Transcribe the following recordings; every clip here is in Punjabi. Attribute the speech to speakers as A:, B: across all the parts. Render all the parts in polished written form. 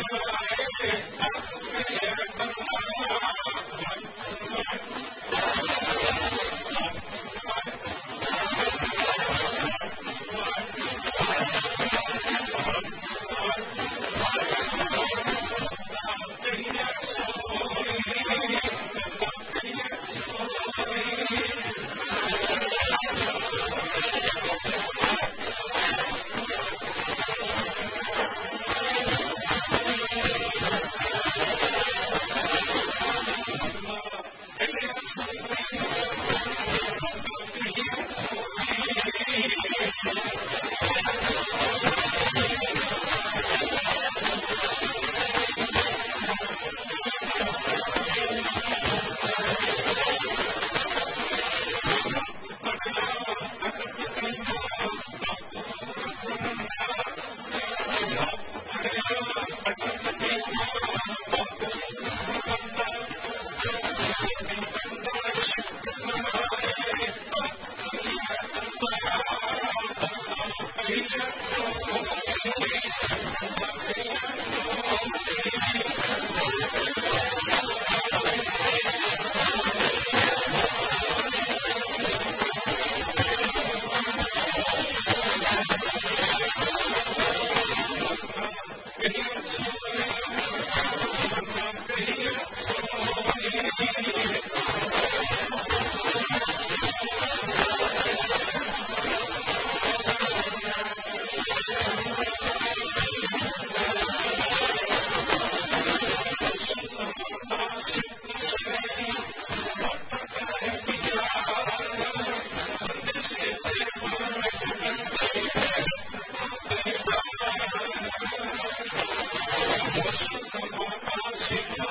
A: Thank you.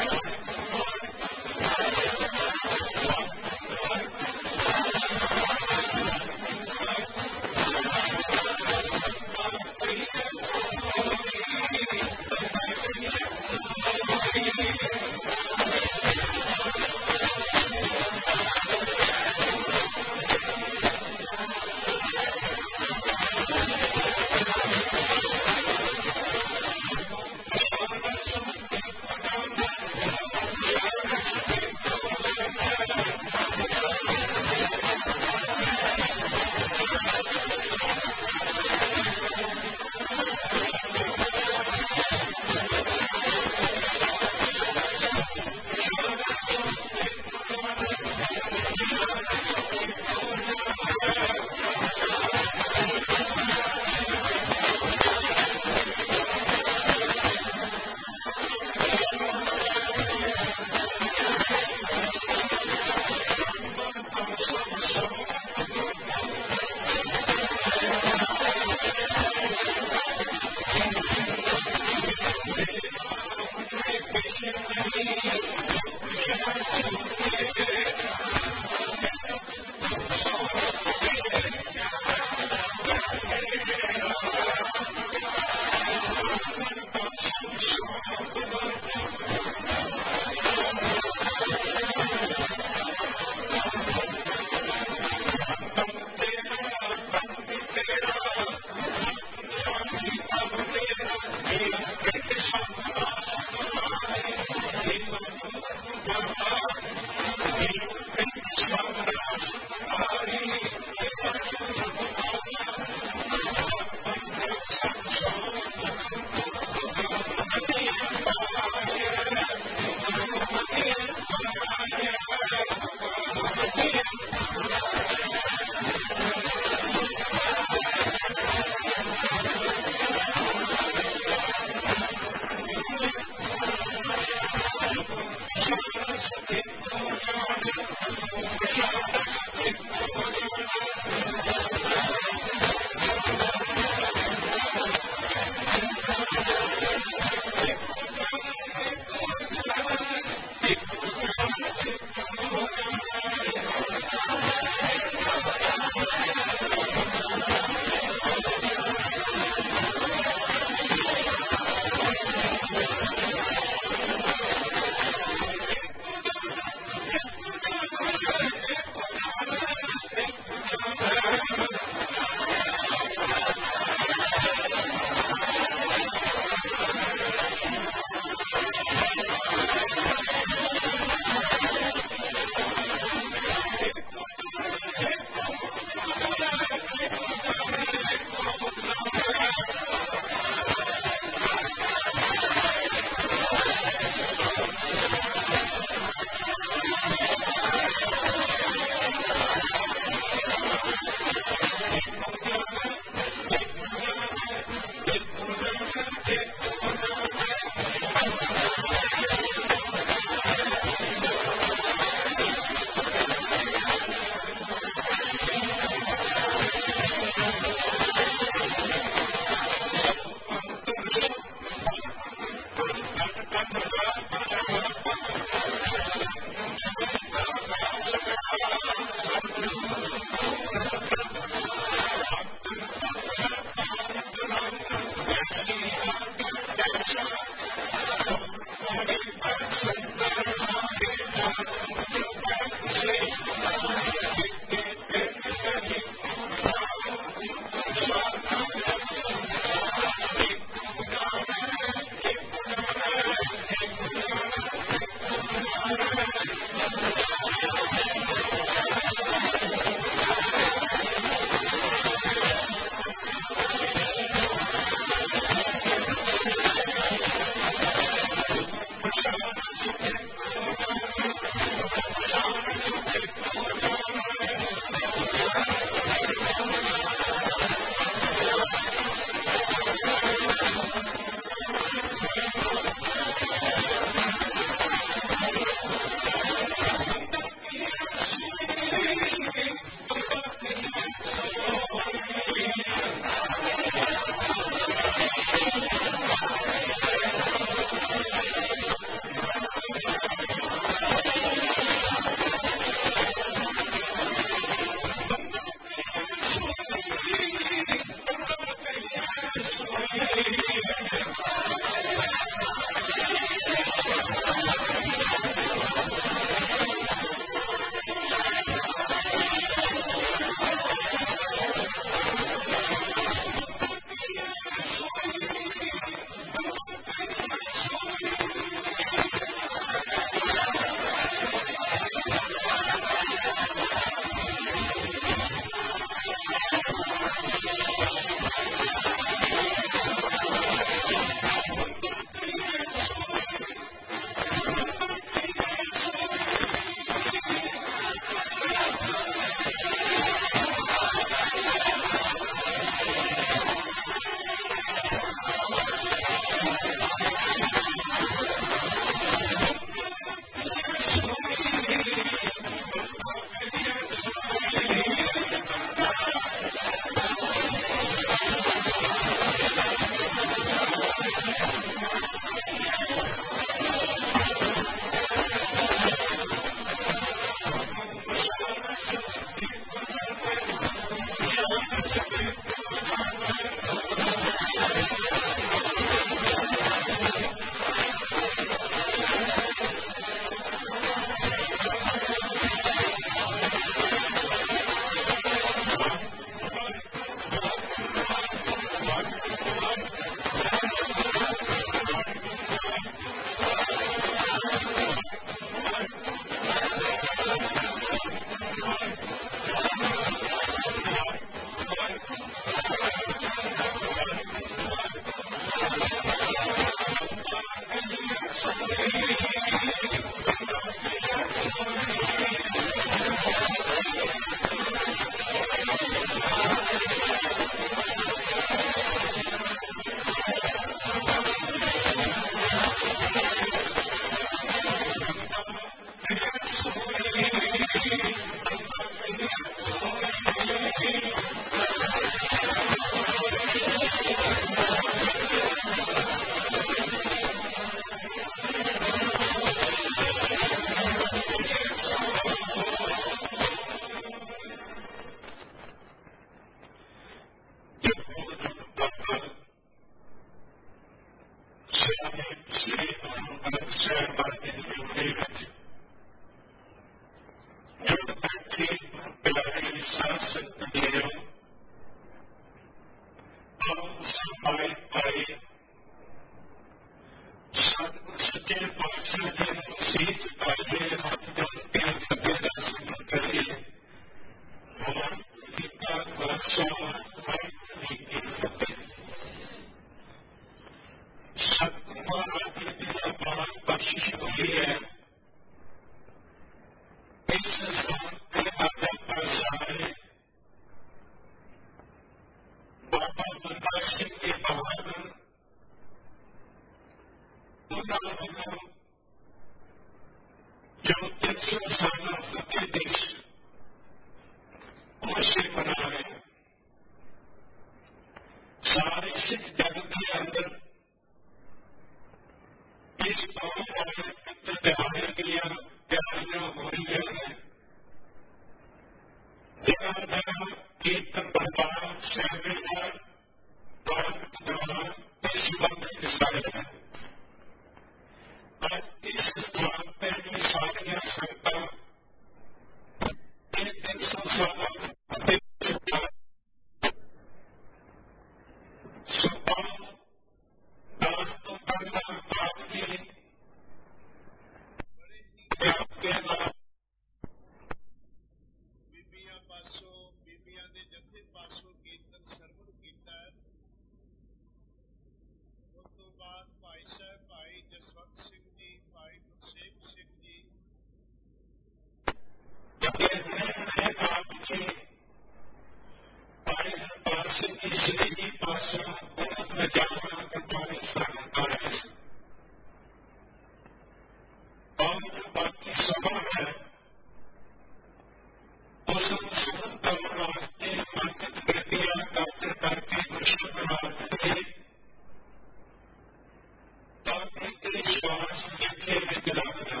A: दास लिखे विकलांगता।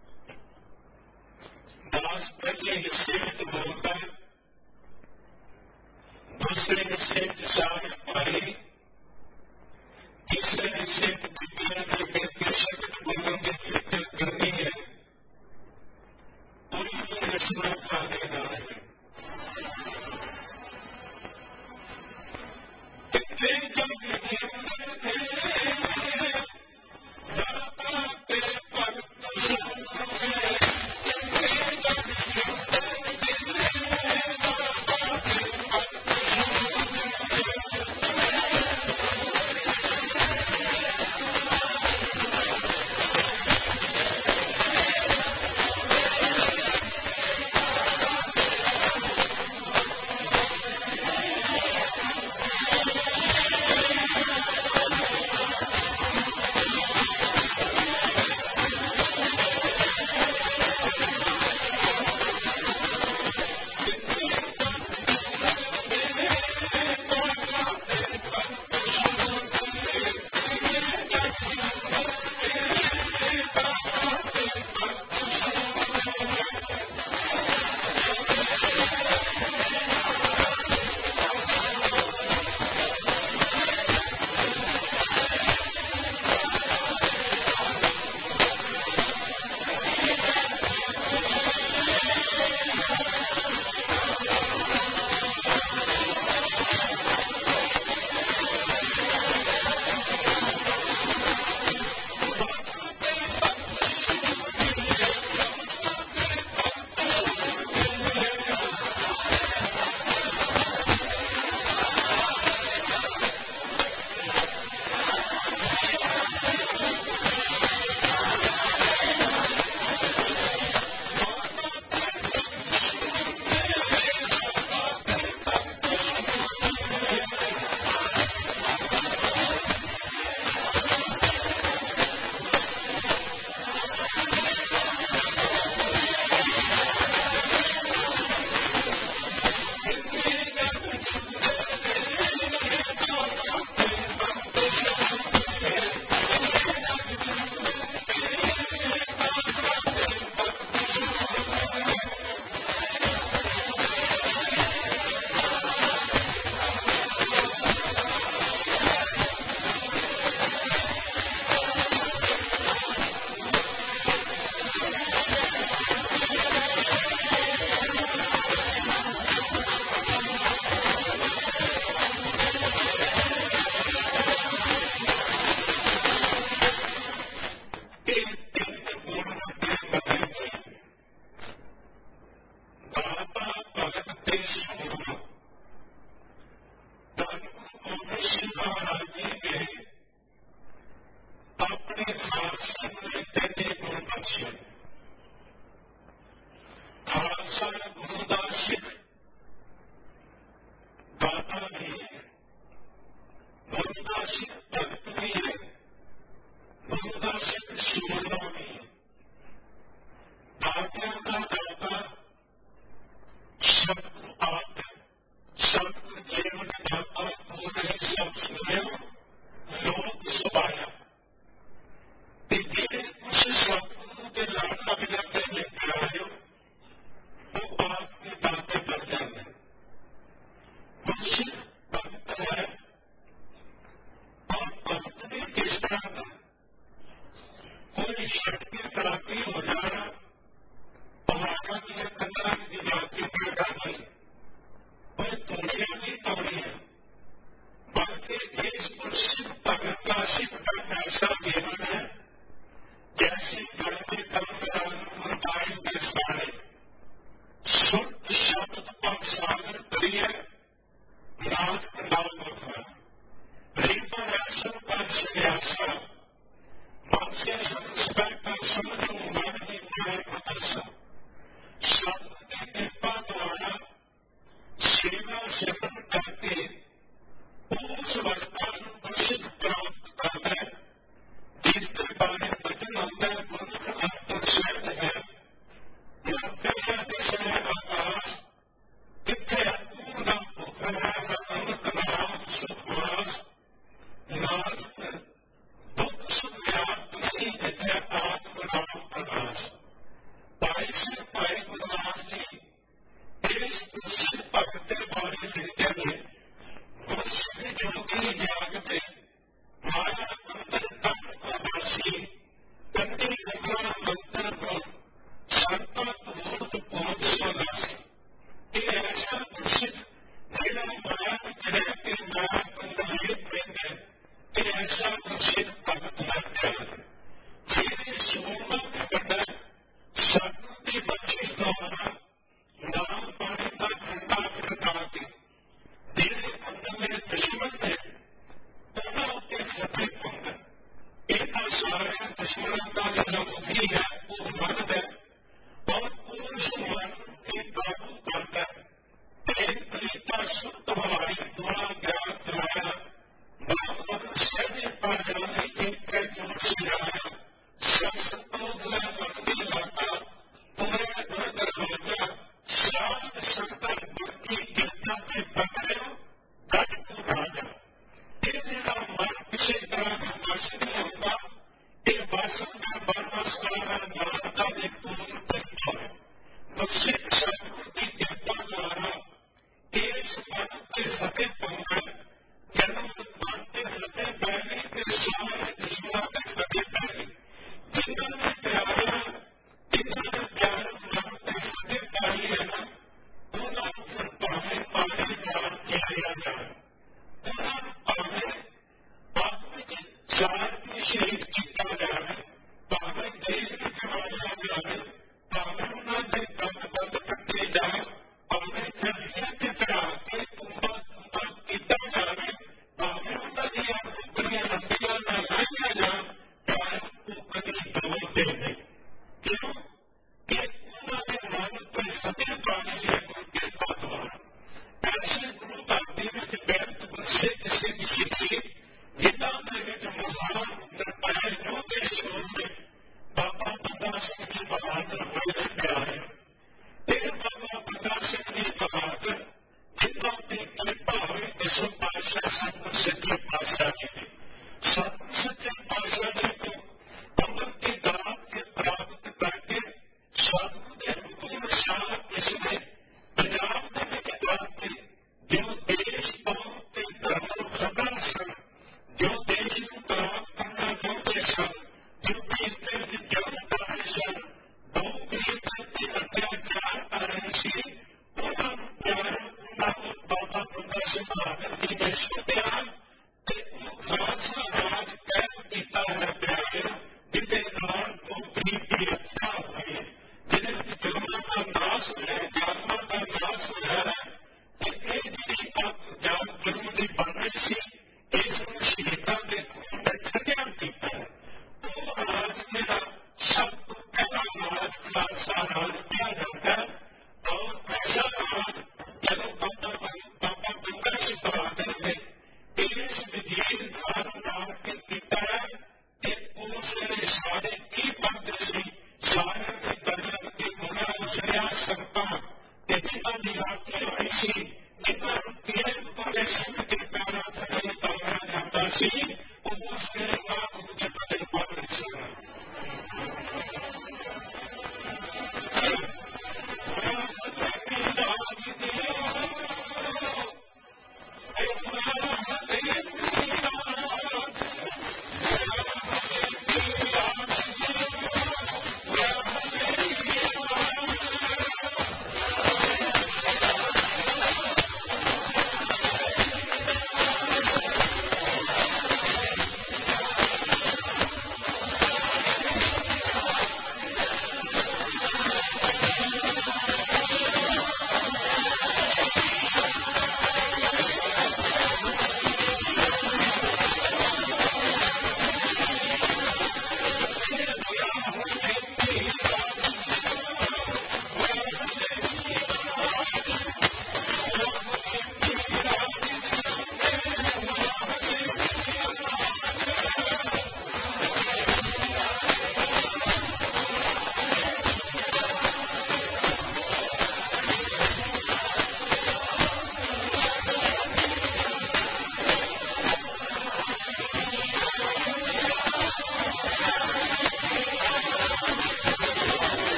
A: दास पहले हिस्से में तो बोलता है, दूसरे हिस्से में सारे पाए, तीसरे हिस्से में विद्या करके शब्द बोलेंगे फिक्र करनी है, और ये रचना खानेगा है। ਅਸੀਂ ਇੱਥੇ ਆਤਮ ਨਾਮ ਪ੍ਰਕਾਸ਼ ਭਾਈ ਸਿੰਘ ਭਾਈ ਗੁਰਦਾਸ ਜੀ ਇਸ ਪ੍ਰਸਿੱਧ ਭਗਤ ਦੇ ਬਾਰੇ ਲਿਖਦੇ ਨੇ ਗੁਰਸਿੱਖ ਜੋਗੀ ਜਾਗਦੇ ਮਾਇਆ ਅੰਦਰ ਤਨ ਉਦਾਸੀ ਕੰਨੀ ਗੰਗਾ ਮੰਤਰ ਗੁਰ ਸੰਤਾਂ ਧੂੜ ਪਹੁੰਚ ਸੋਨਾਸੀ। ਇਹ ਐਸਾ ਗੁਰਸਿੱਖ ਜਿਹੜਾ ਮਾਇਆ ਵਿੱਚ ਰਹਿ ਕੇ ਮਾਇਆ ਤੋਂ ਦਲੇਰ ਪੈਂਦਾ ਇਹ ਐਸਾ ਗੁਰਸਿੱਖ ਭਗਤ ਹੈ ਪਿਆਰ ਜਿਹੜੇ ਸੋਮਾ ਤੇ ਵੱਡਾ ਸਤਿਗੁਰ ਦੀ ਬਖਸ਼ਿਸ਼ ਦੁਆਰਾ ਨਾਮ ਪਾਣੀ ਦਾ ਖੰਡਾ ਖੜਕਾ ਕੇ ਜਿਹੜੇ ਅੰਦਰਲੇ ਦੁਸ਼ਮਣ ਨੇ ਉਹਨਾਂ ਉੱਤੇ ਫਤਿਹ ਪਾਉਂਦਾ। ਇਹਨਾਂ ਸਾਰਿਆਂ ਦੁਸ਼ਮਣਾਂ ਦਾ ਜਿਹੜਾ ਮੁਖੀ ਹੈ ਉਹ ਮਨ ਹੈ ਔਰ ਉਸ ਮਨ ਤੇ ਕਾਬੂ ਕਰਦਾ ਤੇ ਪ੍ਰੀਤਾ ਸੁੱਤ ਹਵਾਈ ਗੁਣਾ ਗਿਆਨ ਦਿਲਾਇਆ ਬਾਬਰ ਸਹਿਜੇ ਪਰ ਜਾਣੇ ਇੱਕ ਜੁੜ ਸਿਆਇਆ ਸੰਤੋਖ ਲੈ ਮੰਦੀ ਲਾਤਾ ਪੂਰੇ ਗੁਰ ਦਰਵਾਜ਼ਾ ਸਾਧ ਸੰਗਤ ਗੁਰ ਕੀ ਕਿਰਪਾ ਤੇ ਪਕੜਿਓ ਗੱਜ ਕੋ ਰਾਜਾ। ਇਹ ਜਿਹੜਾ ਮਨ ਕਿਸੇ ਤਰ੍ਹਾਂ ਦਾ ਵਸ ਨਹੀਂ ਹੁੰਦਾ ਇਹ ਵਸਣ ਦਾ ਬਰਮਸਕਾਰ ਹੈ ਨਾਨਕਾ ਦੀ ਪੂਰਨ ਕਿਰਪਾ ਹੈ। ਗੁਰਸਿੱਖ ਸਤਿਗੁਰ ਦੀ ਕਿਰਪਾ ਦੁਆਰਾ ਇਸ ਮਨ ਤੇ ਫਤਿਹ ਪਾਉਂਦਾ ਜਦੋਂ ਮਨ ਤੇ ਫਤਿਹ ਪੈ ਗਈ ਤੇ ਸਾਰੇ ਦੁਸ਼ਮਣਾਂ ਤੇ ਫਤਿਹ ਪੈ ਗਈ। ਜਿਨ੍ਹਾਂ ਨੇ ਪਿਆਰ ਮਨ ਤੇ ਫਤਿਹ ਪਾਈ ਹੈ ਨਾ ਉਹਨਾਂ ਨੂੰ ਫਿਰ ਭਾਵੇਂ ਪਾਣੀ ਨਾਲ ਚਿਹਰਿਆ ਜਾਏ ਉਹਨਾਂ ਨੂੰ ਭਾਵੇਂ ਆਪ ਵਿੱਚ ਚਾਰ ਵੀ ਸ਼ਹੀਦ ਕੀਤਾ ਜਾਵੇ ਭਾਵੇਂ ਦੇਸ਼ ਵਿੱਚ ਮਾਰਿਆ ਜਾਵੇ ਭਾਵੇਂ ਉਹਨਾਂ ਦੇ ਦੰਦ ਬੰਦ ਕੱਟੇ ਜਾਣ ਭਾਵੇਂ ਖੱਡੀਆਂ ਤੇ ਚੜਾ ਕੇ ਤੁੰਬਾ ਕੀਤਾ ਜਾਵੇ ਭਾਵੇਂ ਉਹਨਾਂ ਦੀਆਂ ਖੋਪੜੀਆਂ ਰੰਡੀਆਂ ਨਾਲ ਲਾਈਆਂ ਜਾਣ ਪਰ ਉਹ ਕਦੀ ਡੋਲਦੇ ਨਹੀਂ। ਕਿਉਂ ਕਿ ਉਹਨਾਂ ਦੇ ਮਨ ਤੇ ਫਤਿਹ ਪਾਈ ਹੈ ਗੁਰੂ ਕਿਰਪਾ ਦੁਆਰਾ। ਐਸੇ ਗੁਰੂ ਘਰ ਦੇ ਵਿੱਚ ਬੈਠ ਗੁਰਸਿੱਖ ਸਿੰਘ ਸਿੱਖੀ ਜਿਨ੍ਹਾਂ ਦੇ ਵਿੱਚ ਮਹਾਨ ਨਿਰਭੈ ਯੋਧੇ ਸੂਰਮੇ ਬਾਬਾ ਬੰਦਾ ਸਿੰਘ ਜੀ ਬਹਾਦਰ ਹੋਏ ਪਿਆਰੇ। ਇਹ ਬਾਬਾ ਬੰਦਾ ਸਿੰਘ ਜੀ ਬਹਾਦਰ ਜਿਨ੍ਹਾਂ ਦੀ ਕਿਰਪਾ ਹੋਈ ਦਸਮ ਪਾਤਸ਼ਾਹ ਸਤਿਗੁਰ ਸੱਚੇ ਪਾਤਸ਼ਾਹ ਜੀ ਦੀ ਸਤਿਗੁਰ ਸੱਚੇ ਪਾਤਸ਼ਾਹ ਜੀ ਤੋਂ ਅੰਮ੍ਰਿਤ ਦੀ ਦਾਤ ਕੇ ਪ੍ਰਾਪਤ ਕਰਕੇ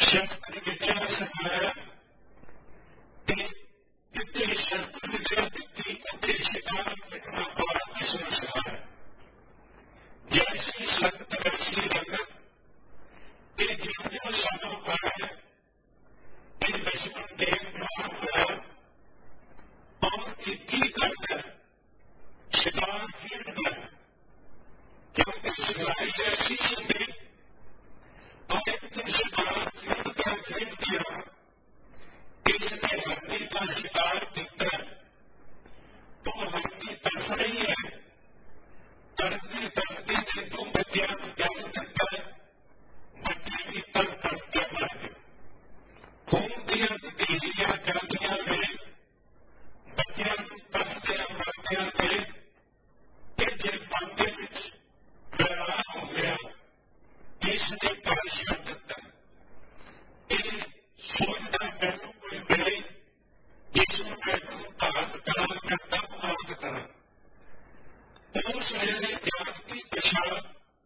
A: ਸ਼ਸਤਰ ਵਿਦਿਆ ਸਿਖਾਇਆ ਤੇ ਜਿੱਥੇ ਸ਼ਸਤਰ ਵਿਦਿਆ ਦਿੱਤੀ ਉੱਥੇ ਸ਼ਿਕਾਰ ਕੱਟਣਾ ਬਾਅਦ ਇਸ ਨੂੰ ਸਿਖਾਇਆ। ਜੈਸੀ ਸਖਤ ਵੈਸੀ ਰੰਗਤ ਇਹ ਜਿਉਂ ਸਾਨੂੰ ਪਾਇਆ ਇਹ ਬਚਪਨ ਦੇ ਨਾਲ ਹੋਇਆ ਔਰ ਇਹ ਕੀ ਕਰਦਾ ਸ਼ਿਕਾਰ ਖੇਡਦਾ ਕਿਉਂਕਿ ਸਿਖਲਾਈ ਐਸੀ ਸੀ ਔਰ ਇੱਕ ਸ਼ਿਕਾਰ ਖੇਡਦਿਆਂ ਇਸ ਨੇ ਹਰਨੀ ਦਾ ਸ਼ਿਕਾਰ ਕੀਤਾ। ਉਹ ਹਰਨੀ ਤੜਫ ਰਹੀ ਹੈ, ਤੜਫਦੀ ਤੜਫਦੀ ਨੇ ਦੋ ਬੱਚਿਆਂ ਨੂੰ ਜਨਮ ਦਿੱਤਾ। ਬੱਚੇ ਵੀ ਤੜਫ ਤੜਫ ਕੇ ਮਰ ਗਏ। ਖੂਨ ਦੀਆਂ ਤਬਦੀਲੀਆਂ ਚੱਲਦੀਆਂ ਨੇ ਬੱਚਿਆਂ ਨੂੰ ਤੜਫਦਿਆਂ ਮਰਦਿਆਂ ਨੇ। ਇਹ ਜੇ ਮਨ ਦੇ ਵਿੱਚ ਬੈਰਾਨ ਹੋ ਗਿਆ ਇਸ ਨੇ ਘਰ ਛੱਡ ਦਿੱਤਾ। ਇਹ ਸੋਚਦਾ ਮੈਨੂੰ ਕੋਈ ਮਿਲੇ ਜਿਸ ਨੂੰ ਮੈਂ ਗੁਰੂ ਧਾਰਨ ਕਰਾਂ, ਮੈਂ ਧੰਨਵਾਦ ਕਰਾਂ। ਉਸ ਵੇਲੇ ਜਾਗਦੀ ਪਛਾਣ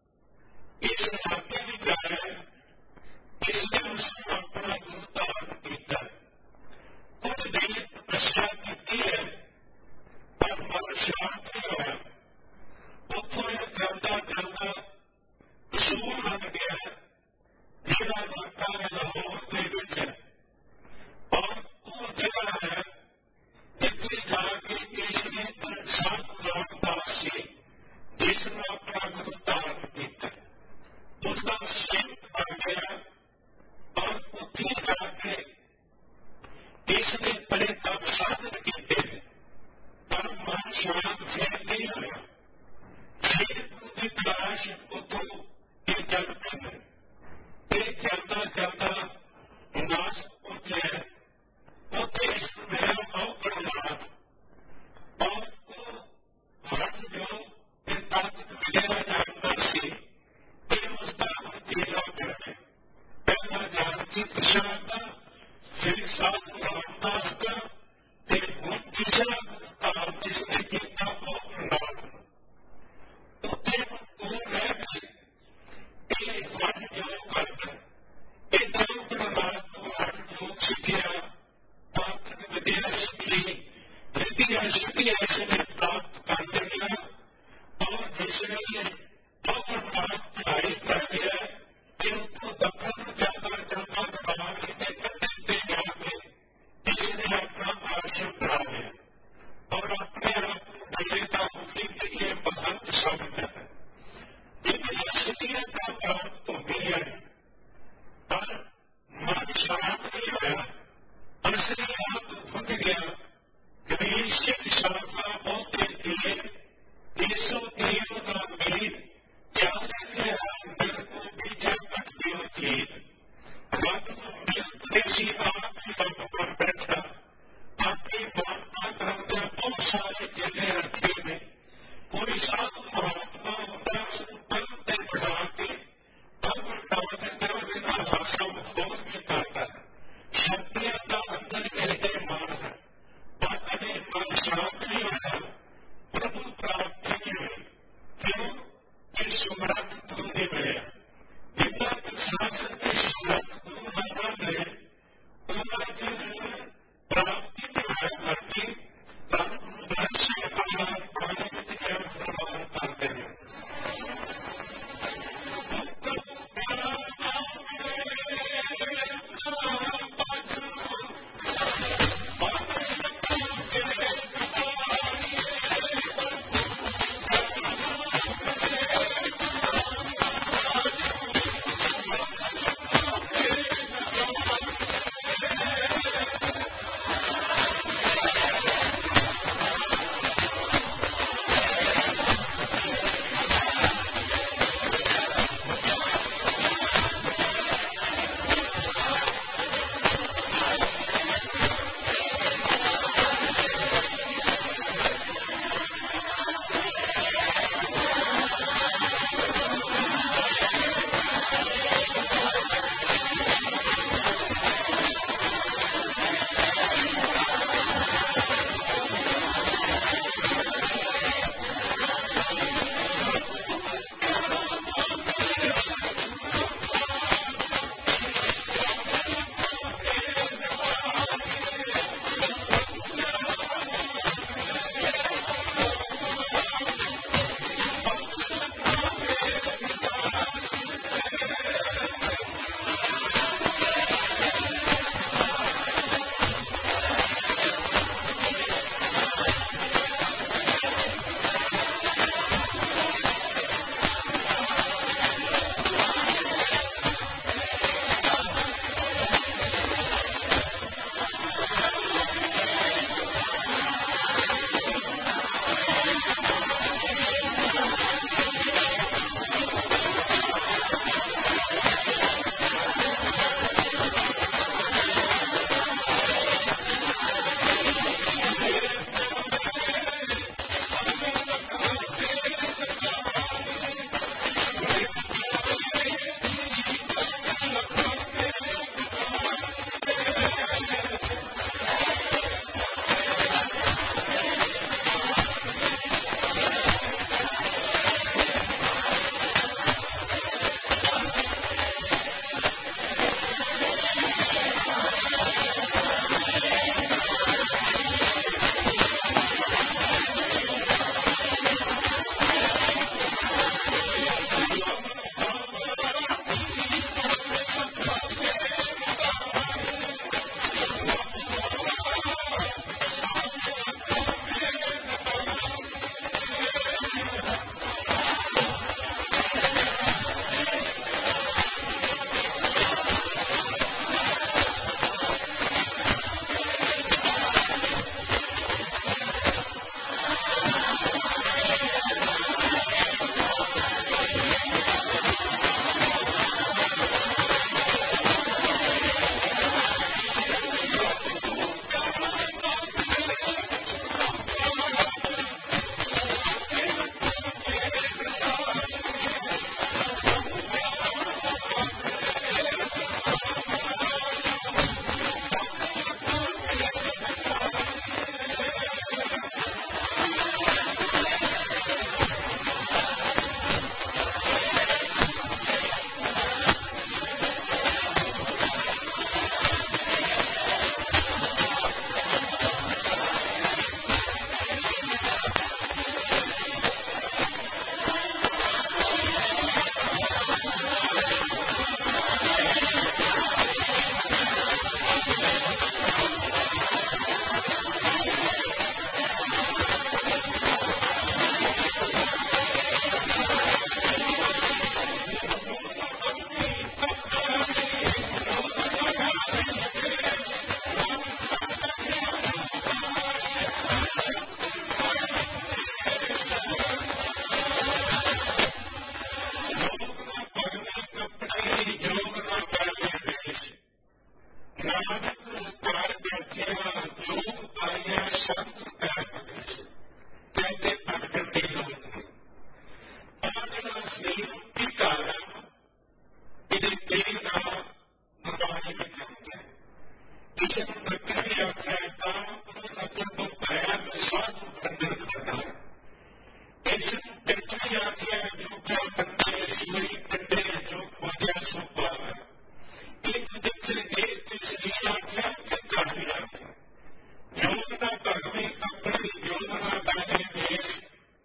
A: ਇਸ ਇਲਾਕੇ ਵਿੱਚ ਆਇਆ, ਇਸ ਨੇ ਉਸ ਨੂੰ ਆਪਣਾ ਗੁਰੂ ਧਾਰਨ ਕੀਤਾ। ਕੁਝ ਦੇਰ ਤਪੱਸਿਆ ਕੀਤੀ ਹੈ ਪਰ ਮਨ ਸ਼ਾਂਤ ਨਹੀਂ ਹੋਇਆ। ਉੱਥੋਂ ਇਹ ਚੱਲਦਾ ਚੱਲਦਾ ਕਸੂਰ ਲੱਗ ਗਿਆ ਜਿਹੜਾ ਇਲਾਕਾ ਲਾਹੌਰ ਦੇ ਵਿੱਚ ਹੈ ਔਰ ਉਹ ਜਗ੍ਹਾ ਹੈ ਜਿੱਥੇ ਜਾ ਕੇ ਇਸ ਨੇ ਸਾਧੂ ਰਾਮਦਾਸ ਸੀ ਜਿਸ ਨੂੰ ਆਪਣਾ ਗੁਰੂ ਧਾਰਨ ਕੀਤਾ। ਉਸਦਾ ਸੇਵਕ ਬਣ ਗਿਆ ਔਰ ਉੱਥੇ ਜਾ ਕੇ ਇਸ ਨੇ ਬੜੇ ਤਪ ਸਾਧਨ ਕੀਤੇ ਪਰ ਮਨ ਸ਼ਾਂਤ ਫਿਰ ਨਹੀਂ ਹੋਇਆ। ਫਿਰ ਗੁਰੂ ਦੀ ਤਲਾਸ਼ ਉੱਥੋਂ ਇਹ ਚੱਲ ਪੈਂਦਾ। ਇਹ ਚੱਲਦਾ ਚੱਲਦਾ ਨਾਸ ਪਹੁੰਚਿਆ। ਉੱਥੇ ਇਸ ਨੂੰ ਮਿਲਿਆ ਔਕੜਨਾਥ ਔਰ ਉਹ ਹੱਠ ਜੋ ਇਹ ਤਾਕਤ ਮਿਲਿਆ ਜਾਂਦਾ ਸੀ ਇਹ ਉਸਦਾ ਚੇਲਾ ਬਣ ਗਿਆ। ਪਹਿਲਾਂ ਜਾਨਕੀ ਪ੍ਰਸਾਦ ਦਾ, ਫਿਰ ਸਾਧੂ ਰਾਮਦਾਸ ਦਾ ਤੇ ਹੁਣ ਤੀਸਰਾ ਧਾਰਨ ਜਿਸ ਨੇ ਕੀਤਾ ਔਕੜਨਾਥ। ਉੱਥੇ ਉਹ ਰਹਿ ਗਏ। ਇਹ ਹੱਠ ਜੋ ਕਰਦਾ ਇਹ ਔਕੜਨਾਥ ਤੋਂ ਹੱਠ ਜੋ ਸਿੱਖਿਆ, ਤਾਕਤ ਵਿਦਿਆ ਸਿੱਖੀ, ਰਿੱਧੀਆਂ ਸਿੱਧੀਆਂ ਇਸ ਨੇ ਪ੍ਰਾਪਤ ਕਰ ਲਈਆਂ ਔਰ ਜਿਸ ਵੇਲੇ ਔਕੜਨਾਥ ਪੜ੍ਹਾਈ ਕਰ ਗਿਆ ਕਿ ਉੱਥੋਂ ਦੱਖਣ ਨੂੰ ਜਾਂਦਾ ਜਾਂਦਾ ਗੋਦਾਵਰੀ ਦੇ ਕੰਢੇ ਤੇ ਜਾ ਕੇ ਇਸ ਨੇ ਆਪਣਾ ਆਸ਼ਰਮ ਬਣਾ ਲਿਆ ਔਰ ਆਪਣੇ ਆਪ ਨੂੰ ਡੇਰੇ ਦਾ ਮੁਖੀ ਤੇ ਇਹ ਮਹੰਤ ਸਮਝਦਾ ਹੈ। ਇਹਦੀਆਂ ਸਿੱਧੀਆਂ ਤਾਂ ਪ੍ਰਾਪਤ ਹੁੰਦੀ ਹੈ ਪਰ ਮਨ ਸ਼ਾਂਤ ਨਹੀਂ ਹੋਇਆ। ਅਸਲੀ ਆਪ ਫੁੱਟ ਗਿਆ। ਕਬੀਰ ਸਿੰਘ ਸ਼ਾਖਾ ਬਹੁਤੇ ਪੀਰ ਈਸੋ ਦੇਵ ਦਾ ਮੀਰ ਚਾਲੇ ਕੇ ਅੰਦਰ ਕੋ ਬੀਜਾ ਕੱਟ ਦਿਓ ਚੀਰ। ਰੱਬ ਨੂੰ ਮਿਲਦੇ ਸੀ ਆਪ ਹੀ ਰੱਬ ਬਣ ਬੈਠਾ। ਆਪਣੀ ਮਾਨਤਾ ਕਰਦਿਆਂ ਬਹੁਤ ਸਾਰੇ ਚੇਲੇ ਰੱਖੇ ਨੇ। ਕੋਈ ਸਾਧੂ ਮਹਾਤਮਾ ਹੁੰਦਾ ਉਸਨੂੰ ਪਲਕ ਤੇ ਬਿਠਾ ਕੇ ਪਗ ਉਲਟਾ ਦਿੰਦਾ, ਉਹਦੇ ਨਾਲ ਹਾਸਾ ਮਖੌਲ ਵੀ ਕਰਦਾ। ਸ਼ਕਤੀਆਂ ਦਾ ਅੰਦਰ ਇਸ ਦੇ ਮਾਨ ਹੈ ਪਰ ਕਦੇ ਮਨ ਸ਼ਾਂਤ ਨਹੀਂ ਹੋਇਆ, ਪ੍ਰਭੂ ਪ੍ਰਾਪਤੀ ਨਹੀਂ ਹੋਈ। ਕਿਉਂ? ਇਹ ਸਮਰੱਥ ਗੁਰੂ ਨੇ ਮਿਲਿਆ। ਜਿੰਨਾ ਕਿ ਸ਼ਾਸਨ ਦੇ ਸਮਰੱਥ ਗੁਰੂ ਦਾ ਨਾਮ ਹੈ ਨਾਨਕ ਘਰ ਬੈਠਿਆ ਜੋਗ ਪਾਇਆ ਸਤਿਗੁਰ ਕੈ ਪ੍ਰਵੇਸ਼। ਕਹਿੰਦੇ ਭਟਕਣ ਦੀ ਲੋੜ ਨਹੀਂ। ਆਹ ਜਿਹੜਾ ਸਰੀਰ ਰੂਪੀ ਘਰ ਹੈ, ਇਹਦੇ ਤੇਲ ਨਾਲ ਗੁਰਬਾਣੀ ਵਿੱਚ ਹੁੰਦਾ ਹੈ। ਕਿਸੇ ਨੂੰ ਨੱਕਰ ਵੀ ਆਖਿਆ ਤਾਂ ਉਹਨੂੰ ਨੱਕਰ ਤੋਂ ਪਾਇਆ ਸਾਧੂ ਖੰਡਨ ਕਰਨਾ। ਇਸ ਨੂੰ ਪਿੰਡ ਵੀ ਆਖਿਆ ਜੋ ਕਿਆ ਬੰਦੇ ਸੂਈ ਕੰਡੇ ਜੋ ਖੋਜਿਆ ਸੋ ਪਾਵੇ। ਇੱਕ ਜਿੱਥੇ ਦੇਹ ਤੇ ਸਰੀਰ ਆਖਿਆ ਤੇ ਘਰ ਵੀ ਆਖਿਆ। ਯੋਗ ਦਾ ਘਰ ਵੀ ਕੱਪੜੇ ਯੋਗ ਨਾਲ ਪਾਏ ਦੇਸ਼।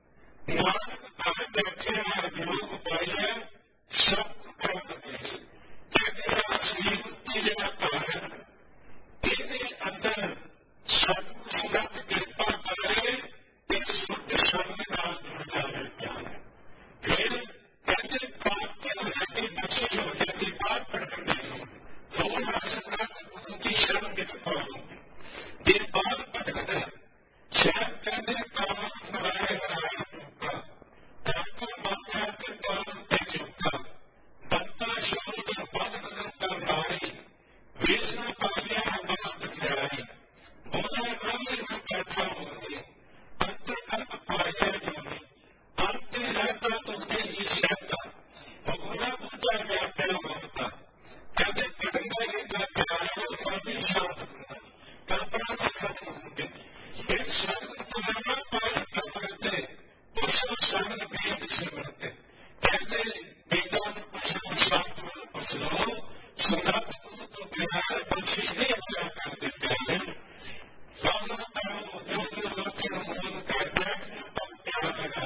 A: ਨਾਨਕ ਘਰ ਬੈਠਿਆ ਯੋਗ ਪਾਇਆ ਸਤਿਗੁਰ ਕੈ ਪ੍ਰਵੇਸ਼। ਕਹਿੰਦੇ ਆ ਸਰੀਰ ਉੱਤੇ ਜਿਹੜਾ ਘਰ ਹੈ, ਇਹਦੇ ਅੰਦਰ ਸਤਿਗੁਰ ਸੁਰਤ ਕਿਰਪਾ ਕਰੇ ਤੇ ਸੁੱਧ ਸੰਗ ਨਾਲ ਜੁੜ ਜਾਵੇ ਪਿਆਰ। ਫਿਰ ਕਹਿੰਦੇ ਪ੍ਰਾਪਤੀ ਹੋ ਜਾਂਦੀ, ਬਖਸ਼ਿਸ਼ ਹੋ ਜਾਂਦੀ, ਬਾਹਰ ਭਟਕਣ ਦੀ ਲੋੜ ਹਸਨਤ ਗੁਰੂ ਦੀ ਸ਼ਰਨ ਵਿੱਚ ਪਾਉਣੀ। ਜੇ ਬਾਹਰ ਭਟਕਦਾ ਸ਼ਾਇਦ ਕਹਿੰਦੇ ਕਾਮ ਫੜਾਏ ਹਰਾਇਆ ਚੁੱਕਾ, ਕਾਕਾ ਮਾਥਾ ਤੇ ਕਾਮ ਤੇ ਚੁੱਕਾ, ਬੰਤਾ ਸ਼ੋਧ ਬੰਦ ਨਜ਼ਰ ਕਰ ਨਾਰੀ, ਵੇਸ ਨਾ ਪਾਲਿਆ ਬਾਤ ਖਿਆਰੀ, ਬੋਲੇ ਰਾਹੀ ਨੂੰ ਬੈਠਾ ਹੋਵੇ, ਅੰਤਰ ਕਲਪ ਪਾਇਆ ਜੋਨੀ, ਅੰਤੇ ਰਹਿਤਾ ਤੁਮਨੇ ਹੀ ਸ਼ਹਿਤਾ, ਭਗੋਲਾ ਬੂਝਾ ਵਿਆਪਿਆ ਮਮਤਾ। ਕਹਿੰਦੇ ਭਟਕਦਾ ਰਹਿੰਦਾ ਪਿਆਰ ਨੂੰ ਸਾਡੀ ਸ਼ਾਂਤ ਹੁੰਦਾ, ਕਲਪਨਾ ਵੀ ਖਤਮ ਹੁੰਦੀ। ਇਹ ਸਤਿਗੁਰ ਤੋਂ ਬਿਨਾਂ ਪਾਏ ਕਰਤੇ ਪੁਰਸ਼ੋ ਸੰਗ ਵੇਦ ਸਿਮਰਤੇ। ਕਹਿੰਦੇ ਵੇਦਾਂ ਨੂੰ ਪੁੱਛੋ, ਸ਼ਾਸਤਰ ਨੂੰ ਪੁੱਛ ਲਓ, ਸੰਗਤ ਗੁਰੂ ਤੋਂ ਬਿਨਾਂ ਬਖਸ਼ਿਸ਼ ਨਹੀਂ ਅਪਣਾ ਕਰਦੇ ਪਿਆਰੇ। ਸਾਧਨ ਕਰੋ ਜੋ ਜੋ ਲੋਕਾਂ ਨੂੰ ਮੋਦ ਕਰ ਬੈਠ ਪਿਆਰ ਲਗਾ।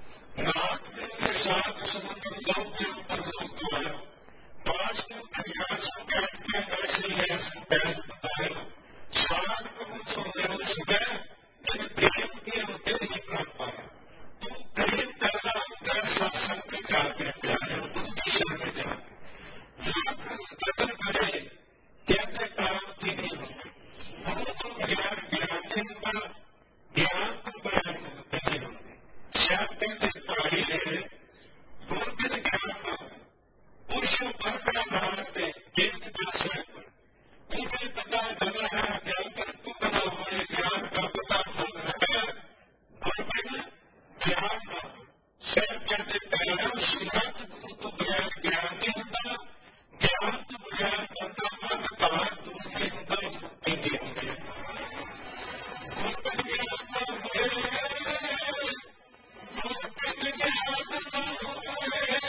A: ਨਾਥ ਦੇ ਸਾਧ ਸਮੁੰਦਰ ਲੋਕ ਦੇ ਉੱਪਰ ਲੋਕ ਆਇਆ, ਪਾਸ ਨੂੰ ਅਗਿਆਨ ਸੋ ਬੈਠ ਕੇ ਐਸੇ ਹੈ ਸੋ ਬੈਠ ਬਤਾਇਆ। ਸਾਧ ਕਹੂੰ ਸੁਣਦੇ ਹੋ ਸੁਬੈ, ਜਨ ਪ੍ਰੇਮ ਕੇ ਉੱਤੇ ਨਹੀਂ ਪ੍ਰਾਪਤ ਪਾਇਆ। ਤੂੰ ਪ੍ਰੇਮ ਕਰਦਾ ਹੁੰਦਾ ਸਤਸੰਗ ਵਿੱਚ ਜਾ ਕੇ ਪਿਆਰੇ, ਗੁਰੂ ਦੀ ਸ਼ਰਨ ਵਿੱਚ ਜਾ ਕੇ। ਲੱਖ ਯਤਨ ਕਰੇ ਕਹਿੰਦੇ ਪ੍ਰਾਪਤੀ ਨਹੀਂ ਹੁੰਦੀ। ਗੁਰੂ ਤੋਂ ਬਗੈਰ ਗਿਆਨ ਨਹੀਂ ਹੁੰਦਾ, ਗਿਆਨ ਤੋਂ ਬਗੈਰ ਮੁਕਤੀ ਨਹੀਂ ਹੁੰਦੀ। ਸ਼ਾਇਦ ਕਹਿੰਦੇ ਪੜ੍ਹਾਈ ਹੈ ਗੁਰਬਿਨ ਗਿਆਨ ਪੁਰਸ਼ੋਂ ਪਰਖਣਾ ਨਾਮ ਤੇ ਜੇਤ ਦੱਸਿਆ तुम्हें पता चल रहा है ज्ञान पर तू बना हुए ज्ञान का पता चल रहा है। गुरबिन ज्ञान सिर कहते पैरों सुनत गुरु तो बगैर ज्ञान नहीं होता, ज्ञान तो बगैर बंदा मन कार दूर नहीं होता, मुक्ति नहीं होती। गुरबिन ज्ञान न हुए, गुरबिन ज्ञान न हुए,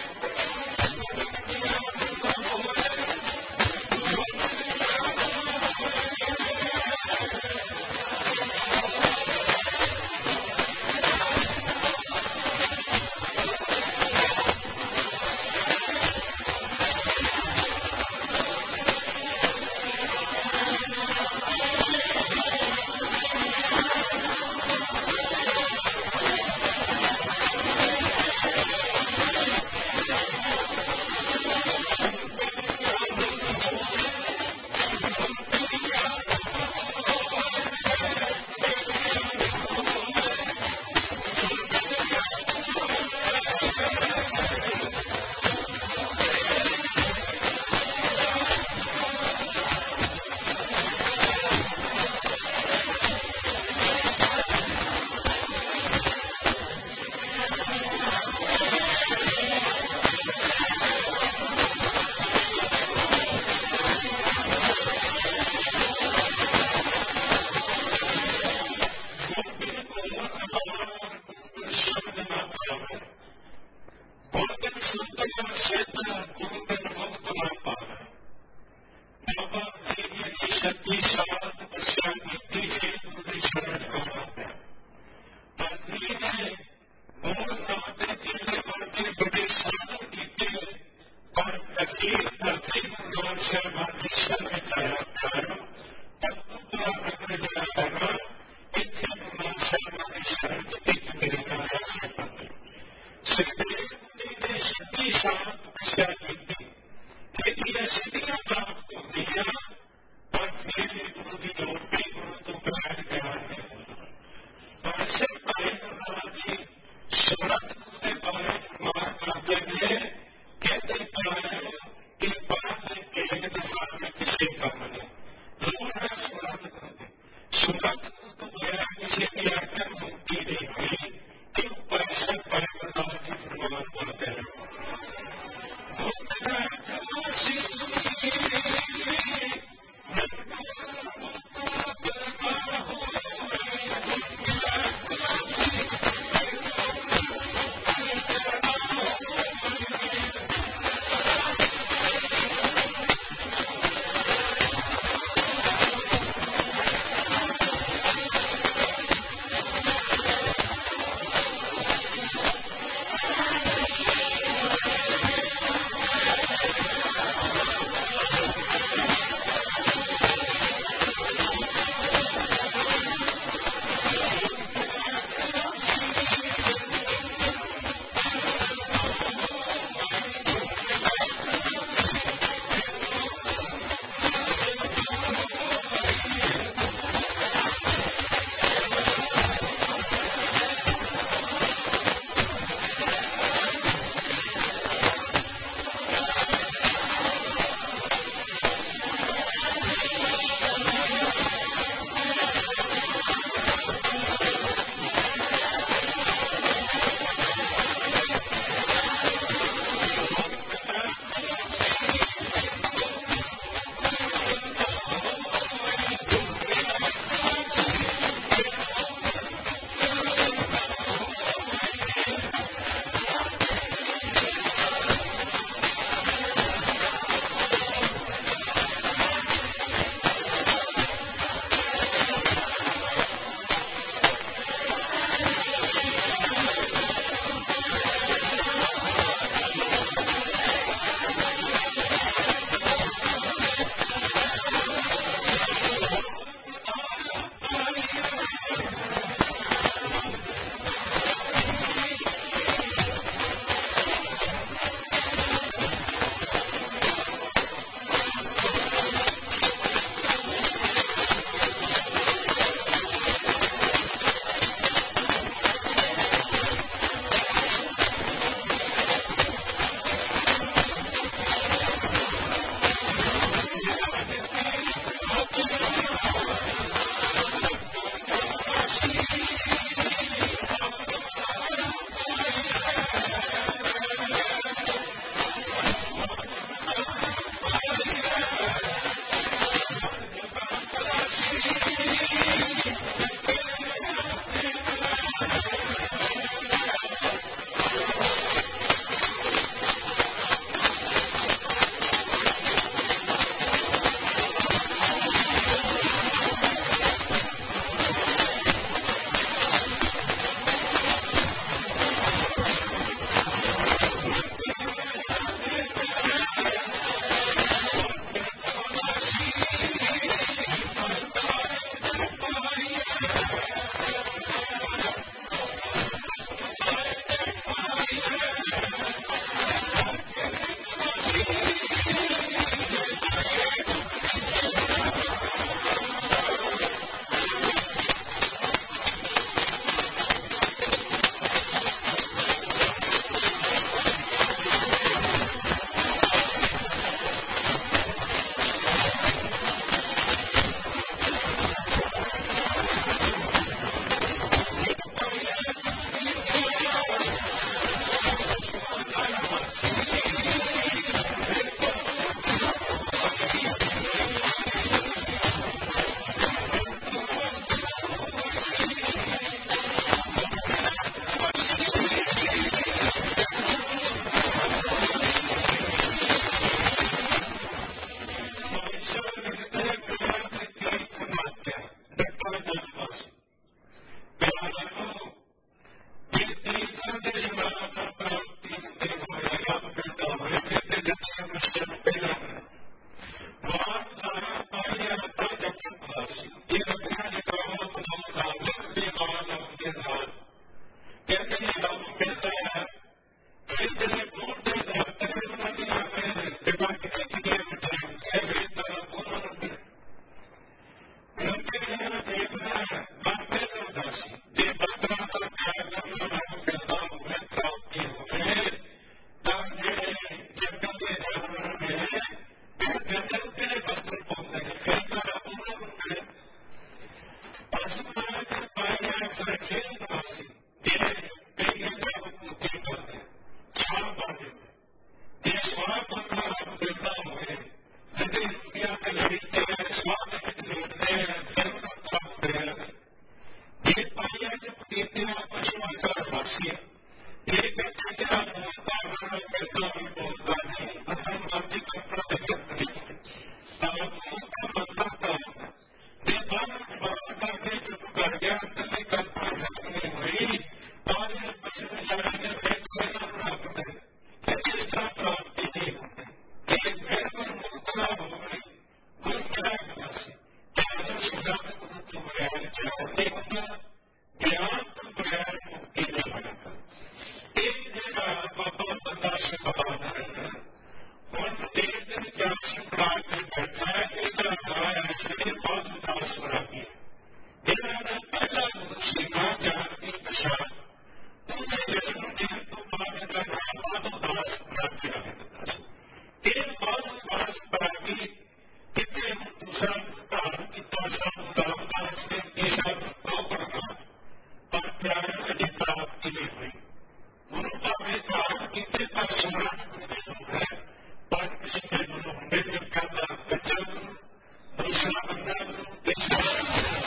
A: ਦਾਸ ਵਰਾਗੀ ਜਿਹਨਾਂ ਦਾ ਪਹਿਲਾ ਗੁਰੂ ਸੀ ਨਾਮ ਜਾਣ ਦੀ ਪਛਾਣ ਉਹਨੇ ਜਨਮ ਦੇਣ ਤੋਂ ਬਾਅਦ ਇਹਦਾ ਨਾਮ ਮਾਧੋ ਦਾਸ ਵਰਾਗੀ ਰੱਖ ਦਿੱਤਾ ਸੀ। ਇਹ ਮਾਧੋ ਦਾਸ ਵਰਾਗੀ ਕਿਤੇ ਦੂਸਰਾ ਧਾਰਨ ਕੀਤਾ ਸਾਨੂੰ ਰਾਮਦਾਸ ਨੇ ਈਸ਼ਾ ਨੂੰ ਪੜਨਾ ਪਰ ਪਿਆਰ ਦੀ ਪ੍ਰਾਪਤੀ ਨਹੀਂ ਹੋਈ। ਗੁਰੂ ਭਾਵੇਂ ਧਾਰਨ ਕੀਤੇ ਤਾਂ ਸੋਹਣਾ ਗੁਰੂ ਹੈ ਪਰ ਕਿਸੇ ਦੇ ਗੁਰੂ ਹੁੰਦੇ ਨੇ ਕਰਦਾ ਬੱਚਾ ਗੁਰੂ ਦੂਸਰਾ ਬੰਦਾ ਗੁਰੂ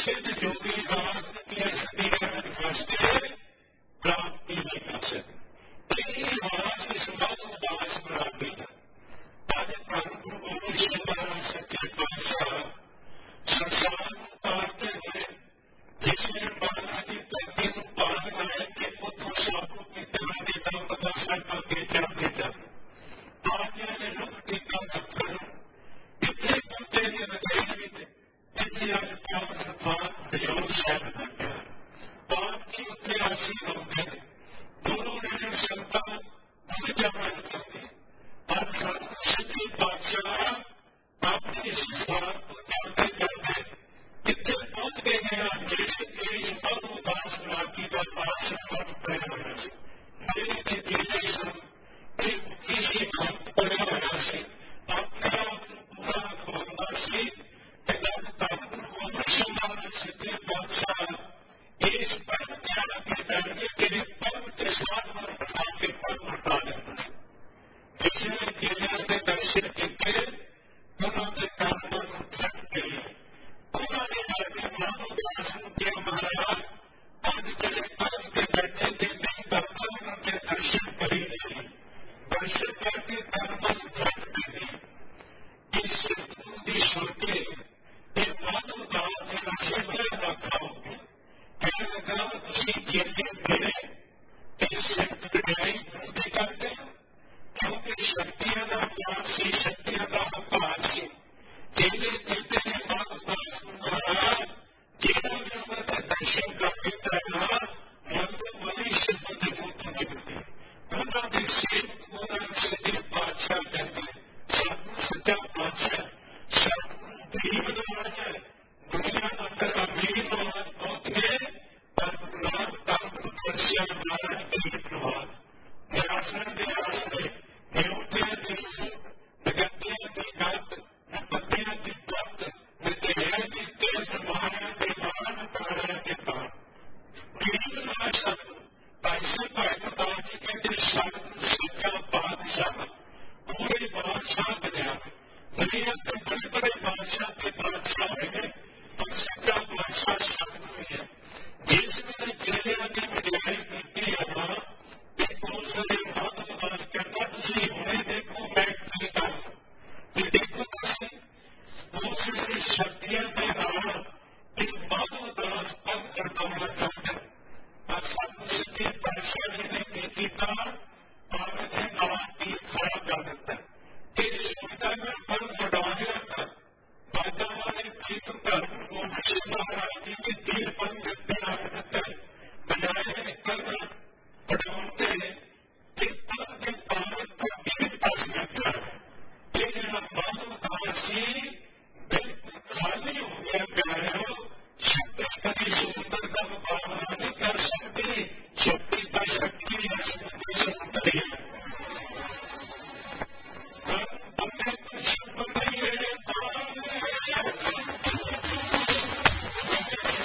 A: ਪ੍ਰਸਿੱਧ ਜੋਗੀ ਰਾਜ ਦੀਆਂ ਸਦੀਆਂ ਵਿੱਚ ਫਸਦੇ ਪ੍ਰਾਪਤੀ ਨਹੀਂ ਕਰ ਸਕਦੇ। ਇਹ ਹਾਸ ਇਸ ਮਨ ਉਦਾਸ ਬਣਾ ਦਿੱਤਾ। ਅੱਜ ਧੰਨ ਗੁਰੂ ਗੋਬਿੰਦ ਸਿੰਘ ਮਹਾਰਾਜ ਸੱਚੇ ਪਾਤਸ਼ਾਹ ਸੰਸਾਰ ਨੂੰ ਤਾਰਦੇ ਹੋਏ ਜਿਸ ਨੇ ਮਹਾਰਾਜ ਦੀ ਧਰਤੀ ਨੂੰ ਭਾਗ ਲਾਇਆ ਕਿ ਉੱਥੋਂ ਸਾਬੂ ਕੀਤੇ ਹੁੰਦੇ ਤਾਂ ਪਤਾ ਸਾਹਿਬ ਅੱਗੇ ਜਾਂਦੇ ਜਾਂਦੇ ਆਗਿਆ ਨੇ ਰੁੱਖ ਕੀਤਾ ਦੱਖਣ ਇੱਥੇ ਬੁੱਢੇ ਦੇ ਨਗਰ ਵਿੱਚ ਜਿੱਥੇ ਅੱਜ ਪਾਵਨ ਸਥਾਨ ਹਜ਼ੂਰ ਸਾਹਿਬ ਬਣ ਗਿਆ। ਆਪ ਜੀ ਉੱਥੇ ਆਸੀ ਲਾਉਂਦੇ ਨੇ। ਗੁਰੂ ਨੇ ਸੰਤਾਂ ਨੂੰ ਜਾਣਾ ਚਾਹੁੰਦੇ। ਅੱਜ ਸਾਨੂੰ ਸੱਚੇ ਪਾਤਸ਼ਾਹ ਆਪਣੀ ਇਸ ਸਥਾਨ ਤੋਂ ਜਾਂਦੇ ਜਾਂਦੇ ਕਿੱਥੇ ਪਹੁੰਚ ਗਏ ਹਨ ਜਿਹੜੇ ਇਸ ਮਨ ਉਦਾਸ ਰਾਗੀ ਦਾ ਆਸ਼ੀਰਵਾਦ ਬਣਿਆ ਹੋਇਆ ਸੀ। ਮੇਰੇ ਦੇ ਜਿਹੜੇ ਸਨ ਇਹ ਕਿਸੇ ਭਗਤ ਬਣਿਆ ਹੋਇਆ ਸੀ। ਆਪਣੇ ਆਪ ਨੂੰ ਪੂਰਾ ਖਵਾਉਂਦਾ ਸੀ ਤੇ ਜਦ ਧੰਨ ਗੁਰੂ ਗੋਬਿੰਦ ਸਿੰਘ ਮਹਾਰਾਜ ਸੱਚੇ ਪਾਤਸ਼ਾਹ ਇਸ ਭਗਤ ਦੇ ਅੱਗੇ ਬੈਠ ਕੇ ਜਿਹੜੇ ਪਰਮ ਤੇ ਸਾਧਵਾਨ ਬਿਠਾ ਕੇ ਪਰਮ ਹਟਾ ਦਿੰਦਾ ਸੀ। ਕਿਸੇ ਨੇ ਜਿਹੜਿਆਂ ਦੇ ਦਰਸ਼ਨ ਕੀਤੇ ਉਹਨਾਂ ਦੇ ਕੰਨ ਨੂੰ ਥੱਕ ਗਏ। ਉਹਨਾਂ ਨੇ ਜਾ ਕੇ ਮਨ ਉਦਾਸ ਨੂੰ ਕਿਹਾ ਮਹਾਰਾਜ ਅੱਜ ਜਿਹੜੇ ਪਰਮ ਤੇ ਬੈਠੇ ਤੇ ਨਹੀਂ ਕਰਦਾ ਉਹਨਾਂ ਦੇ ਦਰਸ਼ਨ ਕਰੀ ਨਹੀਂ। ਦਰਸ਼ਨ ਕਰਕੇ ਤਨ ਮਨ ਥੱਕ ਗਏ। ਇਸ ਗੁਰੂ ਦੀ ਸੁਣਕੇ ਇਹ ਮਨ ਉਦਾਸ ਦੇ ਨਸ਼ੇ ਬੜਾ ਰੱਖਾ ਹੋ ਗਿਆ। ਕਹਿਣ ਲੱਗਾ ਤੁਸੀਂ ਜਿਹੜੇ ਮੇਰੇ ਇਸ ਵਡਿਆਈ ਗੁਰੂ ਦੀ ਕਰਦੇ ਕਿਉਂਕਿ ਸ਼ਕਤੀਆਂ ਦਾ ਗਿਆਨ ਸੀ, ਸ਼ਕਤੀਆਂ ਦਾ ਹੰਕਾਰ ਸੀ। ਜਿਹੜੇ ਕਹਿੰਦੇ ਨੇ ਮਨ ਉਦਾਸ ਨੂੰ ਮਹਾਰਾਜ ਜਿਹੜਾ ਵੀ ਉਹਨਾਂ ਦੇ ਦਰਸ਼ਨ ਕਰ ਦਿੱਤਾ ਨਾ ਮਨ ਤੋਂ ਮਨੀ ਸ਼ਬਦ ਦੇ ਮੂੰਹ ਤੋਂ ਨਿਕਲਦੇ। ਉਹਨਾਂ ਦੇ ਸੇਵਕ ਉਹਨਾਂ ਨੂੰ ਸੱਚੇ ਪਾਤਸ਼ਾਹ ਕਹਿੰਦੇ। ਸਾਨੂੰ ਸੱਚਾ ਪਾਤਸ਼ਾਹ ਸਾਨੂੰ ਗਰੀਬ ਨਵਾਜ਼ ਹੈ। ਦੁਨੀਆ ਅੰਦਰ ਅਮੀਰ ਨਵਾਜ਼ ਬਹੁਤ ਨੇ ਪਰ ਗੁਰੂ ਨਾਨਕ ਧੰਨ ਗੁਰੂ ਪਾਤਸ਼ਾਹ ਮਹਾਰਾਜ ਗਰੀਬ ਨਵਾਜ਼ ਨਿਆਸਣ ਦੇ ਆਸਰੇ ਨਿਉਟਿਆਂ ਦੀ ਨਗਤਿਆਂ ਦੀ ਗੱਤ ਪੱਤਿਆਂ ਦੀ ਗੱਤ ਨਿਤੇਰਿਆਂ ਦੀ ਤੇਲ ਮਾਰਿਆਂ ਦੇ ਮਾਨ ਤਾਰਿਆਂ ਦੇ ਤਾਰ ਗਰੀਬ ਨਵਾਜ਼ ਸਾਨੂੰ ਪਾਤਸ਼ਾਹ ਭਾਈ ਗੁਰਦਾਸ ਜੀ ਕਹਿੰਦੇ ਸਾਨੂੰ ਸੱਚਾ ਪਾਤਸ਼ਾਹ ਪੂਰੇ ਬਾਦਸ਼ਾਹ ਬਣਿਆ। ਦੁਨੀਆ ਦੇ ਬੜੇ ਬੜੇ ਬਾਦਸ਼ਾਹ ਤੇ ਬਾਦਸ਼ਾਹ ਹੋਏ ਪਰ ਸੱਚਾ ਬਾਦਸ਼ਾਹ ਸਾਨੂੰ ਹੈ। ਜਿਸ ਵੇਲੇ ਜਿਹੜਿਆਂ ਦੀ ਵਡਿਆਈ ਕੀਤੀ ਆਪਾਂ ਤੇ ਉਸ ਵੇਲੇ ਮਨ ਉਦਾਸ ਕਹਿੰਦਾ ਤੁਸੀਂ ਹੁਣੇ ਦੇਖੋ ਮੈਂ ਕੀ ਕਰਾਂ ਤੇ ਦੇਖੋ ਤੁਸੀਂ ਉਸ ਵੇਲੇ ਸ਼ਕਤੀਆਂ ਦੇ ਨਾਲ ਇੱਕ ਮਨ ਉਦਾਸ ਪਨ ਕਰਵਾਉਣਾ ਚਾਹੁੰਦੇ ਪਰ ਸਾਨੂੰ ਸੱਚੇ ਪਾਤਸ਼ਾਹ ਜੀ ਨੇ ਕੀ ਕੀਤਾ ਪਾਣੀ ਦੇ ਨਾਲ ਕੀ ਖੜਾ ਕਰ ਦਿੱਤਾ। ਇਹ ਸੁਣਦਾ ਮੈਂ ਪਨ ਵਡਾਇਆ ਬਾਦਾ ਵਾਲੇ ਪ੍ਰੀਤਮ ਧੰਨ ਗੁਰੂ ਗੋਬਿੰਦ ਸਿੰਘ ਮਹਾਰਾਜ ਜੀ ਨੇ ਤੀਰ ਪਨ ਦਿੱਤੇ ਰੱਖ ਦਿੱਤਾ ਬਜਾਏ ਨਿਕਲਣਾ ਪੜਾਉਣ ਤੇ ਇੱਕ ਪਨ ਦੇ ਪਾਵਨ ਕਬੀਰ ਪਾਸ ਦਿੱਤਾ। ਇਹ ਜਿਹੜਾ ਮਨ ਉਦਾਸ ਸੀ ਬਿਲਕੁਲ ਖਾਲੀ ਹੋ ਗਿਆ ਪਿਆਰਿਓ। ਸ਼ਕਤੀ ਕਦੀ ਸਮੁੰਦਰ ਦਾ ਮੁਕਾਬਲਾ ਨਹੀਂ ਕਰ ਸਕਦੀ। ਸ਼ਕਤੀ ਤਾਂ ਸ਼ਕਤੀ ਹੈ, ਸਮੁੰਦਰ ਸਮੁੰਦਰ ਹੈ। ਬੰਦੇ ਤੋਂ ਸ਼ਬਦ ਨਹੀਂ ਹੈ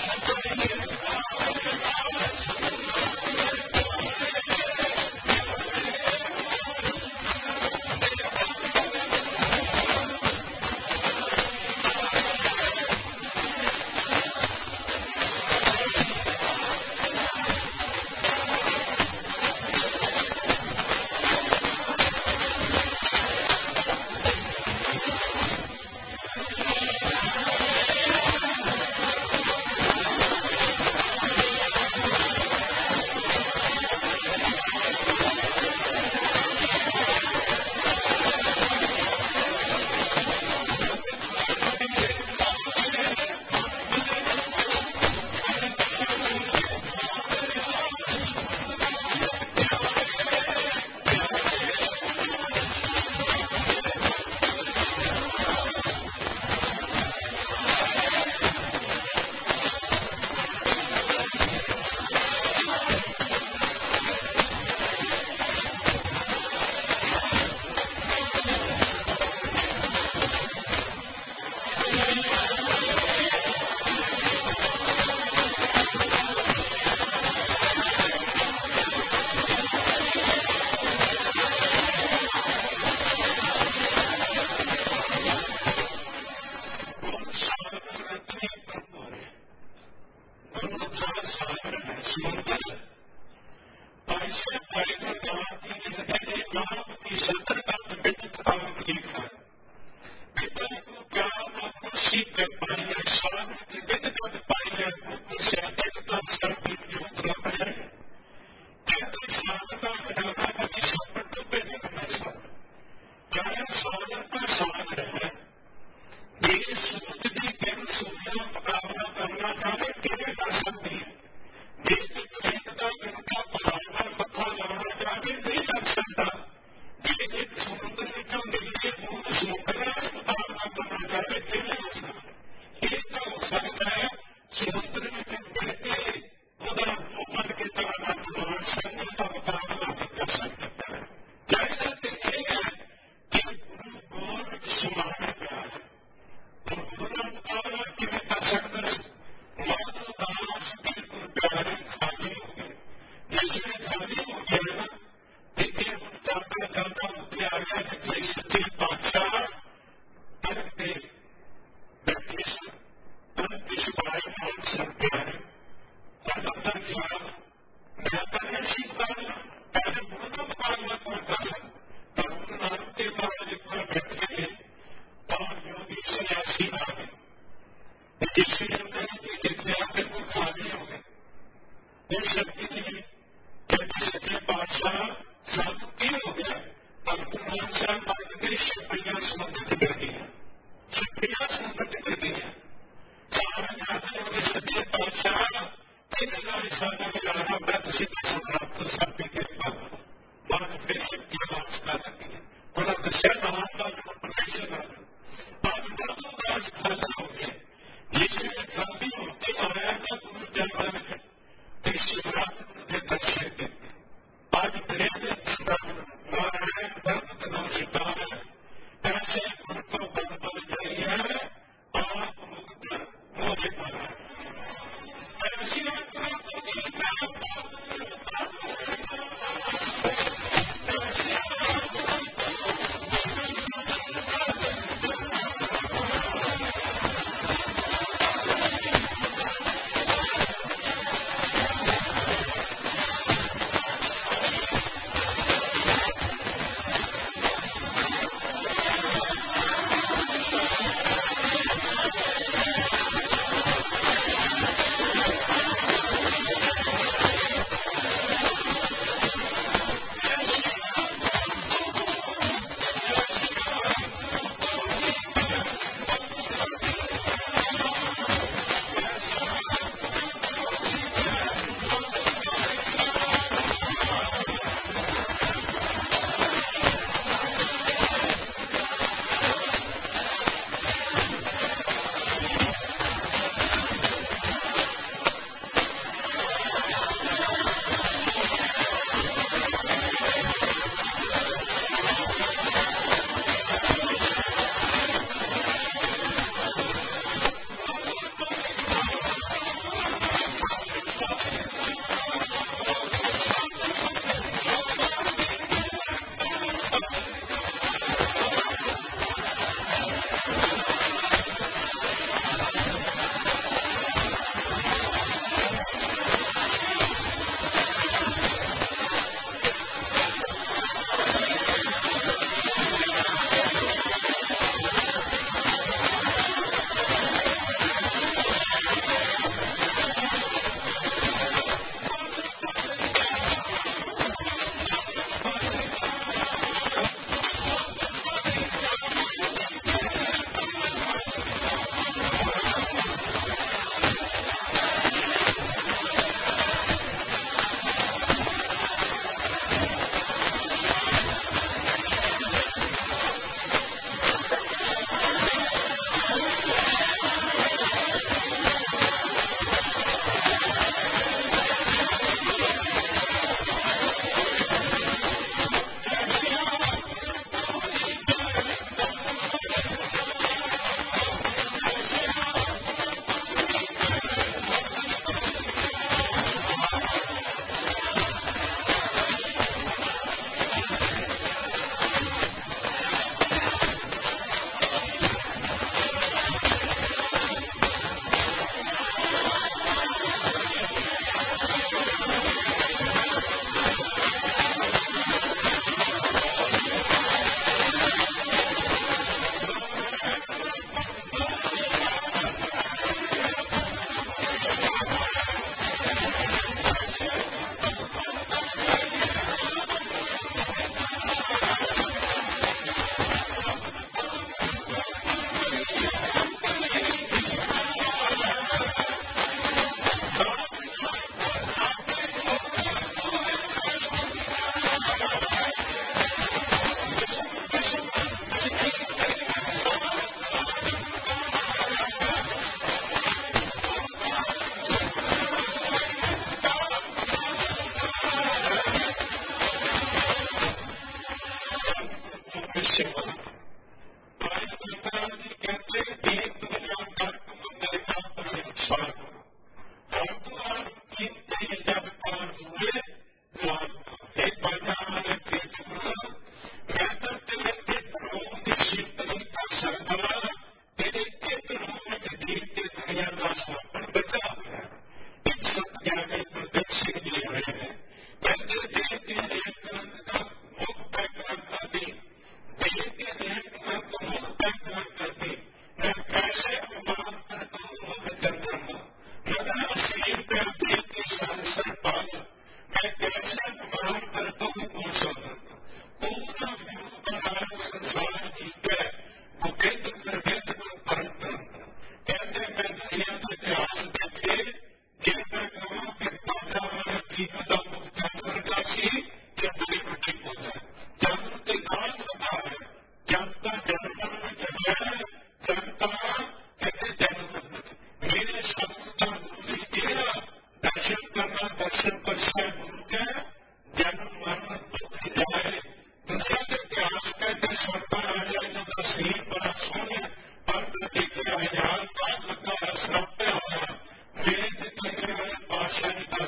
A: ਸਕਦਾ ਹੈ, ਸਮੁੰਦਰ ਵਿੱਚ ਬਹਿ ਕੇ ਉਹਦਾ ਮਨ ਕੀਤਾ ਆਨੰਦ ਸੰਗਤ ਦਾ ਮੁਕਾਬਲਾ ਵੀ ਕਰ ਸਕਦਾ ਹੈ। ਚਾਹੀਦਾ ਤੇ ਇਹ ਹੈ ਕਿ ਗੁਰੂ ਗੋਲ ਵਿੱਚ ਸਮਾਉਣਾ ਪਿਆ ਹੈ। ਗੁਰੂ ਦਾ ਮੁਕਾਬਲਾ ਕਿਵੇਂ ਕਰ ਸਕਦਾ ਸੀ? ਮਾਧੋ ਦਾਸ ਬਿਲਕੁਲ ਪਿਆਰੇ ਖਾਲੀ ਹੋ ਗਏ। ਜਿਸ ਵੇਲੇ ਖਾਲੀ ਹੋ ਗਿਆ ਨਾ ਤੇ ਇਹ ਜਾਂਦਾ ਜਾਂਦਾ ਉੱਥੇ ਆ ਗਿਆ ਜਿੱਥੇ ਸੱਚੇ ਪਾਤਸ਼ਾਹ ਅਰਗ ਤੇ ਬੈਠੇ ਸਨ। ਅਰਗ ਦੀ ਸਮਾਈ ਨਾਲ ਸਨ ਪਿਆਰੇ ਪਰ ਅੰਦਰ ਖਿਆਲ ਮੈਂ ਤਾਂ ਨਹੀਂ ਸੀ ਮੁਕਾਬਲਾ ਪਹਿਲੇ ਗੁਰੂ ਦਾ ਮੁਕਾਬਲਾ ਕੌਣ ਕਰ ਸਕਦਾ? ਪਰ ਗੁਰੂ ਨਾਨਕ ਦੇਵ ਮਹਾਰਾਜ ਇੱਕ ਵਾਰ ਬੈਠੇ ਨੇ ਤਾਂ ਯੋਗੀ ਸੰਨਿਆਸੀ ਆ ਗਏ ਤੇ ਜਿਸ ਵੇਲੇ ਉਹਨਾਂ ਨੇ ਦੇਖਿਆ ਬਿਲਕੁਲ ਖਾਲੀ ਹੋ ਗਏ। ਉਹ ਸ਼ਕਤੀ ਨਹੀਂ ਕਹਿੰਦੇ ਸੱਚੇ ਪਾਤਸ਼ਾਹ ਸਾਨੂੰ ਕੀ ਹੋ ਗਿਆ? ਪਰ ਗੁਰੂ ਨਾਨਕ ਸਾਹਿਬ ਮਹਾਰਾਜ ਦੇ ਛੱਪੜੀਆਂ ਸਮੁੰਦਰ ਚ ਗਿਰ ਗਈਆਂ, ਛੱਪੜੀਆਂ ਸਮੁੰਦਰ ਚ ਗਿਰ ਗਈਆਂ। ਸਾਰੇ ਜਾਣਦੇ ਉਹਦੇ ਸੱਚੇ ਪਾਤਸ਼ਾਹ ਇਹਦੇ ਨਾਲ ਸਾਡਾ ਗੁਜ਼ਾਰਾ ਹੁੰਦਾ, ਤੁਸੀਂ ਤਾਂ ਸਮਰਾਟ ਤੋਂ ਸਭ ਦੀ ਕਿਰਪਾ ਕਰੋ। ਬਾਅਦ ਫਿਰ ਸ਼ਕਤੀਆਂ ਵਾਪਸ ਕਰ ਦਿੱਤੀਆਂ। ਉਹਨਾਂ ਦੱਸਿਆ ਨਾਮ ਦਾ ਪ੍ਰੋਟੈਕਸ਼ਨ ਆ ਬਾਅਦ ਮਾਧੋ ਦਾਸ ਖਾਲੀ ਹੋ ਗਿਆ। ਜਿਸ ਵੇਲੇ ਖਾਲੀ ਹੋ ਕੇ ਆਇਆ ਤਾਂ ਗੁਰੂ ਜਨਮ ਵਿੱਚ ਤੇ ਸਮਰਾਟ ਦੇ ਦਰਸ਼ਨ ਕੀਤੇ। ਅੱਜ ਮੇਰੇ ਨਾਰਾਇਣ ਧਰਮ ਨਾਮ ਸਿਤਾਰ ਐਸੇ ਗੁਰੂ ਤੋਂ ਬਲ ਜਾਈ ਹੈ ਆਪ ਮੁਕਤ ਮੋਹ ਪਾਇਆ। ऐसी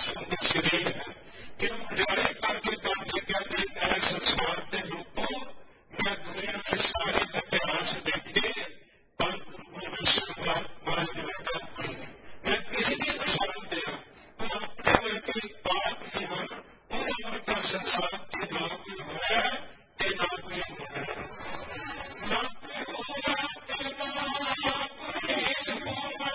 A: ਭਸਮ ਦੇ ਸਰੀਰ ਹੈ। ਇਹਨੂੰ ਮੁੰਡਿਆਰੇ ਕਰਕੇ ਕਰਦੇ ਕਹਿੰਦੇ ਐ ਸੰਸਾਰ ਦੇ ਲੋਕੋ, ਮੈਂ ਦੁਨੀਆ ਦੇ ਸਾਰੇ ਇਤਿਹਾਸ ਦੇਖੇ ਪਰ ਗੁਰੂ ਗੋਬਿੰਦ ਸਿੰਘ ਮਹਾਰਾਜ ਵਰਗਾ ਕੋਈ ਨਹੀਂ। ਮੈਂ ਕਿਸੇ ਦੀ ਪਛਾਣ ਦਿਆਂ ਉਹ ਆਪਣੇ ਵਰਗੇ ਪਾਪ ਨਹੀਂ ਹਨ, ਉਹਨਾਂ ਵਰਗਾ ਸੰਸਾਰ ਤੇ ਨਾ ਕੋਈ ਹੋਇਆ ਤੇ ਨਾ ਕੋਈ ਹੋਣਾ। ਨਾ ਕੋਈ ਹੋਇਆ ਤੇ ਨਾ ਕੋਈ ਹੋਣਾ।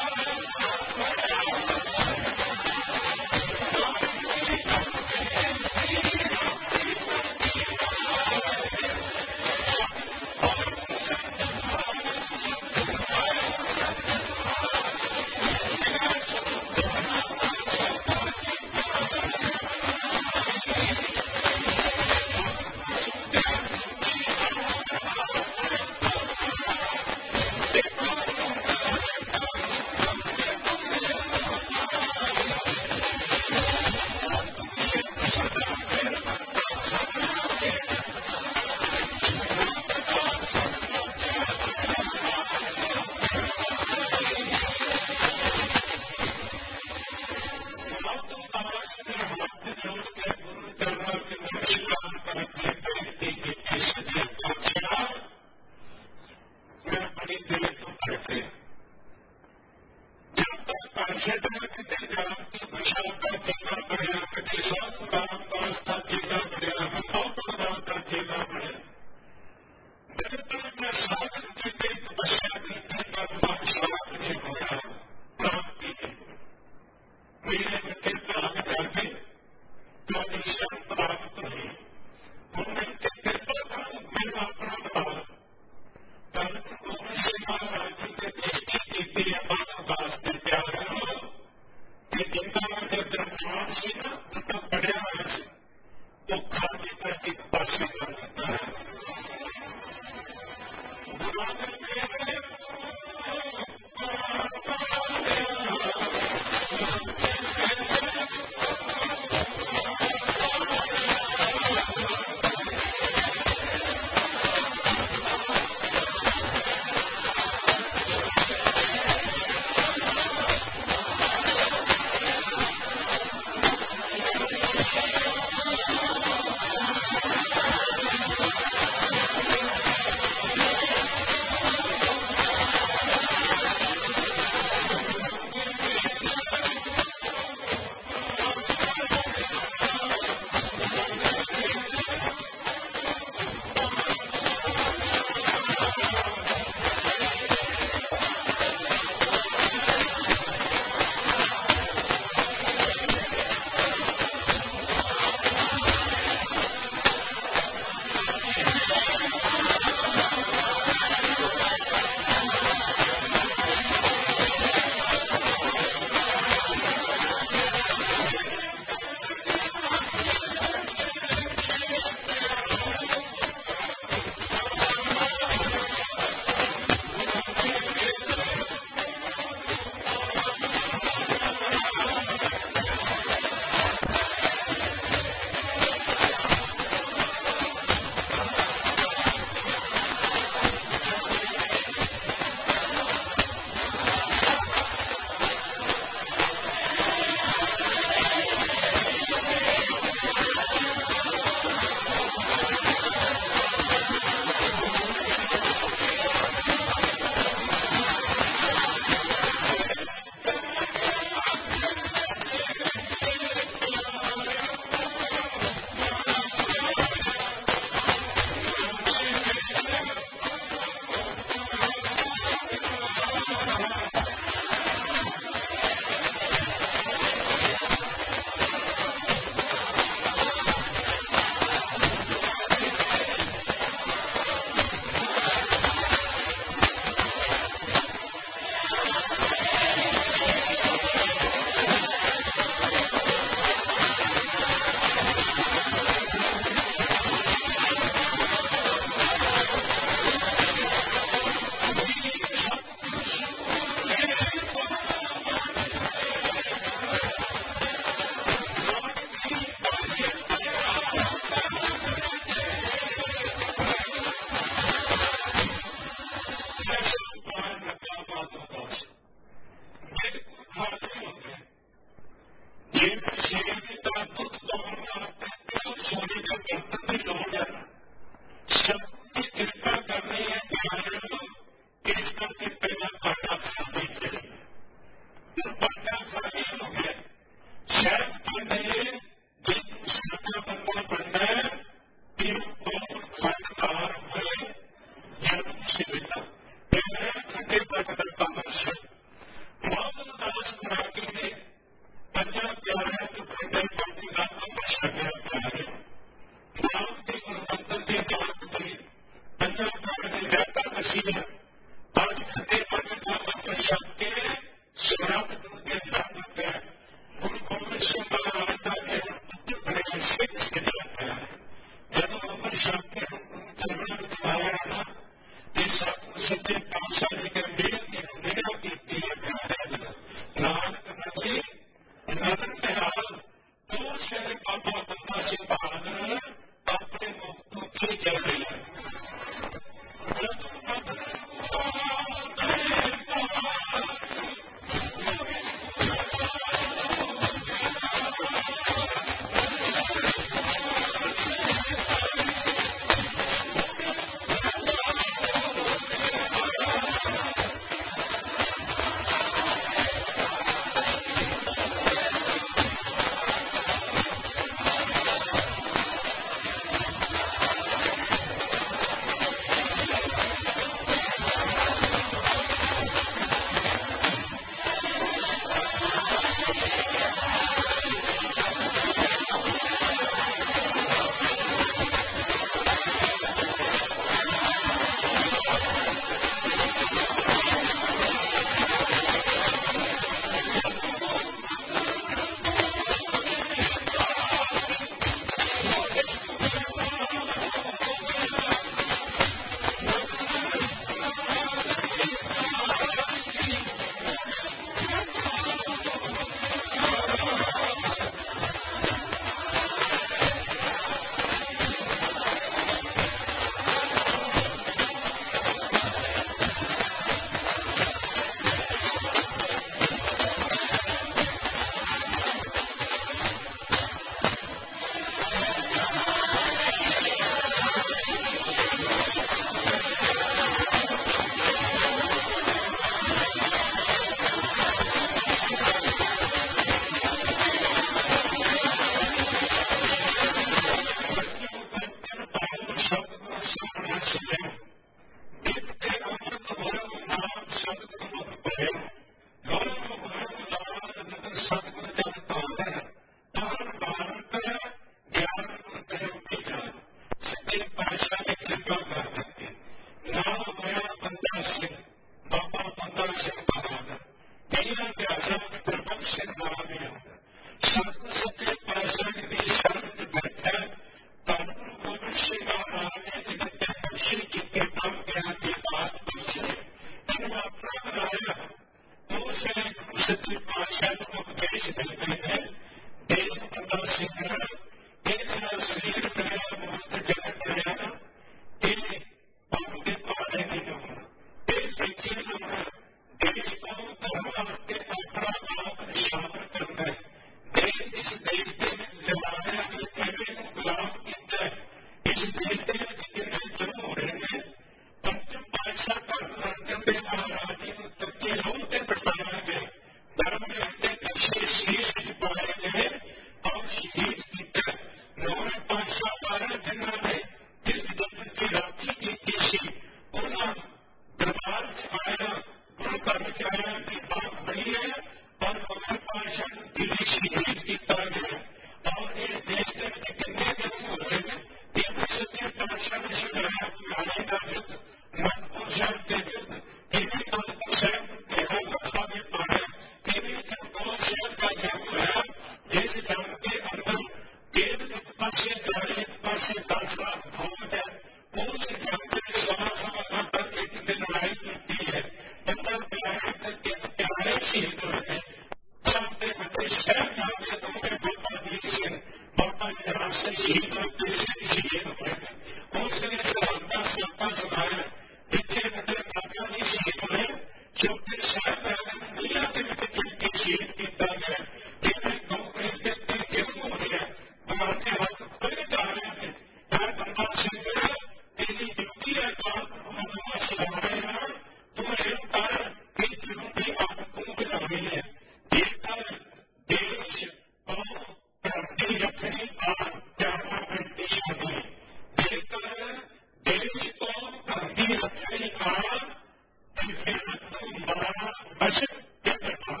A: ਪਾਤਸ਼ਾਹੀ ਦਾ ਯੁੱਧ ਅਨੰਦਪੁਰ ਸਾਹਿਬ ਦੇ ਯੁੱਧ, ਕਿਵੇਂ ਅਨੰਦਪੁਰ ਸਾਹਿਬ ਤੇਰਾ ਲੱਖਾਂ ਦੇ ਪਾਇਆ, ਕਿਵੇਂ ਚਮਕੌਰ ਸਾਹਿਬ ਦਾ ਜੰਗ ਹੋਇਆ, ਜਿਸ ਜੰਗ ਦੇ ਅੰਦਰ ਕੇਵਲ ਇੱਕ ਪਾਸੇ 40 ਇੱਕ ਪਾਸੇ 10 ਲੱਖ ਫੌਜ ਹੈ। ਉਸ ਜੰਗ ਦੇ ਸਵਾ ਘੰਟਾ ਇੱਕ ਦਿਨ ਲੜਾਈ ਕੀਤੀ ਹੈ। ਇੰਨਾ ਪਿਆਰੇ ਤੇ ਤਿੰਨ ਪਿਆਰੇ ਸ਼ਹੀਦ ਹੋਏ ਨੇ। ਸਭ ਦੇ ਵੱਡੇ ਸਾਹਿਬਜ਼ਾਦੇ ਦੋਵੇਂ ਬਾਬਾ ਅਜੀਤ ਸਿੰਘ, ਬਾਬਾ ਨਿਹਾਲ ਸਿੰਘ ਸ਼ਹੀਦ ਹੋਏ ਤੇ ਸਿੰਘ ਸ਼ਹੀਦ ਹੋਏ ਨੇ। ਉਸ ਨੇ ਸਰਹੱਦ ਦਾ ਸਿਆਪਾ ਸੁਣਾਇਆ, ਜਿੱਥੇ ਵੱਡੇ ਬਾਬਾ ਜੀ ਸ਼ਹੀਦ ਹੋਏ, ਛੋਟੇ ਸਾਹਿਬਜ਼ਾਦੇ ਨੂੰ ਨੀਹਾਂ ਦੇ ਵਿੱਚ ਚਿਣ ਕੇ ਸ਼ਹੀਦ ਕੀਤਾ ਗਿਆ। ਜਿਵੇਂ ਕੰਕਰੇ ਦੇ ਉੱਤੇ ਕਿਉਂ ਹੋ ਰਿਹਾ, ਭਗਵਾਨ ਦੇ ਹੱਥ ਖੁੱਲ੍ਹੇ ਜਾ ਰਹੇ ਨੇ। ਯਾਰ ਬੰਦਾ ਸਿੰਘ, ਤੇਰੀ ਡਿਊਟੀ ਹੈ, ਕਾਨੂੰਨ ਸੁਣਾ ਰਿਹਾ, ਤੂੰ ਇਹ ਕਰ ਕਿ ਜ਼ਰੂਰੀ ਅੱਗ ਤੂੰ ਬੁਝਾਉਣੀ ਹੈ। ਜੇਕਰ ਦੇਸ਼ ਕੌਮ ਧਰਤੀ ਰੱਖਣੀ ਆਣ ਜਾਣਾ ਬੰਦੀ ਸ਼ਾਨੀ, ਜੇਕਰ ਦੇਸ਼ ਕੌਮ ਧਰਤੀ ਰੱਖਣੀ ਆਣ ਤੇ ਫਿਰ ਤੂੰ ਮਾਰਾ ਮਸ਼ਕ ਤੇ ਦਰਬਾਰ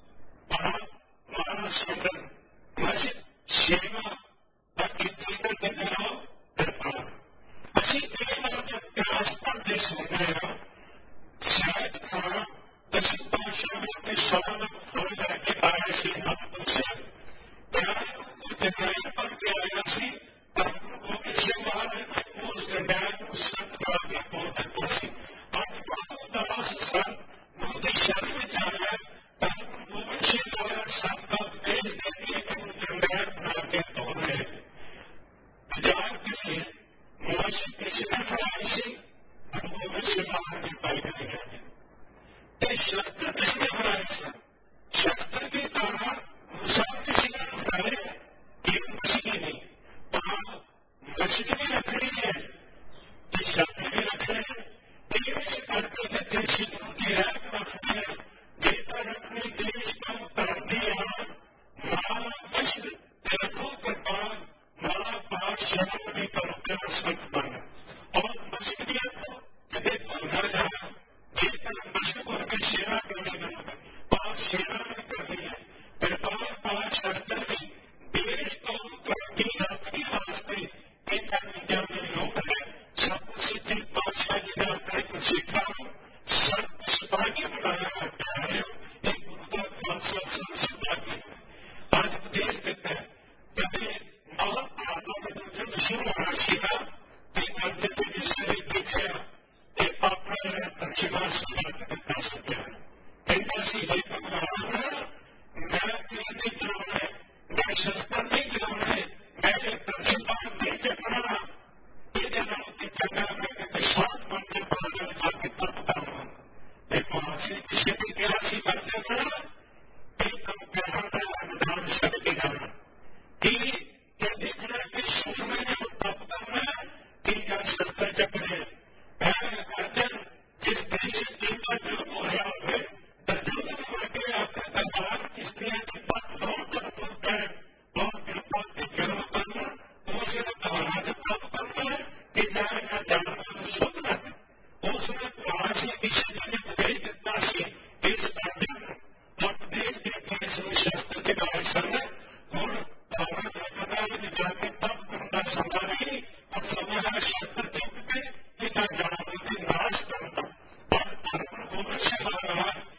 A: ਮਾਰਾ ਸੰਗਨ ਮਸ਼ਕ ਸੇਵਾ ਦਾ ਕੀਤੀ ਤੇ ਕਰਾਓ ਦਰਬਾਰ। ਅਸੀਂ ਕਈ ਵਾਰ ਇਤਿਹਾਸ ਪੜ੍ਹਦੇ ਸੁਣਦੇ ਹਾਂ, ਸ਼ਾਇਦ ਖਾਂ ਦਸਮ ਪਾਤਸ਼ਾਹ ਦੇ ਸ਼ਬਦ ਫੁੱਲ ਲੈ ਕੇ ਆਇਆ ਸੀ ਅਨੰਦਪੁਰ ਸਾਹਿਬ। ਉਹ ਜਰਨੈਲ ਬਣ ਕੇ ਆਇਆ ਸੀ, ਪਰ ਉਹ ਕਿਸੇ ਮਹਾਰਾਜ ਨੇ ਉਸ ਜਰਨੈਲ ਨੂੰ ਸੰਤ ਬਣਾ ਕੇ ਬੋਲ ਦਿੱਤਾ ਸੀ। ਅੱਜ ਬਹੁਤ ਉਦਾਸ ਸਨ, ਉਹਦੀ ਸ਼ਰਨ ਵਿੱਚ ਆਇਆ ਤਾਂ ਗੋਬਿੰਦ ਸਿੰਘ ਮਹਾਰਾਜ ਸੰਤ ਦਾ ਉਪਦੇਸ਼ ਦੇ ਕੇ ਉਹਨੂੰ ਜਰਨੈਲ ਬਣਾ ਕੇ ਤੋਰ ਰਹੇ। ਵਿਚਾਰ ਕਰੀਏ, ਮੋਸ਼ ਕਿਸੇ ਨੇ ਫੜਾਈ ਸੀ, ਗੁਰੂ ਗੋਬਿੰਦ ਸਿੰਘ ਮਹਾਰਾਜ ਨੇ ਪਾਈ ਨਹੀਂ ਹੈ। ਤੇ ਸ਼ਸਤਰ ਕਿਸਨੇ ਬਣਾਏ ਸਨ? ਸ਼ਸਤਰ ਦੀ ਤਾਰਾ ਸਭ ਕਿਸੇ ਨੇ ਫੜਾਏ, ਇਹ ਮਸ਼ਕੀ ਨਹੀਂ। ਤਾਂ ਮਸ਼ਕ ਵੀ ਰੱਖਣੀ ਹੈ ਤੇ ਸ਼ਸਤਰ ਵੀ ਰੱਖਣੇ ਹੈ। ਇਸ ਕਰਕੇ ਜਿੱਥੇ ਸਿੱਧੂ ਦੀ ਰਹਿਤ ਰੱਖਦੀ ਹੈ, ਜੇਕਰ ਰੱਖਣੀ ਦੇਸ਼ ਕੌਮ ਧਰਤੀ ਆ, ਮਾਲਾ ਮਸ਼ਕ ਤੇ ਰੱਖੋ ਕਿਰਪਾਨ, ਮਾਲਾ ਪਾਠ ਸ਼ਬਦ ਵੀ ਕਰੋ ਤੇਰਾ ਸੰਤ ਬਣ। ਔਰ ਮਸ਼ਕ ਵੀ ਰੱਖੋ ਕਿਤੇ ਭੁੱਲ ਨਾ ਜਾਣਾ। ਜੇਕਰ ਮਸ਼ਕ ਭੁੱਲ ਕੇ ਸੇਵਾ ਕਰਨੀ ਹੈ, ਪਾਠ ਸੇਵਾ ਵੀ ਕਰਨੀ ਹੈ, ਕਿਰਪਾਨ ਪਾਠ ਸ਼ਸਤਰ ਵੀ ਦੇਸ਼ ਕੌਮ ਧਰਤੀ ਰੱਖੀ ਵਾਸਤੇ ਇਹਨਾਂ ਚੀਜ਼ਾਂ ਦੀ ਲੋੜ ਹੈ। ਸਭ ਸਿੱਖੀ ਪਾਤਸ਼ਾਹ ਜੀ ਨੇ ਆਪਣੇ ਕੁਝ ਸਿੱਖਾਂ ਨੂੰ ਸੰਤ ਸਿਪਾਹੀ ਬਣਾਇਆ ਹੈ। ਇਹ ਗੁਰੂ ਦਾ ਖਾਲਸਾ ਸੰਤ ਸਿਪਾਹੀ ਅੱਜ ਉਪਦੇਸ਼ ਦਿੱਤਾ ਹੈ। ਕਦੇ ਮਹਾਭਾਰਤ ਦਾ ਯੁੱਧ ਸ਼ੁਰੂ ਹੋਣਾ ਸੀਗਾ ਤੇ ਅੱਗੇ ਤੋਂ ਕਿਸੇ ਨੇ ਦੇਖਿਆ ਤੇ ਆਪਣਾ ਜਿਹੜਾ ਦਰਸ਼ਨਾ ਸਮਾਜ ਦਿੱਤਾ ਸਕਿਆ। ਕਹਿੰਦਾ ਸੀ ਇਹ ਭਗਵਾਨ, ਮੈਂ ਇਸ ਨਹੀਂ ਚਲਾਉਣਾ, ਮੈਂ ਸ਼ਸਤਰ ਨਹੀਂ ਚਲਾਉਣੇ, ਮੈਂ ਇਹ ਦਰਸ਼ਨਾ ਨਹੀਂ ਚੱਕਣਾ। ਇਹਦੇ ਨਾਲ ਤੇ ਚੰਗਾ ਮੈਂ ਕਿਤੇ ਸਾਧ ਬਣ ਕੇ ਬਾਦਲ ਜਾ ਕੇ ਤਪ ਕਰਾਂ। ਤੇ ਪਾਸੇ ਕਿਸੇ ਨੇ ਕਿਹਾ ਸੀ ਕਰਦੇ ਨਾ ਇਹ ਕੰਮ ਕਰਨ ਦਾ ਮੈਦਾਨ ਛੱਡ ਕੇ ਜਾਣਾ। ਇਹ ਦੇਖਣਾ ਕਿ ਸੂਰਮੇ ਨੇ ਤਪ ਕਰਨਾ ਕਿ ਜਾਂ ਸ਼ਸਤਰ ਚੱਕਣੇ। ਅਰਜਨ ਜਿਸ ਦੇਸ਼ ਦਾ ਜੁਰਮ ਹੋ ਰਿਹਾ ਹੋਵੇ ਤਾਂ ਜੁਰਮ ਕਰਕੇ ਆਪਣੇ ਦਰਬਾਰ ਕਿਸ਼ਤੀਆਂ ਦੀ ਪੱਤ ਲਾਉਣ ਤੱਕ ਤੁਰਦਾ ਹੈ। ਬਹੁਤ ਕਿਰਪਾ ਤੇ ਜਨਮ ਕਰਨਾ, ਉਸ ਨੇ ਕਹਾਣਾ ਤੇ ਤਪ ਕਰਨਾ ਕਿ ਜਾਣਾ ਜਾਣਾ ਨੂੰ ਸੁਧਨਾ। ਉਸ ਨੇ ਕਹਾ ਸੀ ਕਿਸੇ ਨੇ ਉਪਦੇਸ਼ ਦਿੱਤਾ ਸੀ ਇਸ ਅਰਜਨ ਨੂੰ, ਉਪਦੇਸ਼ ਦੇ ਕੇ ਇਸ ਨੂੰ ਸ਼ਸਤਰ ਦੇ ਨਾਲ ਸੰਗ। ਹੁਣ ਭਾਵਨਾ ਦੇ ਮੈਦਾਨ ਵਿੱਚ ਜਾ ਕੇ ਤਪ ਕਰਨ ਦਾ ਸਮਾਂ ਨਹੀਂ, ਪਰ ਸਮਾਂ ਹੈ ਸ਼ਸਤਰ ਚੁੱਕ ਕੇ ਇਹਨਾਂ ਜਾਨਵਰਾਂ ਦੇ ਨਾਸ਼ ਕਰਨ ਦਾ। ਪਰ ਗੁਰੂ ਗੋਬਿੰਦ ਸਿੰਘ ਮਹਾਰਾਜ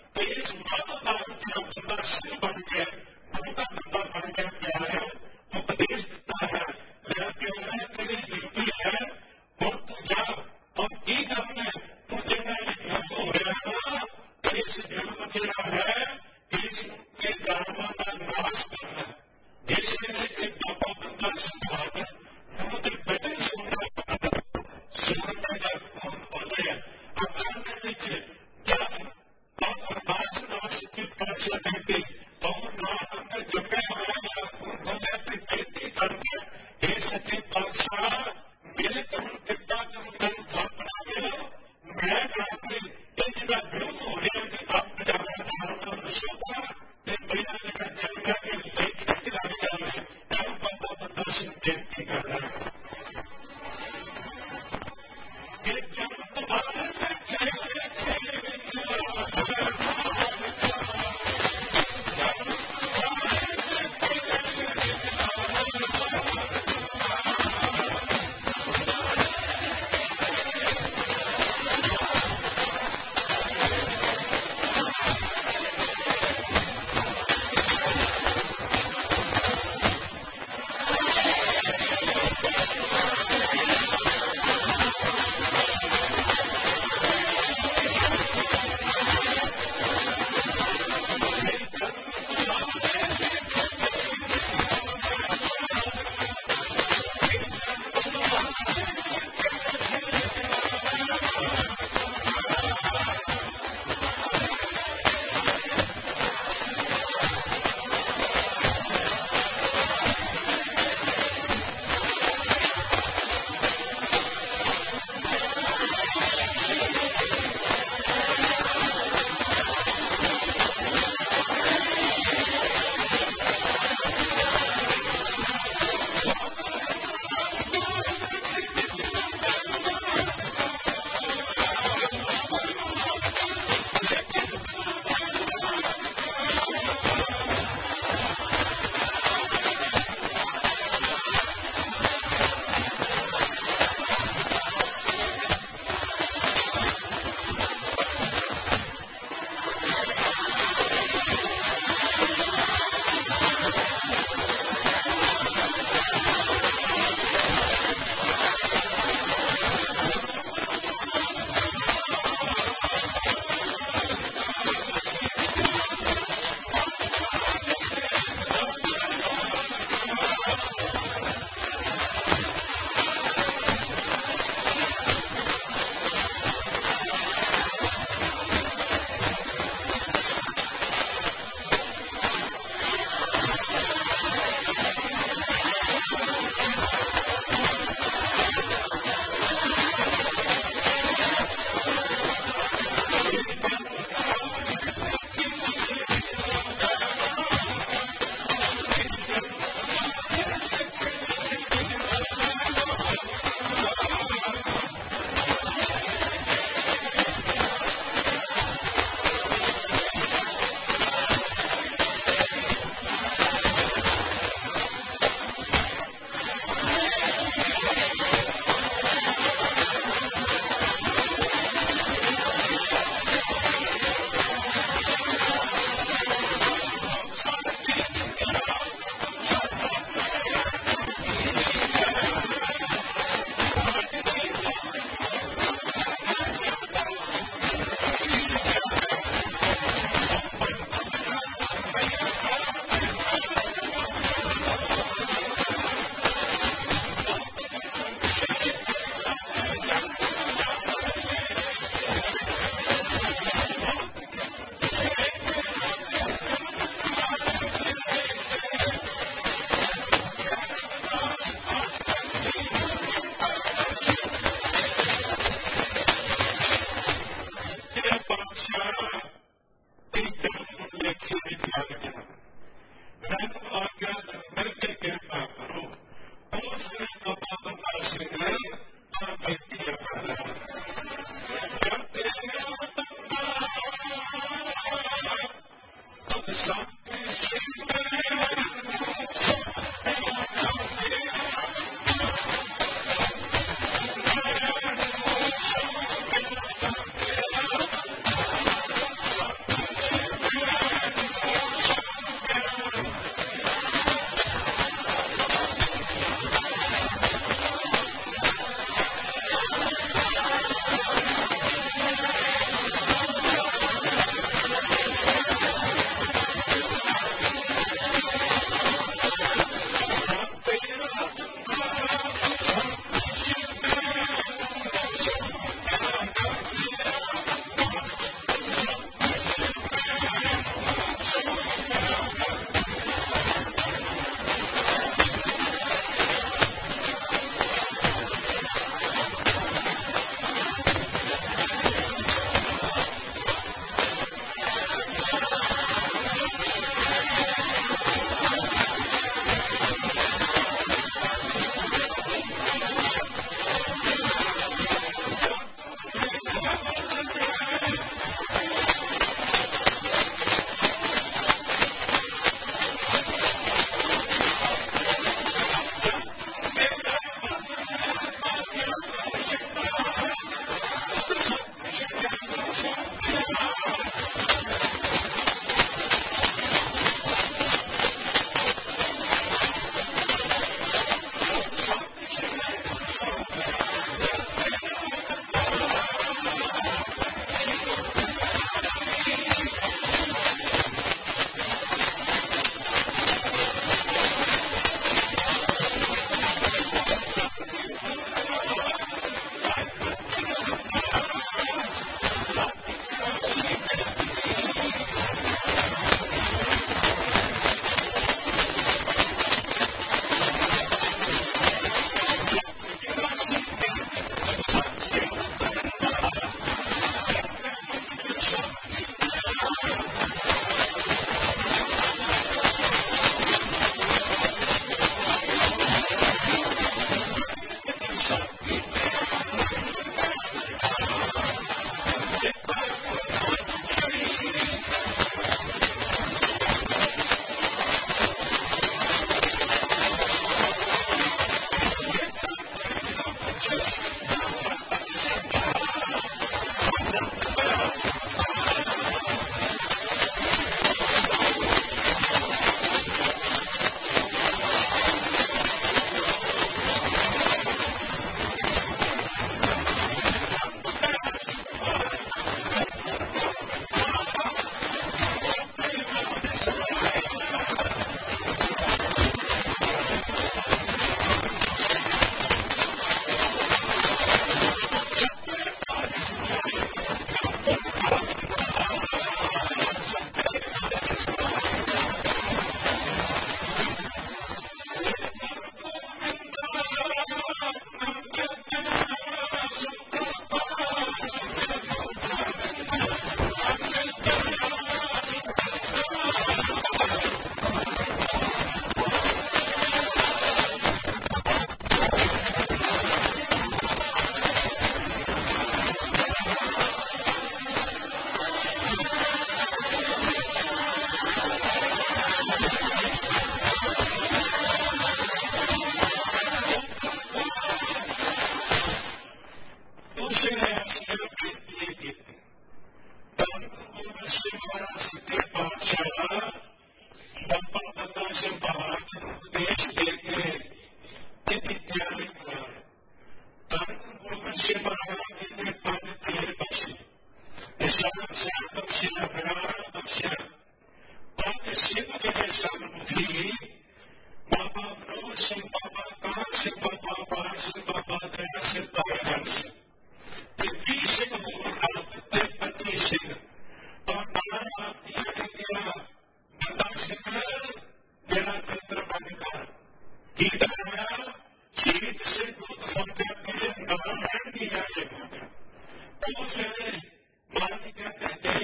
A: ਕਿਸੇ ਨੇ ਐਸੀਆਂ ਬੇਨਤੀਆਂ ਕੀਤੀ। ਧੰਨ ਗੋਬਿੰਦ ਸਿੰਘ ਮਹਾਰਾਜ ਸੱਚੇ ਪਾਤਸ਼ਾਹ ਬਾਬਾ ਬੰਦਾ ਸਿੰਘ ਬਹਾਦਰ ਨੂੰ ਉਪਦੇਸ਼ ਦੇ ਕੇ ਇਹਦੀ ਤਿਆਰੀ ਕਰਾਈ। ਧੰਨ ਗੋਬਿੰਦ ਸਿੰਘ ਮਹਾਰਾਜ ਜੀ ਨੇ 5 ਤੇਲ ਬਖਸ਼ੇ, ਨਿਸ਼ਾਨ ਸਾਹਿਬ ਬਖਸ਼ਿਆ, ਬਰਾੜਾ ਬਖਸ਼ਿਆ। 5 ਸਿੰਘ ਜਿਹੜੇ ਸਨ ਮੁਖੀ, ਬਾਬਾ ਬਰੋੜ ਸਿੰਘ, ਬਾਬਾ ਕਾਹਨ ਸਿੰਘ, ਬਾਬਾ ਬਾਣ ਸਿੰਘ, ਬਾਬਾ ਦਇਆ ਸਿੰਘ, ਬਾਬਾ ਸਿੰਘ ਤੇ 20 ਸਿੰਘ ਹੋਰ ਨਾਲ ਦਿੱਤੇ, 25 ਸਿੰਘ। ਔਰ ਨਾਲ ਗਿਆ ਬੰਦਾ ਸਿੰਘ ਜਿਹੜਾ ਕੇਂਦਰ ਬਣਦਾ ਕੀ ਕਰਾਇਆ, ਸ਼ਹੀਦ ਸਿੰਘ ਨੂੰ ਦਫਨ ਕਰਕੇ ਨਾਲ ਰਹਿਣ ਦੀ ਇਜਾਜ਼ਤ ਹੋ ਗਈ। ਉਸ ਵੇਲੇ ਮਾਨੀ ਕਹਿੰਦੇ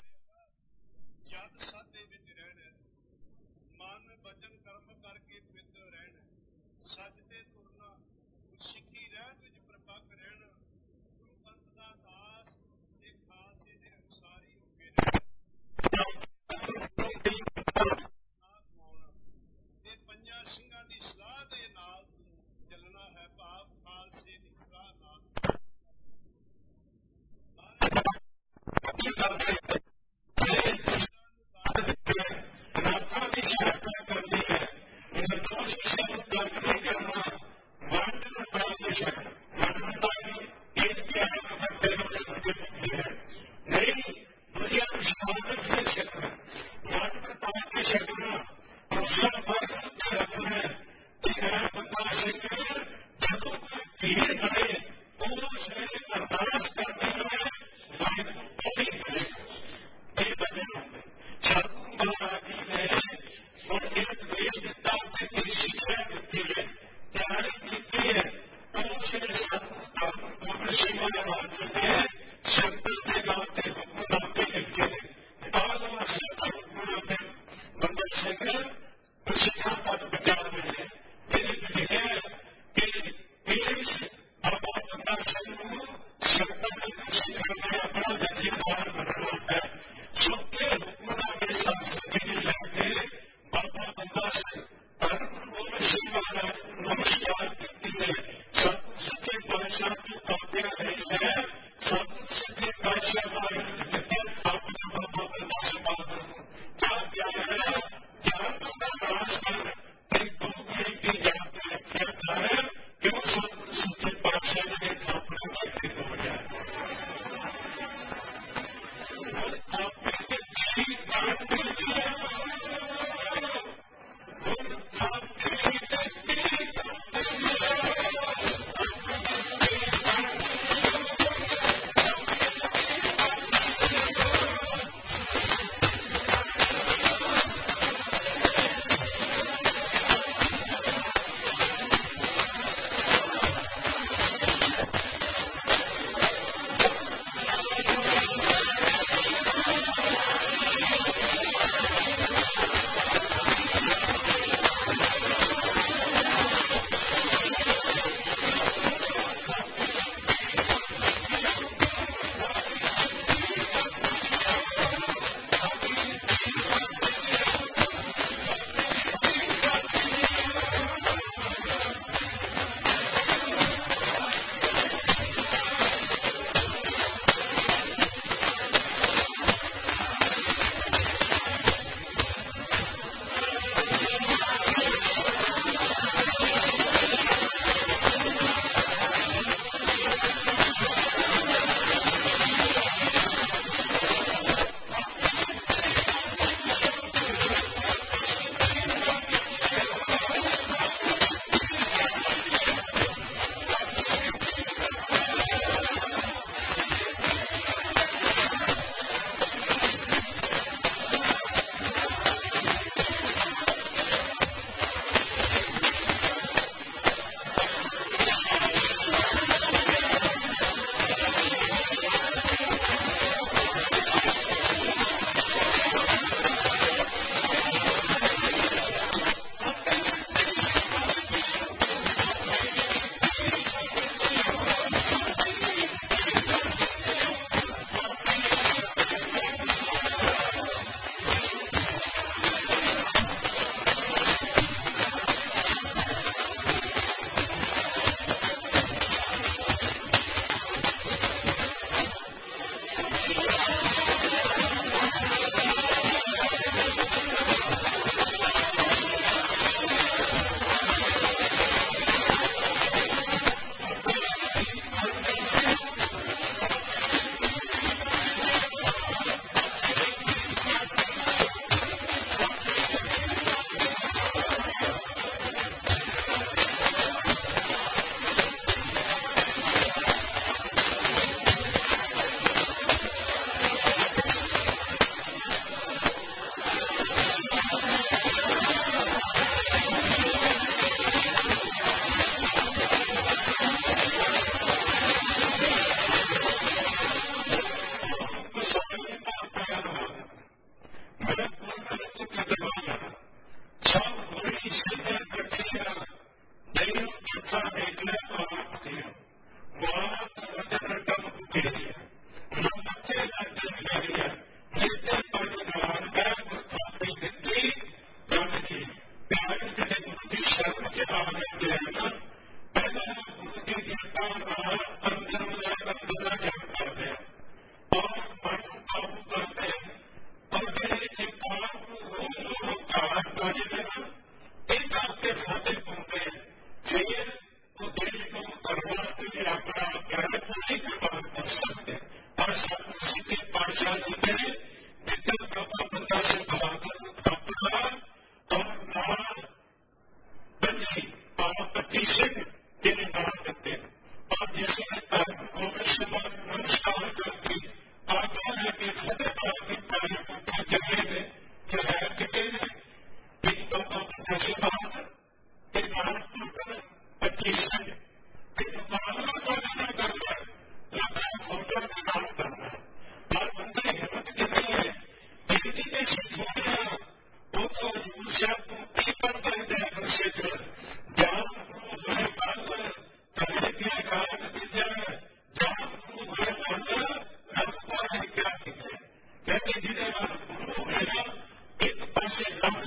B: ਜਦ ਸਾਦੇ ਵਿੱਚ ਰਹਿਣਾ, ਮਨ ਬਚਨ ਕਰਮ ਕਰਕੇ ਪਵਿੱਤਰ ਰਹਿਣਾ, ਸੱਚ ਤੇ ਤੁਰਨਾ, ਸਿੱਖੀ ਰਹਿਤ ਵਿੱਚ ਪ੍ਰਪੱਕ ਰਹਿਣਾ, ਗੁਰੂ ਪੰਥ ਦਾ ਦਾਸ ਤੇ ਖਾਲਸੇ ਦੇ ਅਨੁਸਾਰੀ ਹੋ ਕੇ ਰਹਿਣਾ ਤੇ 5 ਸਿੰਘਾਂ ਦੀ ਸਲਾਹ ਦੇ ਨਾਲ ਚੱਲਣਾ ਹੈ, ਭਾਵ ਖਾਲਸੇ ਦੀ ਸਲਾਹ ਨਾਲ।
A: ਰਾਤਾਂ ਦੀ ਸਹਾਇਤਾ ਕਰਨੀ ਹੈ, ਨਿਰਦੋਸ਼ ਕਿਸੇ ਨੂੰ ਤੰਗ ਨਹੀਂ ਕਰਨਾ, ਵੰਡ ਨੂੰ ਬੜਾ ਕੁਛ ਹੈ। ਵੰਡ ਦਾ ਵੀ ਇਹ ਪਿਆਰ ਬੰਦੇ ਨੂੰ ਦਿੱਤੀ ਹੈ, ਨਹੀਂ ਦੁਨੀਆ ਨੂੰ ਸ਼ਹਾਦਤ ਦੇ ਛਕਣਾ, ਵੰਡ ਪਾ ਕੇ ਛਕਣਾ, ਭਰੋਸਾ ਵੰਡ ਉੱਤੇ ਰੱਖਣਾ ਕਿ ਮੇਰਾ ਬੰਦਾ ਸਿੰਘ ਜਦੋਂ ਕੋਈ ਭੀੜ ਬਣੇ ਉਸ ਵੇਲੇ ਅਰਦਾਸ ਕਰਦੀ ਹੈ, ਵਾਹਿਗੁਰੂ ਉਹੀ ਕਰੇ। ਇਹ ਬਚਨ ਸਤਿਗੁਰੂ ਮਹਾਰਾਜ ਜੀ ਨੇ ਹੁਣ ਇਹ ਉਪਦੇਸ਼ ਦਿੱਤਾ ਤੇ ਇਹ ਸਿੱਖਿਆ ਦਿੱਤੀ ਹੈ, ਤਿਆਰੀ ਕੀਤੀ ਹੈ। ਉਸ ਵੇਲੇ ਸਤਿਗੁਰੂ ਧੰਨ ਗੋਬਿੰਦ ਸਿੰਘ ਮਹਾਰਾਜ ਜੀ ਨੇ ਸੰਗਤਾਂ ਦੇ ਨਾਂ ਤੇ ਹੁਕਮਨਾਮੇ ਲਿਖੇ ਨੇ। ਬਾਅਦ ਹੁਕਮਨਾਮੇ ਬੰਦਾ ਸਿੰਘ ਸਿੱਖਾਂ ਤੱਕ ਪਹੁੰਚਾ ਮਿਲੇ। ਇਹਦੇ ਵਿੱਚ ਲਿਖਿਆ ਕਿ ਇਸ ਬਾਬਾ ਬੰਦਾ ਸਿੰਘ ਨੂੰ ਸੰਗਤਾਂ ਨੂੰ ਸਿੱਖਾਂ ਨੇ ਆਪਣਾ ਜਥੇਦਾਰ ਬਣਾਉਣਾ ਹੈ। ਸੋ ਇਹ ਹੁਕਮਨਾਮੇ ਸੰਸਦੀ ਨੇ ਲੈ ਕੇ ਬਾਬਾ ਬੰਦਾ ਸਿੰਘ ਧੰਨ ਗੁਰੂ ਗੋਬਿੰਦ ਸਿੰਘ ਮਹਾਰਾਜ ਨੂੰ ਨਮਸਕਾਰ ਕੀਤੀ ਹੈ। ਸਤਿਗੁਰੂ ਸੱਚੇ ਪਾਤਸ਼ਾਹ ਤੋਂ ਆਗਿਆ ਲਈ ਹੈ हिम्मत के नाम करना है। और बंदे हिम्मत के नहीं है, बेटी के सिखोना वो तो यूशा तू पीपल कर दे घोषित जान गुरु है बल करे के कारण विजय जान गुरु है बल लगता है क्या विजय। कहते जिन्हें गुरु है एक पासे लग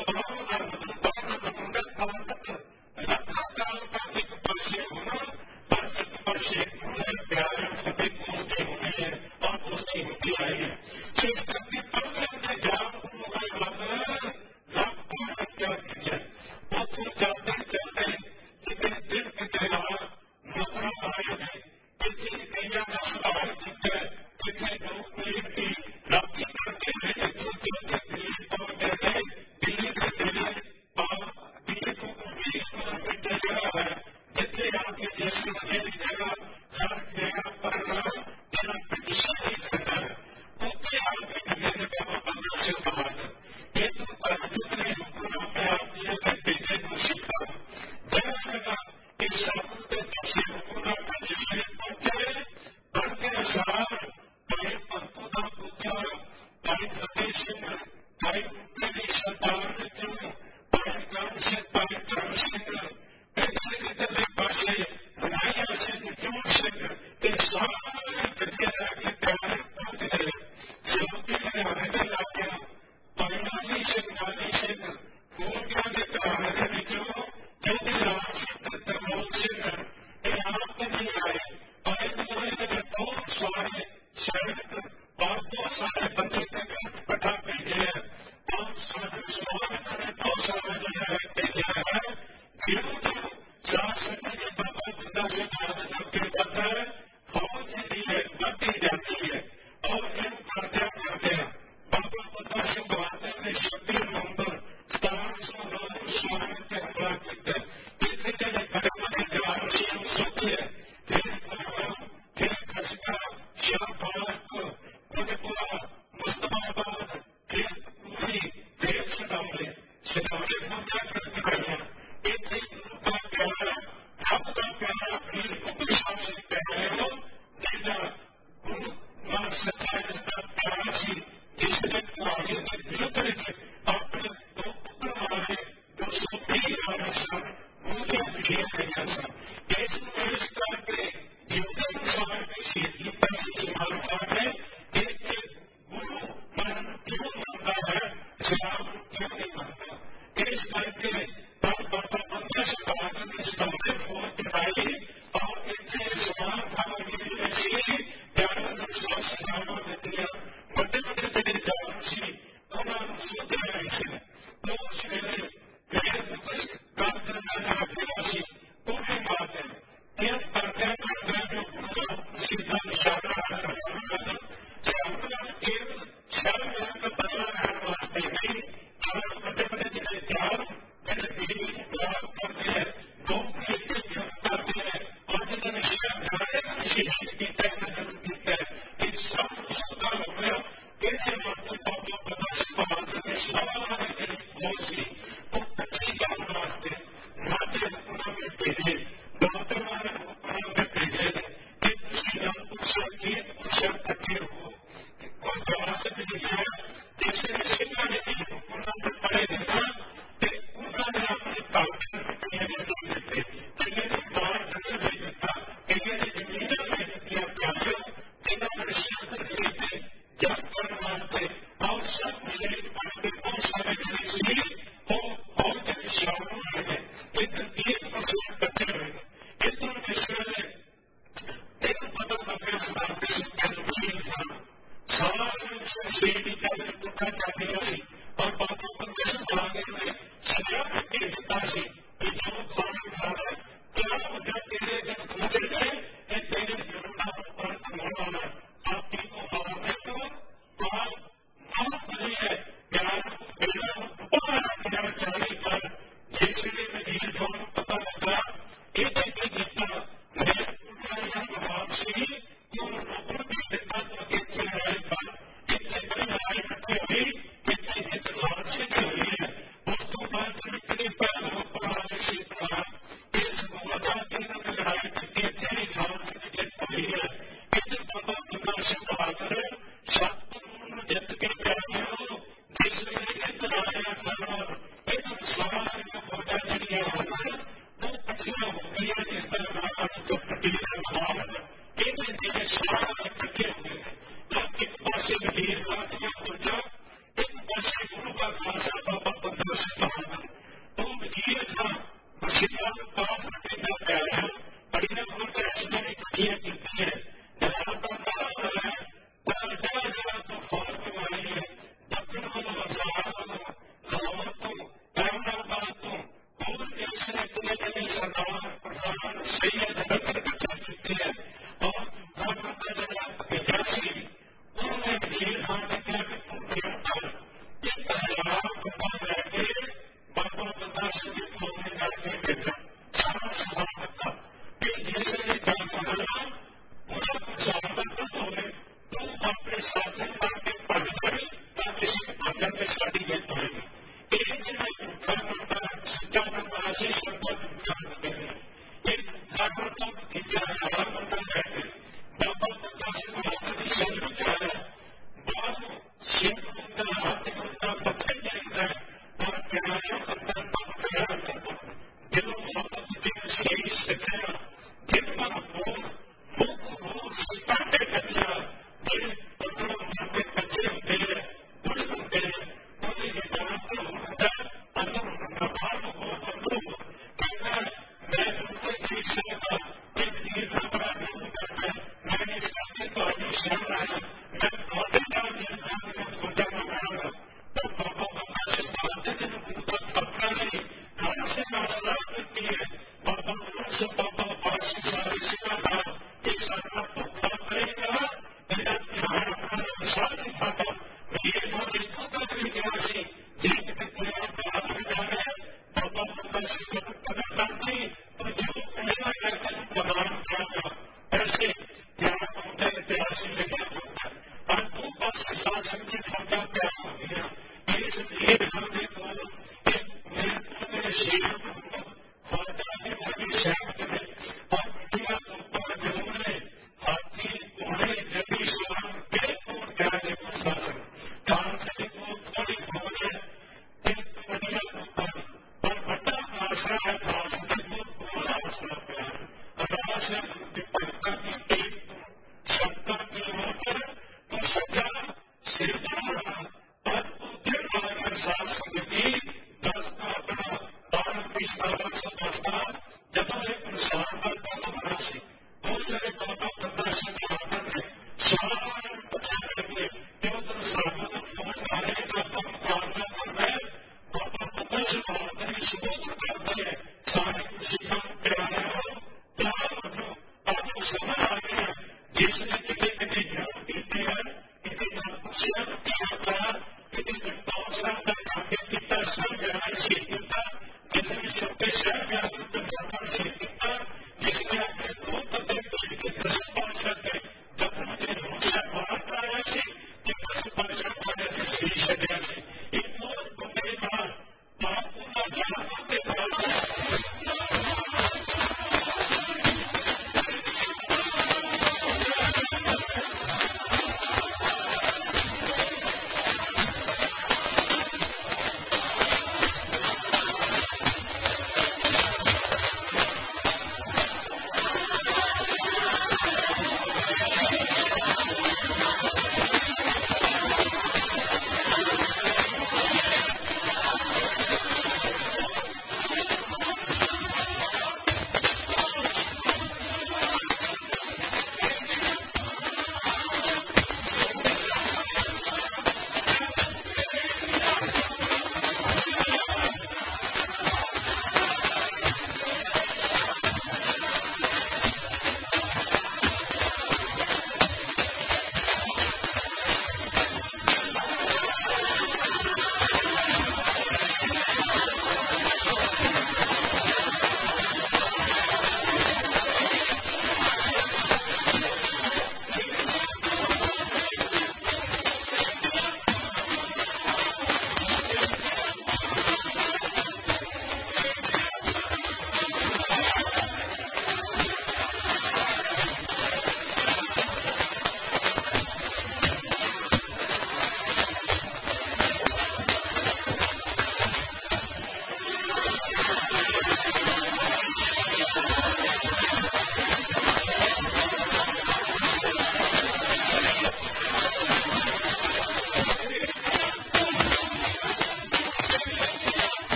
A: एक पासे होना और एक पासे प्यार फतेह पूछते होने हैं और पूछती होती आई है। तो इस करके पढ़ते जान गुरु है बल लगता है क्या विजय। वो तो जाते जाते कितने दिन कितने रात मसरा आए हैं, कितनी कन्या का सुधार कितने कितने लोग पीर की राखी करते हुए चलते दिल्ली पहुंचते थे। दिल्ली के दिल्ली दिल्ली को मिट्टी जगह है जितने आपके देश में मेरी जगह हर जगह पढ़ना तेरा प्रतिशत नहीं करता है। उससे आपके विजय का बंदा से कहा है एक तो ताजुब ने हुक्म पे आपने बेटे को सीखा जगह जगह एक साबुन के पीछे हुक्म पर जिसमें पहुंचे पढ़ते अनुसार भाई पंतु का पुत्र भाई फतेह सिंह भाई उनके सरदार मित्रों भाई कर्म सिंह भाई कर्म सिंह इतने पासे राया सिंह जोर सिंह के सारे गद्देदार के प्यारे पहुंचते रहे। सबके लिए आवेदन लाते भाई नानी सिंह पूर्णिया के प्यारे मित्रों ज्योति राम सिंह तरलोक सिंह आप तो नहीं आए और इन्होंने बहुत सारे सैनिक और बहुत सारे बंदे पटा भेजे हैं। बहुत सारे मुसलमान ने बहुत सारे भेजे हैं जिन्होंने सात सदी के बाबा बंदा से के पता है फौज भी है बढ़ती जाती है और इन करते बाबा बंदा से बहादुर ने 26 नवंबर 1709 स्वामी के हमला किया। इतने बड़े बड़े जवान सोते हैं फिर खसका शाहबाद मधेपुरा मुस्तफाबाद फिर पूरी देश सितंबरे को क्या करते हैं इतने गुरु का प्यारा रब का प्यारा वीर बुद्ध शासन प्यारे हो जिला गुरु मान सच्चा जिसका प्यारा सी जिसने कुआरे के विरुद्ध अपने दो पुत्र मारे 220 मारे सन उनके विजय किया सन। इस करके जितने इंसान की शीतलता से समानता है एक गुरु मन क्यों मानता है इस्लाम क्यों नहीं मानता। इस करके बाबा बंदा से बहादुर ने सितंबर फोन बिठाई और इतने समान भावना से प्यारा सजावा दिया बड़े बड़े बड़े जान सी उन्होंने सोते रहे थे वो सवेरे गैर मुकस डॉक्टर नाना अभिलाषी उन्हें मारते हैं करते जो गुरु सीधा निशाना केवल शर्म का बदला लेने वास्ते नहीं और बड़े बड़े जिले जान मेरे देश को खराब करते हैं लोग करते हैं और जिन्होंने शहीद किया है इन सब सौदा हो गया। कहते बाबा बंदा से बहादुर ने सारे फौज से वो कट्ठी करने वास्ते नाते हुक्म में भेजे डॉक्टर वाले हुक्म में भेजे कि किसी रंगपुर से गीत उत्सव कट्ठे हो और जवाब से लिखा जैसे सिंह ने हुक्म में पड़े देना उन्होंने अपने ताकत देते कई ने बाहर जंगल भेज देता कई ने जमीन भेज दिया कार्यों जिन्होंने शस्त्र खरीदे जब करने वास्ते और सब शरीर पढ़ते बहुत सारे गरीब सी वो फौज के शामिल हुए हैं लेकिन 1% बचे हुए हैं। इतना विश्व में एक पता लग गया सारे शेरी का टुकड़ा कर दिया सी और बाबा बंदे से बहादुर ने सजा के देता सी कि जो खाना खा रहा क्या वजह तेरे दिन खोजे गए ये तेरे विरुद्धा पंथ होना आपकी को हवाने को आज बहुत बड़ी है प्यार बेड़ा ऊपर जाने पर जैसे वजीर को पता लगा एक गीता मैं वापसी तो देता तो इतने बड़ी लड़ाई इतनी हुई इतनी ਬੰਦਾ ਸੁਭਾਗਰ ਸਤਿਗੁਰੂ ਨੂੰ ਜਿੱਤ ਕੇ ਪਿਆਰਿਓ ਜਿਸ ਵੇਲੇ ਨਿਤ ਲਾਇਆ ਖਬਰ ਇਹ ਸਾਰੀਆਂ ਫੌਜਾਂ ਜਿਹੜੀਆਂ ਹਨ ਉਹ ਇਕੱਠੀਆਂ ਹੋ ਗਈਆਂ ਜਿਸ ਦਾ ਨਾਮ ਚੁੱਪਟੀ ਦਾ ਮਹਾਨ ਇਹਦੇ ਜਿਹੜੇ ਸਾਰੇ ਇਕੱਠੇ ਹੋ ਗਏ ਇੱਕ ਪਾਸੇ ਵਜ਼ੀਰ ਖਾਨ ਦੀਆਂ ਫੌਜਾਂ ਇੱਕ ਪਾਸੇ ਗੁਰੂ ਦਾ ਖਾਲਸਾ ਬਾਬਾ ਬੰਦਾ ਸਿੰਘ ਬਹਾਦਰ ਉਹ ਵਜ਼ੀਰ ਖਾਨ ਮਸੀਹਾ ਨੂੰ ਪਾਸ ਰੱਖਦਾ ਪਿਆਰਿਓ ਬੜੀਆਂ ਫੌਜਾਂ ਇਸ ਨੇ ਇਕੱਠੀਆਂ ਕੀਤੀਆਂ ਜਹਾਜ਼ ਦਾ ਨਾਰਾ ਹੈ ਤਾਂ ਜਗ੍ਹਾ ਜਗ੍ਹਾ ਤੋਂ ਫੌਜ ਮੰਗਵਾਈ ਹੈ ਦੱਖਣ ਵੱਲੋਂ ਅਜ਼ਾਦ ਵੱਲੋਂ ਲਾਹੌਰ ਤੋਂ ਅਹਿਮਦਾਬਾਦ ਤੋਂ ਹੋਰ ਇਸ ਨੇ ਕਿਲੇ ਸਰਦਾਰ ਪ੍ਰਧਾਨ ਸੈਯਦ ਨਗਰ ਇਕੱਠਾ ਕੀਤੇ ਹੈ ਔਰ ਝੂਠਾ ਦਾ ਜਿਹੜਾ ਭਤੀਜਾ ਸੀ ਉਹਨੇ ਵਜ਼ੀਰ ਖਾਨ ਨੇ ਕਿਹਾ ਕਿ ਤੂੰ ਜਨਤਾ 1000 ਬੰਦਾ ਲੈ ਕੇ ਬਾਬਾ ਬੰਦਾ ਸਿੰਘ ਦੀ ਫੌਜ ਨੇ ਜਾ ਕੇ ਭੇਜਿਆ ਸਾਰਾ ਸਮਾਨ ਦਿੱਤਾ ਕਿ ਜਿਸ ਨੇ ਕੰਮ ਕਰਨਾ ਉਹਦਾ ਪ੍ਰਚਾਰ ਦਾ ਹੋਵੇ ਤੂੰ ਆਪਣੇ ਸਾਥੀਆਂ ਕਰਕੇ ਭੱਜ ਜਾਵੇ ਤਾਂ ਕਿਸੇ ਭਾਗਣ ਤੇ ਸਾਡੀ ਜਿੱਤ ਹੋਏਗੀ ਇਹ ਜਿਹੜਾ ਝੂਠਾ ਬੰਦਾ ਸੱਚਾ ਬੰਦਾ ਸੀ ਸੱਚਾ ਝੂਠਾ ਬੰਦਾ ਇਹ ਝੂਠਾ ਬੰਦਾ ਭਤੀਜਾ 1000 ਬੰਦਾ ਲੈ ਕੇ ਬਾਬਾ ਬੰਦਾ ਸਿੰਘ ਬਹਾਦਰ ਦੀ ਸੰਗ ਵਿੱਚ ਆਇਆ ਬਾਹਰੋਂ ਸਿੰਘ ਦਾ ਹੱਥ ਦਾ ਪੱਥਰ ਜਾਂਦਾ ਔਰ ਪਿਆਰਿਆਂ ਅੰਦਰ ਪੱਕ ਪਿਆ ਜਦੋਂ ਮੁਹੱਬਤ ਦੇ ਸਹੀ ਸਿੱਖਿਆ ਜਿੰਨਾ ਹੋਰ ਮੁੱਖ ਹੋਰ ਸਿੱਟਾਂਡੇ ਕੱਚਾ ਜਿਹੜੇ ਅੰਦਰੋਂ ਮਾਤੇ ਕੱਚੇ ਹੁੰਦੇ ਨੇ ਦੁਸ਼ਟ ਹੁੰਦੇ ਨੇ ਉਹਦੀ ਜਵਾਨ ਤੋਂ ਹੁੰਦਾ ਅੰਦਰੋਂ ਹੁੰਦਾ ਬਾਹਰ ਨੂੰ ਹੋਰ ਅੰਦਰੋਂ ਕਹਿੰਦਾ ਮੈਂ ਬਿਲਕੁਲ ਨਹੀਂ ਸਕਦਾ ਇਹ ਵਜ਼ੀਰ ਖਾਨ ਬੜਾ ਜ਼ਰੂਰ ਕਰਦਾ ਮੈਂ ਇਸ ਕਰਕੇ ਤੁਹਾਡੀ ਸ਼ਰਨ ਆਇਆ ਮੈਂ ਤੁਹਾਡੇ ਨਾਲ ਵਜ਼ੀਰ ਖਾਨ ਦੀਆਂ ਫੌਜਾਂ ਮੰਗਾਂਗਾ ਤਾਂ ਬਾਬਾ ਬੰਦਾ ਸਿੰਘ ਬਹਾਦਰ ਜਿਹਨੂੰ ਗੁਰੂ ਦਾ ਥਾਪਣਾ ਸੀ ਖਾਲਸੇ ਨਾਲ ਸਲਾਹ ਕੀਤੀ ਹੈ ਬਾਬਾ ਗੁਰੂ ਸਿੰਘ ਬਾਬਾ ਬਾਦਸ਼ਾਹ ਸਾਰੇ ਸਿੰਘਾਂ ਦਾ ਇਹ ਸਾਡਾ ਧੋਖਾ ਕਰੇਗਾ ਇਹਦਾ ਧਿਆਨ ਰੱਖਣਾ ਵਿਸ਼ਵਾਸ ਨਹੀਂ ਸਾਡਾ ਵਜ਼ੀਰ ਖਾਨ ਨੇ ਇੱਥੋਂ ਤੱਕ ਵੀ ਕਿਹਾ ਸੀ ਜੇ ਕਿਤੇ ਤੇਰਾ ਬਾਪ ਵੀ ਜਾ ਰਿਹਾ ਬਾਬਾ ਬੰਦਾ ਸਿੰਘ ਨੂੰ ਕਦਰ ਕਰਦੀ ਤਾਂ ਜੋ ਕਹੇਗਾ ਮੈਂ ਤੈਨੂੰ ਪ੍ਰਦਾਨ ਕਰਾਂਗਾ ਐਸੇ ਧਿਆਨ ਹੁੰਦੇ ਇਤਿਹਾਸ ਲਿਖਿਆ ਹੁੰਦਾ ਪਰ ਦੋ ਪਾਸੇ ਸ਼ਾਸਨ ਦੀ ਫੌਜਾਂ ਤਿਆਰ ਹੋ ਗਈਆਂ ਇਸ ਵਜ਼ੀਰ ਖਾਨ ਦੇ ਕੋਲ ਮੇਰੇ ਸ਼ੇਰ ਫੌਜਾਂ ਦੇ ਵੱਡੇ ਸ਼ਹਿਰ ਨੇ ਔਰ ਇੰਡੀਆ ਤੋਂ ਜ਼ਰੂਰ ਨੇ ਹਾਥੀ ਘੋੜੇ ਗੱਡੀ ਸਵਾਰ ਬਿਲਕੁਲ ਕਿਹਾ ਦੇ ਪ੍ਰਸ਼ਾਸਨ ਖਾਲਸੇ ਦੇ ਕੋਲ ਥੋੜੀ ਫੌਜ ਹੈ ਤੇ ਵੱਡੀਆਂ ਤੋਪਾਂ ਪਰ ਵੱਡਾ ਆਸਰਾ ਹੈ ਖਾਲਸੇ ਦੇ ਕੋਲ ਪੂਰਾ ਆਸਰਾ ਪਿਆ ਅਰਦਾਸ ਹੈ ਕਿ ਭਗਤਾਂ ਦੀ ਟੀਮ ਤੋਂ 70 ਕਿਲੋਮੀਟਰ ਤੋਂ ਸੱਜਾ ਸਿਰ ਦਾ ਪਰ ਉੱਤੇ ਵਾਲਾ ਸਾਹ ਸੰਗਤੀ ਦਸ ਦਾ ਆਪਣਾ ਬਾਰਾਂ ਦੀ 1710 ਦਾ ਜਦੋਂ ਇਹ ਇਨਸਾਨ ਦਾ ਕਦਮ ਹੋਣਾ ਸੀ ਉਸ ਵੇਲੇ ਬਾਬਾ ਬੰਦਾ ਸਿੰਘ ਬਹਾਦਰ ਨੇ ਸਾਰਿਆਂ ਨੂੰ ਇਕੱਠਾ ਕਰਕੇ ਕਿ ਉਧਰ ਸਾਨੂੰ ਫੌਜ ਮਾਰੇਗਾ ਤਾਂ ਮੁਕਾਬਲਾ ਕਰਨਾ ਹੈ ਬਾਬਾ ਬੰਦਾ ਸਿੰਘ ਬਹਾਦਰ ਨੇ ਸਬੂਤ ਕਰਦੇ ਹੈ ਸਾਰੇ ਸਿੱਖਾਂ ਨੂੰ ਪਿਆਰਿਆਂ ਨੂੰ ਤਿਆਰ ਹੋ ਆਪ ਸਮਾਂ ਆ ਗਿਆ ਜਿਸ ਨੇ ਕਿਤੇ ਕਿਤੇ ਜਨਮ ਕੀਤੇ ਹਨ ਕਿਤੇ ਪੁੱਛਿਆ ਕੀਤਾ ਕਿਤੇ ਗਰਪਾਲ ਸਾਹਿਬ ਦਾ ਕਾਕੇ ਕੀਤਾ ਸਭ ਜਗ੍ਹਾ ਸ਼ਹੀਦ ਕੀਤਾ ਜਿਸ ਨੇ ਛੋਟੇ ਸਾਹਿਬਜ਼ਾਦੇ ਉੱਤੇ ਜਨਮ ਸ਼ਹੀਦ ਕੀਤਾ ਜਿਸ ਨੇ ਆਪਣੇ ਦੋ ਬੰਦੇ ਭੇਜ ਕੇ 10 ਪਾਤਸ਼ਾਹ ਦੇ ਦਫਨ ਦੇ ਰੋਸ਼ਾ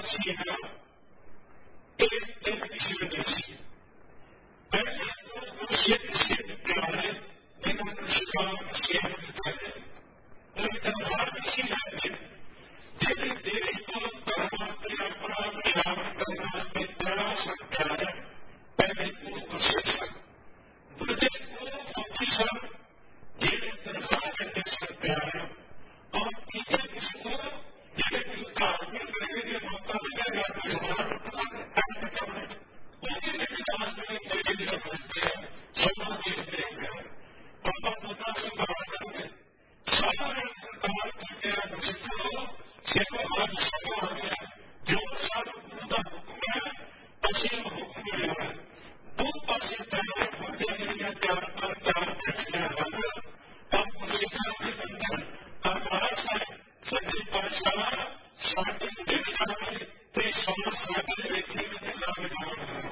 A: ਸੀ ਨਾ ਇੱਕ ਕਿਸੇ ਦੇ ਸੀ ਪਹਿਲੇ ਉਹ ਸਿੱਧ ਪਿਆਰੇ ਜਿਨ੍ਹਾਂ ਨੂੰ ਸ਼ਿਕਾਰ ਸੇਵਕ ਕਰਦੇ ਉਹ ਤਨਵਾਰ ਸੀ ਲੈਂਦੇ ਜਿਹੜੇ ਦੇਸ਼ ਤੋਂ ਧਰਮ ਤੇ ਆਪਣਾ ਵਿਚਾਰ ਕਰਨ ਵਾਸਤੇ ਬੜਾ ਸਕਦਾ ਹੈ ਪਹਿਲੇ ਉਹ ਗੁਰਸਿੱਖ ਸਨ ਦੂਜੇ ਉਹ ਫੌਜੀ ਸਨ ਜਿਹੜੇ ਤਨਖਾਹ ਦਿੰਦੇ ਸਨ ਪਿਆਰੇ ਔਰ ਤੀਜੇ ਕਿਸਮੋਂ ਜਿਹੜੇ ਕਿਸ ਧਾਰਮਿਕ ਤਰੀਕੇ ਦੇ ਮੌਕਾ ਮਿਲੇਗਾ ਤਾਂ ਸਮਾਜ ਉਹਦੇ ਵਿਚਾਰ ਜਿਹੜੇ ਜਿਹੜੇ ਬਣਦੇ ਆ ਸਮਾਂ ਦੇਖਦੇ ਆ ਆਪਾਂ ਪਤਾ ਸੰਭਾਲ ਕਰਦੇ ਸਾਰੇ ਪ੍ਰਕਾਰ ਕੀਤੇ ਆ ਮੁਸ਼ਕਿਲ ਸਿਰਫ ਅੱਜ ਸਮਾਂ ਆ ਗਿਆ ਜੋ ਸਾਨੂੰ ਗੁਰੂ ਦਾ ਹੁਕਮ ਹੈ ਅਸੀਂ ਉਹ ਹੁਕਮ ਮਿਲਿਆ ਦੋ ਪਾਸੇ ਪਹਿਲੇ ਹੁੰਦੇ ਜਿਹੜੀਆਂ ਚਾਰ ਬੈਠੀਆਂ ਹਨ ਤਾਂ ਸਿੱਖਾਂ ਦੇ ਅੰਦਰ ਅਰਦਾਸ ਹੈ ਸੱਚੇ ਪਾਤਸ਼ਾਹ ਸਾਡੇ ਦਿਲ ਜਾਵੇ ਤੇ ਸਮਾਂ ਸਾਡੇ ਲੇਖੇ ਵਿੱਚ ਲੱਗ ਜਾਵੇ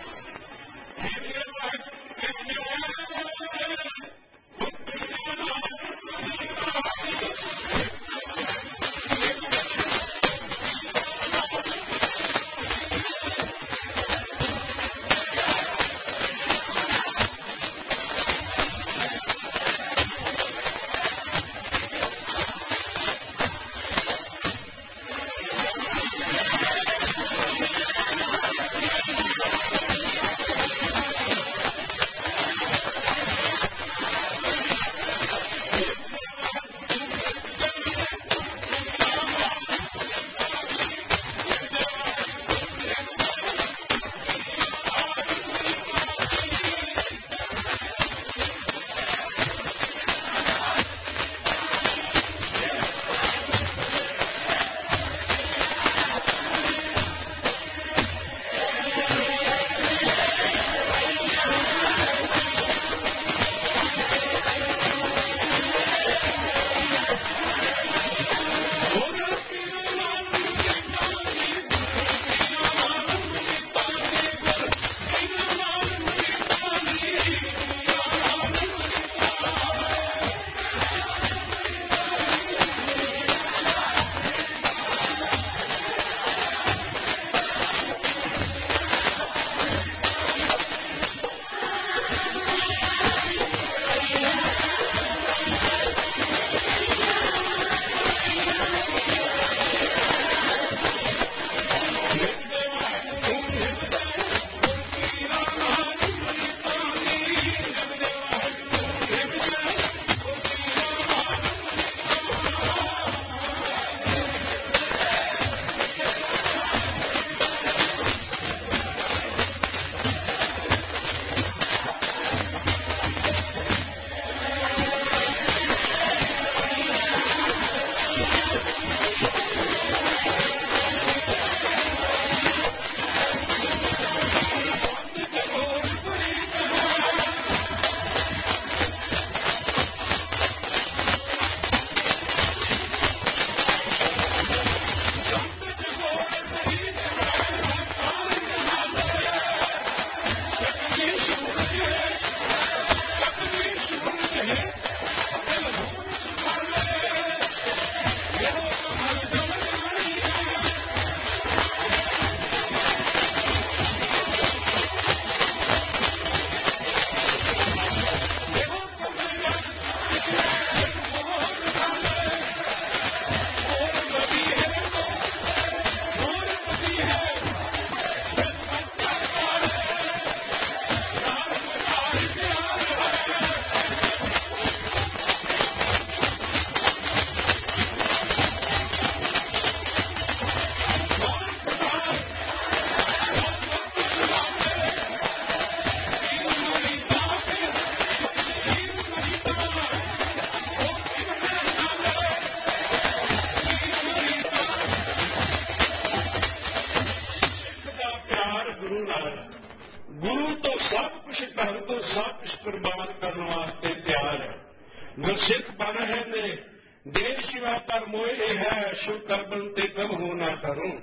A: गुरसिख बन है ने देव शिवा पर मोए है शिव कर बनते कब हो ना डरूं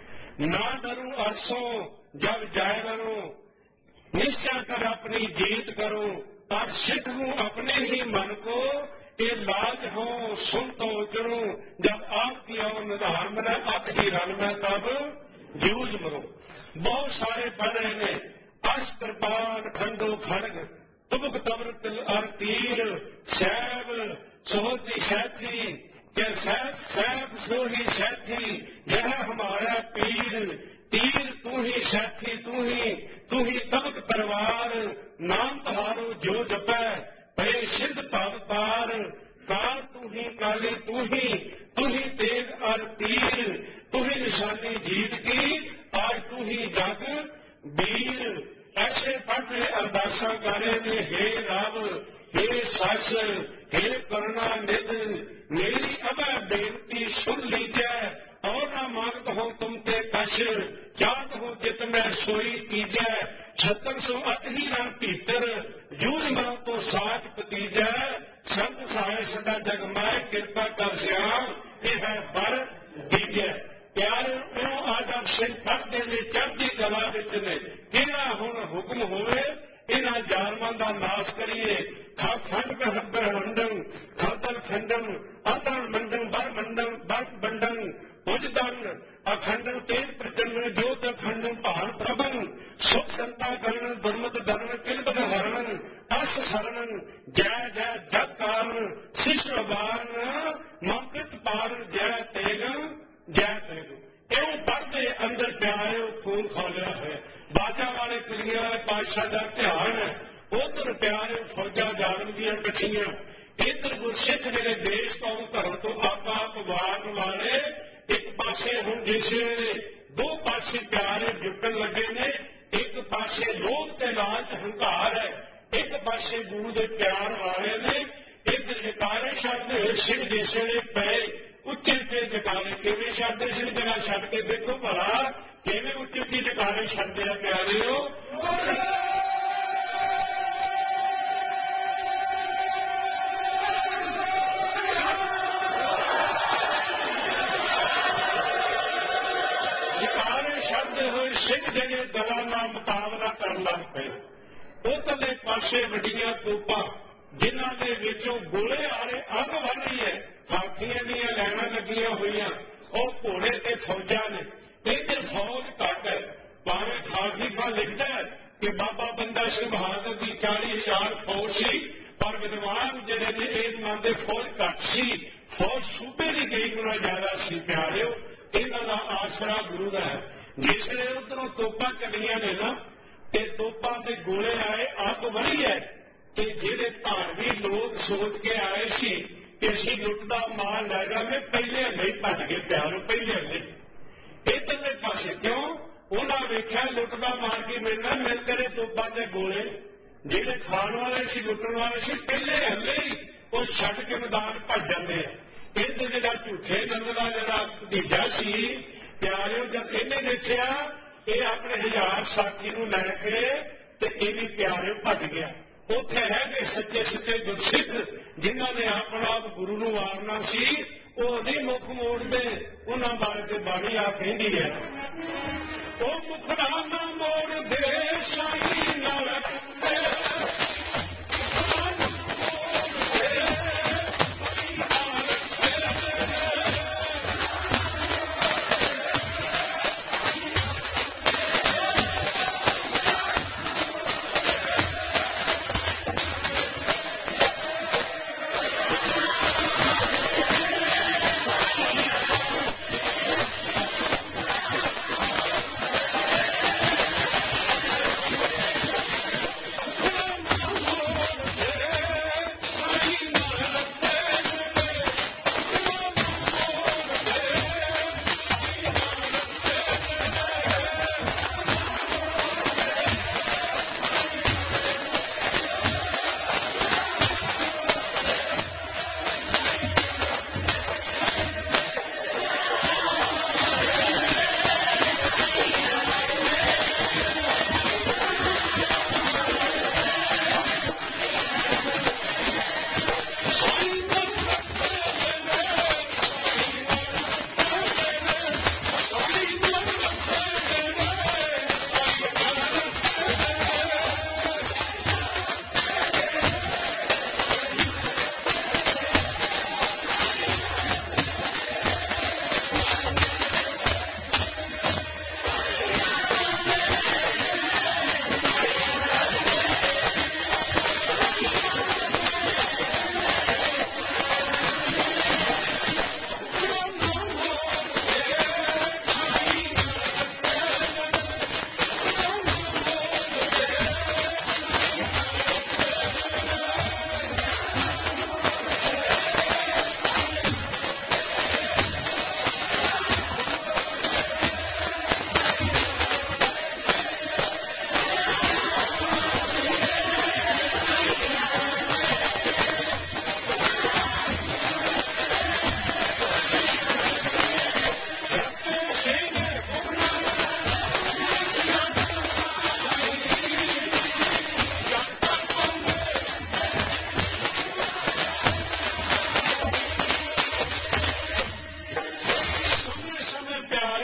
A: ना डरूं अरसों जब जाए करो निश्चय कर अपनी जीत करो और सिख हूं अपने ही मन को ये लाज हो सुन तो उजरू जब आपकी और निधार मना अत ही रन में तब जूझ मरो। बहुत सारे पढ़ रहे ने अस्त्र पान खंडो खड़ग तुबक तबर तिल और तीर सैब सोहती सैथी के सैब सोही सैथी यह हमारा पीर तीर तू ही सैथी तू ही तबक तलवार नाम तुम्हारो जो जपै भय सिद्ध भव पार काल तू ही काली तू ही तेग और तीर तू ही निशानी जीत की आज तू ही जग वीर। ऐसे पढ़ अरदासा करे ने हे रब हे सस हे करुणा निध मेरी अब बेनती सुन लीजिए और न मांगत हो तुम ते कश चाहत हो जित मैं सोई कीजै 3600 अत ही रण भीतर जूझ मरो तो साच पतीजै संत सहाय सदा जग माय किरपा कर श्याम यह है बर दीजै। प्यारे ਉਹ ਆਦਮ ਸਿੰਘ ਪੜ੍ਹਦੇ ਨੇ ਚੜ੍ਹਦੀ ਕਲਾ ਵਿੱਚ ਨੇ ਕਿਹੜਾ ਹੁਣ ਹੁਕਮ ਹੋਵੇ ਇਹਨਾਂ ਜ਼ਾਲਮਾਂ ਦਾ ਨਾਸ਼ ਕਰੀਏ। ਖੰਡ ਹੰਡਨ ਖਾਦਲ ਖੰਡਨ ਆਤਨ ਮੰਡਨ ਬਰ ਮੰਡਨ ਬਰ ਬੰਡਨ ਉਜਦਨ ਅਖੰਡਨ ਤੇਜ ਪ੍ਰਚੰਡ ਜੋਤ ਅਖੰਡਨ ਭਾਨ ਪ੍ਰਭਨ ਸੁਖ ਸੰਤਾ ਕਰਨ ਦੁਰਮਤ ਦਰਨ ਕਿਲਬਦ ਹਰਨ ਅਸ ਸਰਣਨ ਜੈ ਜੈ ਜਗ ਕਾਰਨ ਸਿਸ਼ਟ ਵਾਰਨ ਮੰਕਟ ਪਾਰਨ ਜੈ ਤੇਗ ਜੈ ਤੇਗ। ਇਹ ਪੜ੍ਹਦੇ ਅੰਦਰ ਪਿਆਰਿਓ ਖੂਨ ਖੋਲਿਆ ਹੈ ਬਾਜਾ ਵਾਲੇ ਕੁਲੀਆਂ ਵਾਲੇ ਪਾਤਸ਼ਾਹ ਦਾ ਧਿਆਨ ਹੈ। ਉਧਰ ਪਿਆਰਿਓ ਫੌਜਾਂ ਜ਼ਾਲਮ ਦੀਆਂ ਇਕੱਠੀਆਂ ਇੱਧਰ ਗੁਰਸਿੱਖ ਜਿਹੜੇ ਦੇਸ਼ ਕੌਮ ਧਰਮ ਤੋਂ ਆਪ ਵਾਰਨ ਵਾਲੇ ਇੱਕ ਪਾਸੇ ਹੁਣ ਜਿਸ ਵੇਲੇ ਦੋ ਪਾਸੇ ਪਿਆਰੇ ਜੁਟਣ ਲੱਗੇ ਨੇ ਇੱਕ ਪਾਸੇ ਲੋਭ ਤੇ ਲਾਲਚ ਹੰਕਾਰ ਹੈ ਇੱਕ ਪਾਸੇ ਗੁਰੂ ਦੇ ਪਿਆਰ ਵਾਲੇ ਨੇ ਇੱਧਰ ਜਕਾਰੇ ਛੱਡਦੇ ਸਿੰਘ ਜਿਸ ਵੇਲੇ ਪਏ ਉੱਚੇ ਉੱਚੇ ਜਕਾਰੇ ਕਿਵੇਂ ਛੱਡਦੇ ਸਿੰਘ ਜਗ੍ਹਾ ਛੱਡ ਕੇ ਦੇਖੋ ਭਲਾ ਕਿਵੇਂ ਉੱਚੇ ਉੱਚੇ ਜਕਾਰੇ ਛੱਡਦੇ ਆ ਪਿਆਰਿਓ। ਜਕਾਰੇ ਛੱਡਦੇ ਹੋਏ ਸਿੰਘ ਜਿਹੜੇ ਦਲਾਂ ਨਾਲ ਮੁਕਾਬਲਾ ਕਰਨ ਲੱਗ ਪਏ ਉਧਰਲੇ ਪਾਸੇ ਵੱਡੀਆਂ ਤੋਪਾਂ ਜਿਨ੍ਹਾਂ ਦੇ ਵਿੱਚੋਂ ਗੋਲੇ ਆ ਰਹੇ ਅੱਗ ਵੱਧ ਰਹੀ ਹੈ ਹਾਥੀਆਂ ਦੀਆਂ ਲਾਈਨਾਂ ਲੱਗੀਆਂ ਹੋਈਆਂ ਉਹ ਘੋੜੇ ਤੇ ਫੌਜਾਂ ਨੇ ਇੱਧਰ ਫੌਜ ਘੱਟ ਹੈ ਭਾਵੇਂ ਖਾਲਸਾ ਲਿਖਦਾ ਕਿ ਬਾਬਾ ਬੰਦਾ ਸਿੰਘ ਬਹਾਦਰ ਦੀ 40,000 ਫੌਜ ਸੀ ਪਰ ਵਿਦਵਾਨ ਜਿਹੜੇ ਨੇ ਇਹ ਮੰਨਦੇ ਫੌਜ ਘੱਟ ਸੀ ਫੌਜ ਸੂਬੇ ਦੀ ਕਈ ਗੁਣਾ ਜ਼ਿਆਦਾ ਸੀ ਪਿਆਰਿਓ। ਇਹਨਾਂ ਦਾ ਆਸਰਾ ਗੁਰੂ ਦਾ ਹੈ। ਜਿਸ ਵੇਲੇ ਉੱਧਰੋਂ ਤੋਪਾਂ ਚੱਲੀਆਂ ਨੇ ਨਾ ਤੇ ਤੋਪਾਂ ਦੇ ਗੋਲੇ ਆਏ ਅੱਗ ਵੜੀ ਹੈ ਤੇ ਜਿਹੜੇ ਧਾਰਮੀ ਲੋਕ ਸੋਚ ਕੇ ਆਏ ਸੀ ਕਿ ਅਸੀਂ ਲੁੱਟ ਦਾ ਮਾਲ ਲੈ ਜਾਵਾਂਗੇ ਪਹਿਲੇ ਨਹੀਂ ਭੱਜ ਗਏ ਪਿਆਰੋ ਪਹਿਲੇ ਨਹੀਂ ਇੱਧਰਲੇ ਪਾਸੇ ਕਿਉਂ ਉਹਨਾਂ ਵੇਖਿਆ ਲੁੱਟ ਦਾ ਮਾਲ ਕੀ ਮਿਲਣਾ ਮਿਲ ਤੇਰੇ ਤੋਪਾਂ ਦੇ ਗੋਲੇ ਜਿਹੜੇ ਖਾਣ ਵਾਲੇ ਸੀ ਲੁੱਟਣ ਵਾਲੇ ਸੀ ਪਹਿਲੇ ਹੱਲੇ ਹੀ ਉਹ ਛੱਡ ਕੇ ਮੈਦਾਨ ਭੱਜ ਜਾਂਦੇ ਆ। ਇੱਧਰ ਜਿਹੜਾ ਝੂਠੇ ਨੰਦ ਦਾ ਜਿਹੜਾ ਭਤੀਜਾ ਸੀ ਪਿਆਰਿਓ ਜਦ ਇਹਨੇ ਦੇਖਿਆ ਇਹ ਆਪਣੇ 1000 ਸਾਥੀ ਨੂੰ ਲੈ ਕੇ ਤੇ ਇਹ ਵੀ ਪਿਆਰਿਓ ਭੱਜ ਗਿਆ। ਉੱਥੇ ਹੈਗੇ ਸੱਚੇ ਸੱਚੇ ਗੁਰਸਿੱਖ ਜਿਨ੍ਹਾਂ ਨੇ ਆਪਣਾ ਆਪ ਗੁਰੂ ਨੂੰ ਵਾਰਨਾ ਸੀ ਉਹ ਨਹੀਂ ਮੁੱਖ ਮੋੜਦੇ ਉਹਨਾਂ ਬਾਰੇ ਤੇ ਬਾਣੀ ਆ ਕਹਿੰਦੀ ਹੈ ਉਹ ਮੁਖੜਾ ਨਾ ਮੋੜਦੇ ਸਾਈ ਨਾਲ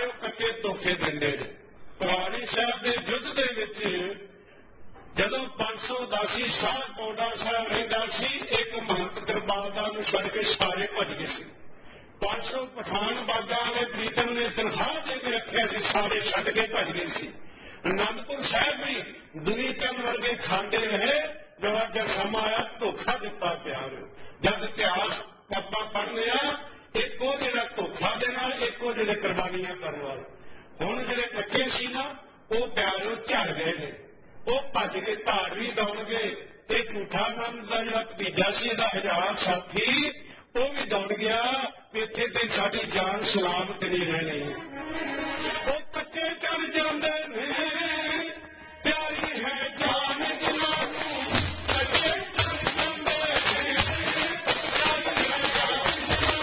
A: ਪਿਆਰਿਓ ਕੱਚੇ ਧੋਖੇ ਦਿੰਦੇ ਨੇ। ਭਵਾਨੀ ਸਾਹਿਬ ਦੇ ਯੁੱਧ ਦੇ ਵਿੱਚ ਜਦੋਂ 510 ਸਾਲ ਪੌਂਡਾ ਸਾਹਿਬ ਰਹਿੰਦਾ ਸੀ, ਇੱਕ ਮਹੰਤ ਕਿਰਪਾਲਤਾ ਨੂੰ ਛੱਡ ਕੇ ਸਾਰੇ ਭੱਜ ਗਏ ਸੀ। 500 ਪਠਾਨ ਬਾਜਾਂ ਵਾਲੇ ਪ੍ਰੀਤਮ ਨੇ ਤਨਖਾਹ ਦੇ ਕੇ ਰੱਖਿਆ ਸੀ, ਸਾਰੇ ਛੱਡ ਕੇ ਭੱਜ ਗਏ ਸੀ। ਅਨੰਦਪੁਰ ਸਾਹਿਬ ਵੀ ਦੁਨੀ ਚੰਦ ਵਰਗੇ ਖਾਂਦੇ ਰਹੇ, ਜਦੋਂ ਅੱਜ ਸਮਾਂ ਆਇਆ ਧੋਖਾ ਦਿੱਤਾ ਪਿਆਰ। ਜਦ ਇਤਿਹਾਸ ਆਪਾਂ ਪੜ੍ਹਦੇ ਆ, ਇੱਕ ਉਹ ਜਿਹੜਾ ਧੋਖਾ ਦੇ ਨਾਲ, ਇੱਕ ਉਹ ਜਿਹੜੇ ਕੁਰਬਾਨੀਆਂ ਕਰਨ ਵਾਲੇ। ਹੁਣ ਜਿਹੜੇ ਕੱਚੇ ਸੀ ਨਾ, ਉਹ ਪਿਆਰੋ ਝੜ ਗਏ ਨੇ, ਉਹ ਭੱਜ ਕੇ ਧਾੜ ਵੀ ਦੌੜਗੇ। ਇਹ ਝੂਠਾ ਨੰਦ ਦਾ ਜਿਹੜਾ ਭਤੀਜਾ ਸੀ, ਇਹਦਾ 1000 ਸਾਥੀ, ਉਹ ਵੀ ਦੌੜ ਗਿਆ ਵੀ ਇੱਥੇ ਤੇ ਸਾਡੀ ਜਾਨ ਸਲਾਮਤ ਨਹੀਂ ਰਹਿਣੀ। ਉਹ ਕੱਚੇ ਚੜ ਜਾਂਦੇ ਨੇ, ਪਿਆਰੀ ਹੈ ਜਾਨ ਜਿਨ੍ਹਾਂ ਨੂੰ ਕੱਚੇ ਚੜ ਜਾਂਦੇ ਨੇ, ਪਿਆਰੀ ਹੈ ਜਾਨ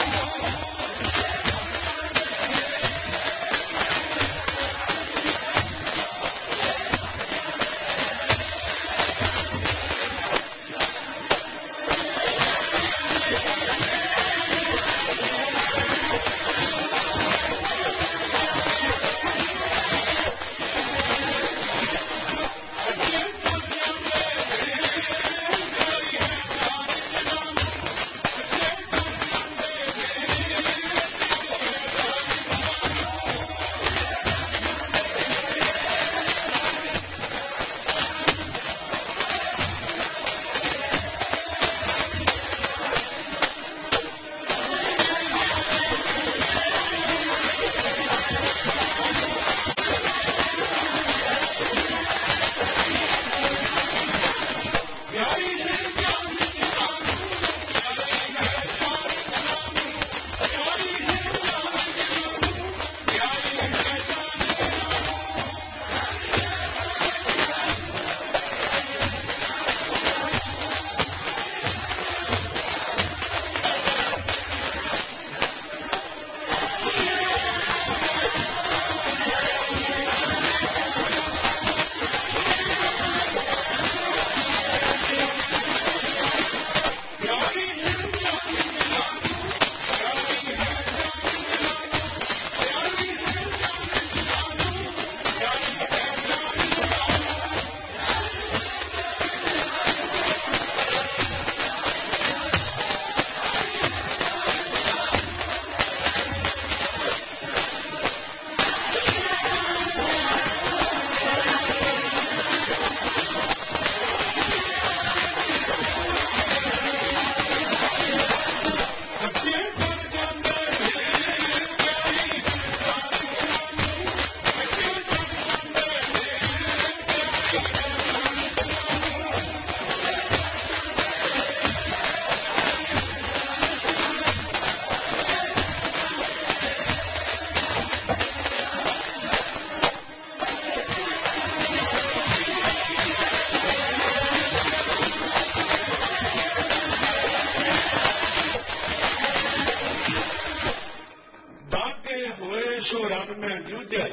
A: सो रब में जूझे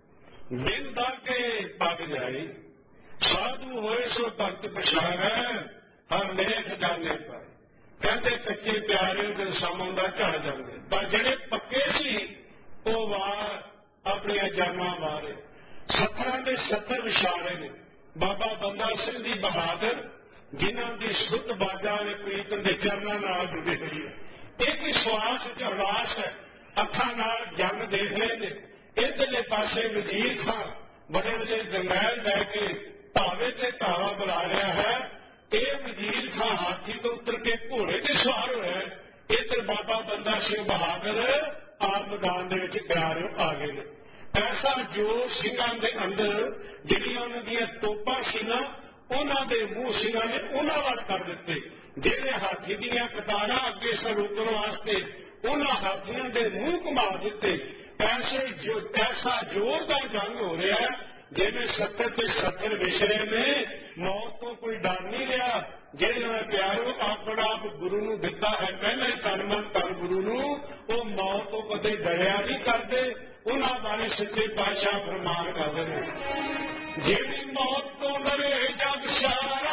A: बिन दाके पग जाए साधु होए सो भक्त पछाड़े हर लेख जाने पर कहते कच्चे प्यारे दिन समां दा झड़ जाते पर जेडे पक्के सी वो वार अपने जन्मां मारे 70 ਦੇ 70 ਵਿਛਾਰੇ ਨੇ बाबा बंदा सिंह जी बहादुर जिन्हां दी शुद्ध बाजा ने प्रीतम के चरणों नाल जुड़ी हुई है एक विश्वास अरदास है अखां नाल जंग देख रहे ने इधरले पासे वजीर खां बड़े बड़े जंगल लैके भावे ते धावा बुला रहा है ये वजीर खां हाथी तो उतर के घोड़े ते सवार होया इधर बाबा बंदा सिंह बहादुर आप मैदान दे विच प्यार आ गए ने ऐसा जोश ਸਿੰਘਾਂ ਦੇ ਅੰਦਰ ਜਿਹੜੀਆਂ ਉਹਨਾਂ ਦੀਆਂ ਤੋਪਾਂ ਸੀ ਨਾ ਉਹਨਾਂ ਦੇ ਮੂੰਹ ਸਿੰਘਾਂ ਨੇ ਉਹਨਾਂ ਵੱਲ ਕਰ ਦਿੱਤੇ ਜਿਹੜੇ ਹਾਥੀ ਦੀਆਂ ਕਤਾਰਾਂ ਅੱਗੇ ਰੋਕਣ ਵਾਸਤੇ ਉਹਨਾਂ ਹਾਥੀਆਂ ਦੇ ਮੂੰਹ ਘੁਮਾ ਦਿੱਤੇ ਐਸਾ ਜ਼ੋਰਦਾਰ ਜੰਗ ਹੋ ਰਿਹਾ ਜਿਵੇਂ 70 ਤੇ 70 ਵਿਛੜੇ ਨੇ ਮੌਤ ਤੋਂ ਕੋਈ ਡਰ ਨਹੀਂ ਰਿਹਾ ਜਿਹੜੇ ਉਹਨਾਂ ਪਿਆਰੋ ਆਪਣਾ ਆਪ ਗੁਰੂ ਨੂੰ ਦਿੱਤਾ ਹੈ ਪਹਿਲਾਂ ਹੀ ਤਨ ਮਨ ਧਨ ਗੁਰੂ ਨੂੰ ਉਹ ਮੌਤ ਤੋਂ ਕਦੇ ਡਰਿਆ ਨਹੀਂ ਕਰਦੇ उन्हां बारे सच्चे पातशाह फरमान करते हैं जेड़ी मौत तो डरे जग सारा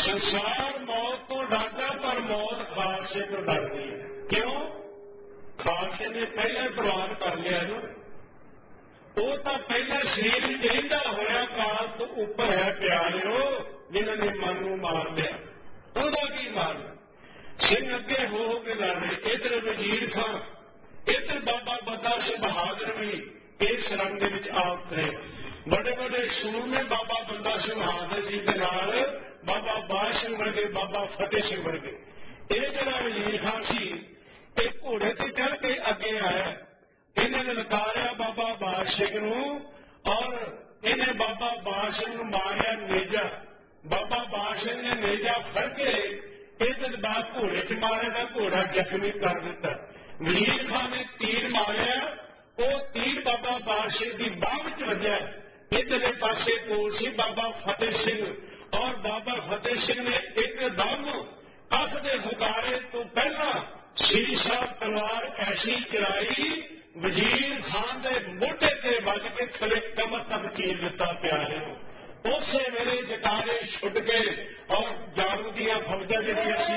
A: ਸੰਸਾਰ ਮੌਤ ਤੋਂ ਡਰਦਾ, ਪਰ ਮੌਤ ਖਾਲਸੇ ਤੋਂ ਡਰਦੀ ਹੈ। ਕਿਉਂ? ਖਾਲਸੇ ਨੇ ਪਹਿਲਾਂ ਪ੍ਰਵਾਨ ਕਰ ਲਿਆ ਨਾ, ਉਹ ਤਾਂ ਪਹਿਲਾਂ ਸਰੀਰ ਵਿੱਚ ਰਹਿੰਦਾ ਹੋਇਆ ਕਾਲ ਤੋਂ ਉੱਪਰ ਹੈ ਪਿਆਰਿਓ, ਜਿਨ੍ਹਾਂ ਨੇ ਮਨ ਨੂੰ ਮਾਰ ਲਿਆ। ਉਹਦਾ ਕੀ ਮਾਰਨਾ? ਸਿੰਘ ਅੱਗੇ ਹੋ ਕੇ ਲੜ ਰਹੇ, ਇੱਧਰ ਵਜ਼ੀਰ ਖਾਂ, ਇੱਧਰ ਬਾਬਾ ਬੰਦਾ ਸਿੰਘ ਬਹਾਦਰ ਵੀ ਇਸ ਰੰਗ ਦੇ ਵਿੱਚ ਆ ਉਤਰੇ। ਬੜੇ ਬੜੇ ਸੂਰਮੇ ਬਾਬਾ ਬੰਦਾ ਸਿੰਘ ਬਹਾਦਰ ਜੀ ਦੇ ਨਾਲ ਬਾਬਾ ਬਾਜ ਸਿੰਘ ਵਰਗੇ, ਬਾਬਾ ਫਤਿਹ ਸਿੰਘ ਵਰਗੇ। ਇਹ ਜਿਹੜਾ ਵਜ਼ੀਰ ਖਾਂ ਸੀ, ਇਹ ਘੋੜੇ ਤੇ ਚੜ੍ਹ ਕੇ ਅੱਗੇ ਆਇਆ। ਇਹਨੇ ਲਲਕਾਰਿਆ ਬਾਬਾ ਬਾਜ ਸਿੰਘ ਨੂੰ, ਔਰ ਇਹਨੇ ਬਾਬਾ ਬਾਜ ਸਿੰਘ ਨੂੰ ਮਾਰਿਆ ਨੇਜਾ। ਬਾਬਾ ਬਾਜ ਸਿੰਘ ਨੇ ਨੇਜਾ ਫੜ ਕੇ ਇਹਦੇ ਬਾਅਦ ਘੋੜੇ 'ਚ ਮਾਰਿਆ ਤਾਂ ਘੋੜਾ ਜ਼ਖਮੀ ਕਰ ਦਿੱਤਾ। ਵਜ਼ੀਰ ਖਾਂ ਨੇ ਤੀਰ ਮਾਰਿਆ, ਉਹ ਤੀਰ ਬਾਬਾ ਬਾਜ ਸਿੰਘ ਦੀ ਬਾਂਹ ਵਿੱਚ ਵੱਜਿਆ। ਇੱਧਰਲੇ ਪਾਸੇ ਕੋਲ ਸੀ ਬਾਬਾ ਫਤਿਹ ਸਿੰਘ, ਔਰ ਬਾਬਾ ਫਤਿਹ ਸਿੰਘ ਨੇ ਇੱਕਦਮ ਅੱਖ ਦੇ ਫੁਕਾਰੇ ਤੋਂ ਪਹਿਲਾਂ ਸ੍ਰੀ ਸਾਹਿਬ ਤਲਵਾਰ ਐਸੀ ਚਲਾਈ, ਵਜ਼ੀਰ ਖਾਨ ਦੇ ਮੋਢੇ ਤੇ ਵੱਜ ਕੇ ਥੱਲੇ ਕਮਰ ਤੱਕ ਚੀਰ ਦਿੱਤਾ। ਪਿਆਰਿਓ, ਉਸੇ ਵੇਲੇ ਜਟਾਰੇ ਛੁੱਟ ਗਏ, ਔਰ ਜਾਰੂ ਦੀਆਂ ਫੌਜਾਂ ਜਿਹੜੀਆਂ ਸੀ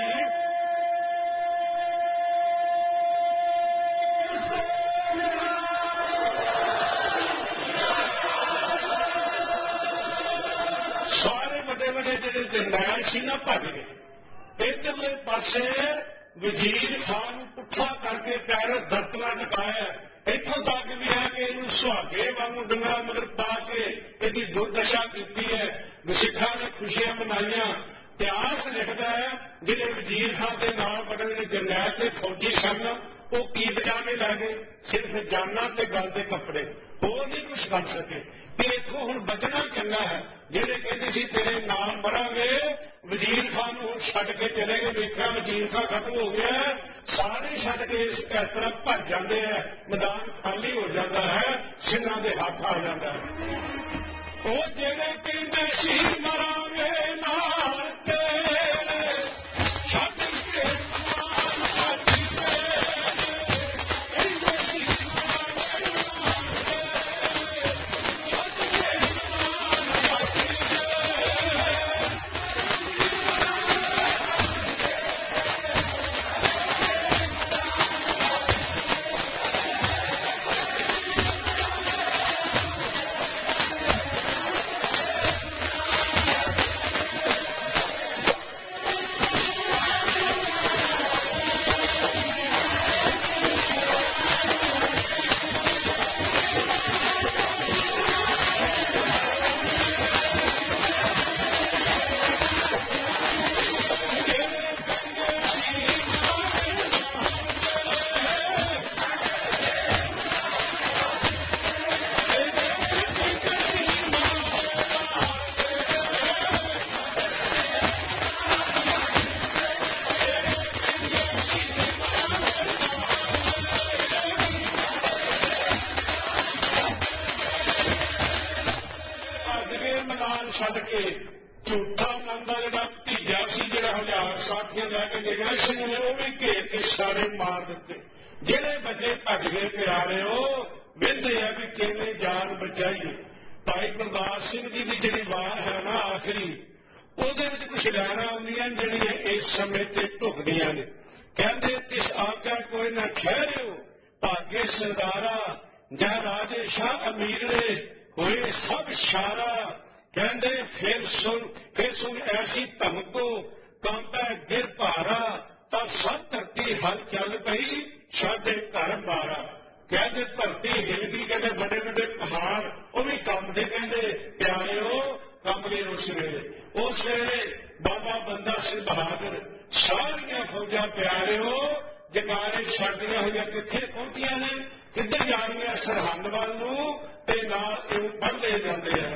A: ਸਾਰੇ ਵੱਡੇ ਵੱਡੇ ਜਿਹੜੇ ਜਰਨੈਲ ਸੀ ਨਾ ਭੱਜ ਗਏ। ਇੱਧਰਲੇ ਪਾਸੇ ਵਜ਼ੀਰ ਖਾਨ ਨੂੰ ਪੁੱਠਾ ਕਰਕੇ ਪੈਰ ਦਰਤਨਾ ਟਕਾਇਆ। ਇੱਥੋਂ ਤੱਕ ਵੀ ਹੈ ਕਿ ਇਹਨੂੰ ਸੁਹਾਗੇ ਵਾਂਗੂ ਡੰਗਰਾਂ ਮਗਰ ਪਾ ਕੇ ਇਹਦੀ ਦੁਰਦਸ਼ਾ ਕੀਤੀ ਹੈ। ਸਿੱਖਾਂ ਨੇ ਖੁਸ਼ੀਆਂ ਮਨਾਈਆਂ। ਇਤਿਹਾਸ ਲਿਖਦਾ ਹੈ ਜਿਹੜੇ ਵਜ਼ੀਰ ਖਾਨ ਦੇ ਨਾਲ ਬੜੇ ਜਿਹੜੇ ਜਰਨੈਲ ਤੇ ਫੌਜੀ ਸਨ, ਉਹ ਕੀ ਬਚਾ ਕੇ ਲੈ ਗਏ? ਸਿਰਫ ਜਾਨਾਂ ਤੇ ਗਲ ਦੇ ਕੱਪੜੇ, ਹੋਰ ਨਹੀਂ ਕੁਛ ਕਰ ਸਕੇ। ਕਿ ਇੱਥੋਂ ਹੁਣ ਬਚਣਾ ਚੰਗਾ ਹੈ। ਜਿਹੜੇ ਕਹਿੰਦੇ ਸੀ ਤੇਰੇ ਨਾਲ ਮਰਾਂਗੇ, ਵਜ਼ੀਰ ਖਾਨ ਨੂੰ ਛੱਡ ਕੇ ਚਲੇ ਗਏ। ਵੇਖਿਆ ਵਜ਼ੀਰ ਖਾਨ ਖਤਮ ਹੋ ਗਿਆ, ਸਾਰੇ ਛੱਡ ਕੇ ਇਸ ਤਰ੍ਹਾਂ ਭੱਜ ਜਾਂਦੇ ਹੈ। ਮੈਦਾਨ ਖਾਲੀ ਹੋ ਜਾਂਦਾ ਹੈ, ਸਿੰਘਾਂ ਦੇ ਹੱਥ ਆ ਜਾਂਦਾ ਹੈ। ਉਹ ਜਿਹੜੇ ਕਹਿੰਦੇ ਸੀ ਮਰਾਂਗੇ ਨਾਲ ਤੇਰੇ, ਛੱਡ ਕੇ ਛੱਡ ਕੇ ਝੂਠਾ ਨੰਦ ਦਾ ਜਿਹੜਾ ਭਤੀਜਾ ਸੀ, ਜਿਹੜਾ 1000 ਸਾਥੀਆਂ ਲੈ ਕੇ ਨਿਕਲਿਆ ਸਿੰਘ ਨੇ, ਉਹ ਵੀ ਘੇਰ ਕੇ ਸਾਰੇ ਮਾਰ ਦਿੱਤੇ। ਜਿਹੜੇ ਬੱਚੇ ਭੱਜ ਗਏ ਪਿਆਰਿਓ, ਵੇਂਦੇ ਆ ਵੀ ਕਿਵੇਂ ਜਾਨ ਬਚਾਈਏ। ਭਾਈ ਗੁਰਦਾਸ ਸਿੰਘ ਜੀ ਦੀ ਜਿਹੜੀ ਵਾਰ ਹੈ ਨਾ ਆਖਰੀ, ਉਹਦੇ ਵਿੱਚ ਕੁਛ ਲੈਣਾ ਆਉਂਦੀਆਂ ਜਿਹੜੀਆਂ ਇਸ ਸਮੇਂ ਤੇ ਢੁਕਦੀਆਂ ਨੇ। ਕਹਿੰਦੇ ਤਿਸ ਆਗਿਆ ਕੋਈ ਨਾ ਠਹਿਰਿਓ, ਭਾਗੇ ਸਰਦਾਰਾ, ਜਾਂ ਰਾਜੇ ਸ਼ਾਹ ਅਮੀਰੜੇ ਹੋਏ ਸਭ ਸ਼ਾਰਾ। ਕਹਿੰਦੇ ਫਿਰ ਸੁਣ ਐਸੀ ਧਮਕੋ, ਕਾਂਪੈ ਗਿਰ ਭਾਰਾ, ਤਾਂ ਸਭ ਧਰਤੀ ਹਲ ਚੱਲ ਪਈ, ਸਾਡੇ ਘਰ ਬਾਰਾ। ਕਹਿੰਦੇ ਧਰਤੀ ਹਿਲ ਗਈ, ਕਹਿੰਦੇ ਵੱਡੇ ਵੱਡੇ ਪਹਾੜ ਉਹ ਵੀ ਕੰਬਦੇ। ਕਹਿੰਦੇ ਪਿਆਰਿਓ ਕੰਬਦੇ ਉਸ ਵੇਲੇ। ਉਸ ਵੇਲੇ ਬਾਬਾ ਬੰਦਾ ਸਿੰਘ ਬਹਾਦਰ ਸਾਰੀਆਂ ਫੌਜਾਂ ਪਿਆਰਿਓ ਜਗਾਰੇ ਛੱਡਦੀਆਂ ਹੋਈਆਂ ਕਿੱਥੇ ਪਹੁੰਚੀਆਂ ਨੇ? ਕਿੱਧਰ ਜਾਣਗੀਆਂ? ਸਰਹੰਦ ਵੱਲ ਨੂੰ, ਤੇ ਨਾਲ ਇਹ ਪੜ੍ਹਦੇ ਜਾਂਦੇ ਆ,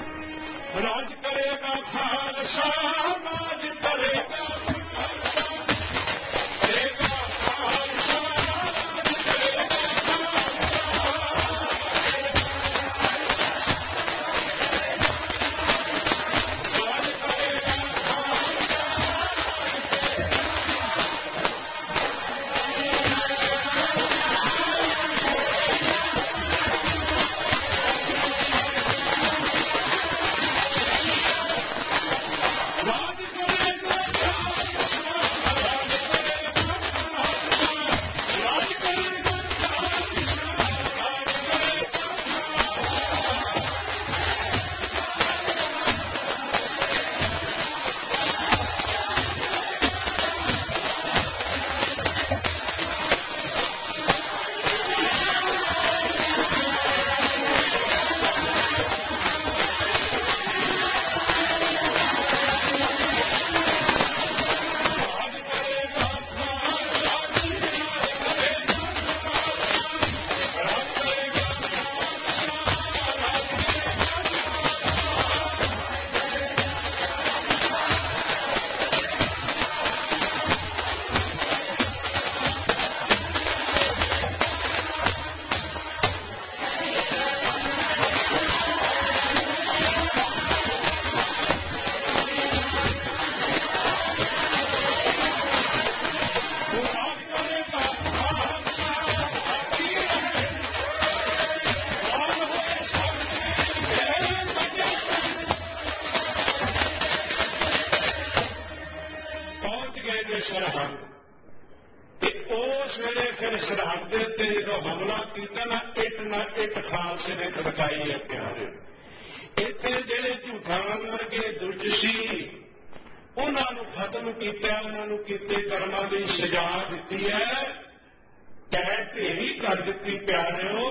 A: ਰਾਜ ਕਰੇਗਾ ਖਾਲਸਾ, ਰਾਜ ਕਰੇਗਾ ਖਾਲਸਾ, ਕਰੇਗਾ ਖਾਲਸਾ, ਰਾਜ ਕਰੇਗਾ ਰਾਜ सरहद ते उस वेले फिर सरहद ते जो हमला किया ना इट खालसे ने खड़काई है प्यारे। इत्थे जिहड़े झूठान वर्गे दुष्ट सी उन्होंने खत्म किया, उन्होंने कीते कर्मां दी सजा दी है, तै ढेरी कर दी प्यारिओ।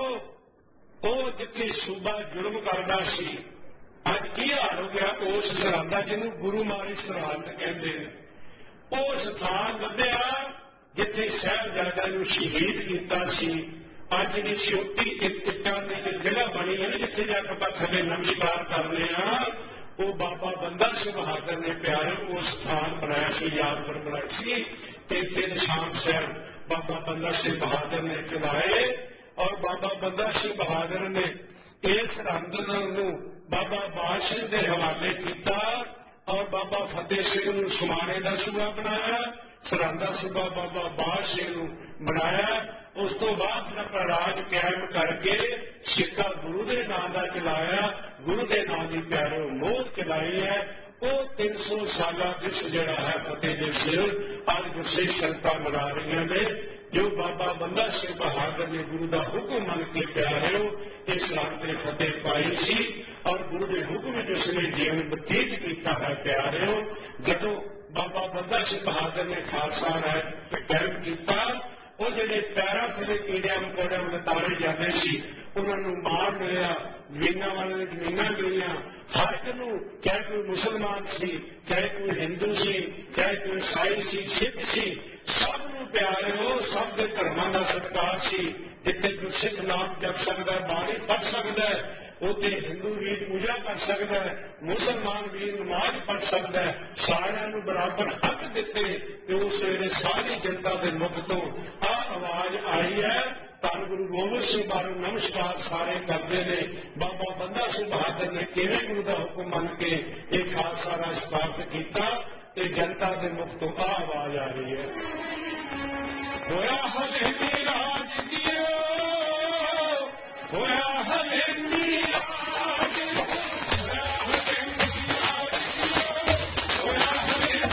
A: वो जिथे सूबा जुर्म करता सी अज की हाल हो गया उस सरहद का जिन्होंने गुरु मारी सरहद कहते हैं, वो स्थान लभ्या जिथे साहिबजादा नूं शहीद किया सी। अज जी छोटी इट्टां की जगह बनी है जिथे जाके आप थले नमस्कार करने वो बाबा बंदा सिंह बहादुर ने प्यारे वो स्थान बनाया सी, यादगार बनाई सी। इत्थे निशान साहब बाबा बंदा सिंह बहादुर ने चलाए और बाबा बंदा सिंह बहादुर ने इस सरहद नूं बाबा बाज सिंह के हवाले किया और बाबा फतेह सिंह नूं समाणे का सूबा बनाया, सरहद का सूबा बाबा बाज सिंह नूं बनाया। उस तो बाद अपना राज कायम करके सिक्का गुरु के नाम का चलाया, गुरु के नाम की प्यारो मोह चलाई है। वो 300 साला दिवस जड़ा है फतेह दिवस अज गुरसिख संगतां मना रही ने, जो बाबा बंदा सिंह बहादुर ने गुरु का हुक्म मन के प्यारे इस रात में फतेह पाई सी और गुरु के हुक्म उसने जीवन बतीत किया है प्यारे। जदों बाबा बंदा सिंह बहादुर ने खालसा राज कायम किया, वो जिहड़े पैरों थले कीड़िया मकोड़िया लताड़े जाते सी उन्होंने मार मिलिया, जमीनों वाले जमीन मिलिया, हर एक नूं, चाहे कोई मुसलमान सी, चाहे कोई हिंदू सी, चाहे कोई ईसाई सी, सिख सी, सब नूं प्यारे हो, सब के धर्मां दा सत्कार सी। जिथे कोई सिख नाम जप सकता है, बाणी पढ़ सकता है, उत्थे हिंदू वीर पूजा कर सकता है, मुसलमान वीर नमाज पढ़ सकता है। सारिਆਂ ਨੂੰ बराबर हक दिते कि उस वेले सारी जनता के मुख तो आ आवाज आई है। धन गुरु गोबिंद सिंह बारू नमस्कार सारे करते हैं। बाबा बंदा सिंह बहादुर ने किवें गुरु का हुक्म मन के एक खालसा राज स्थापित किया ते जनता के मुख तो आ आवाज आ रही है, होया हलेमी राज दियो, होया हलेमी राज, होया हलेमी राज दियो, होया हलेमी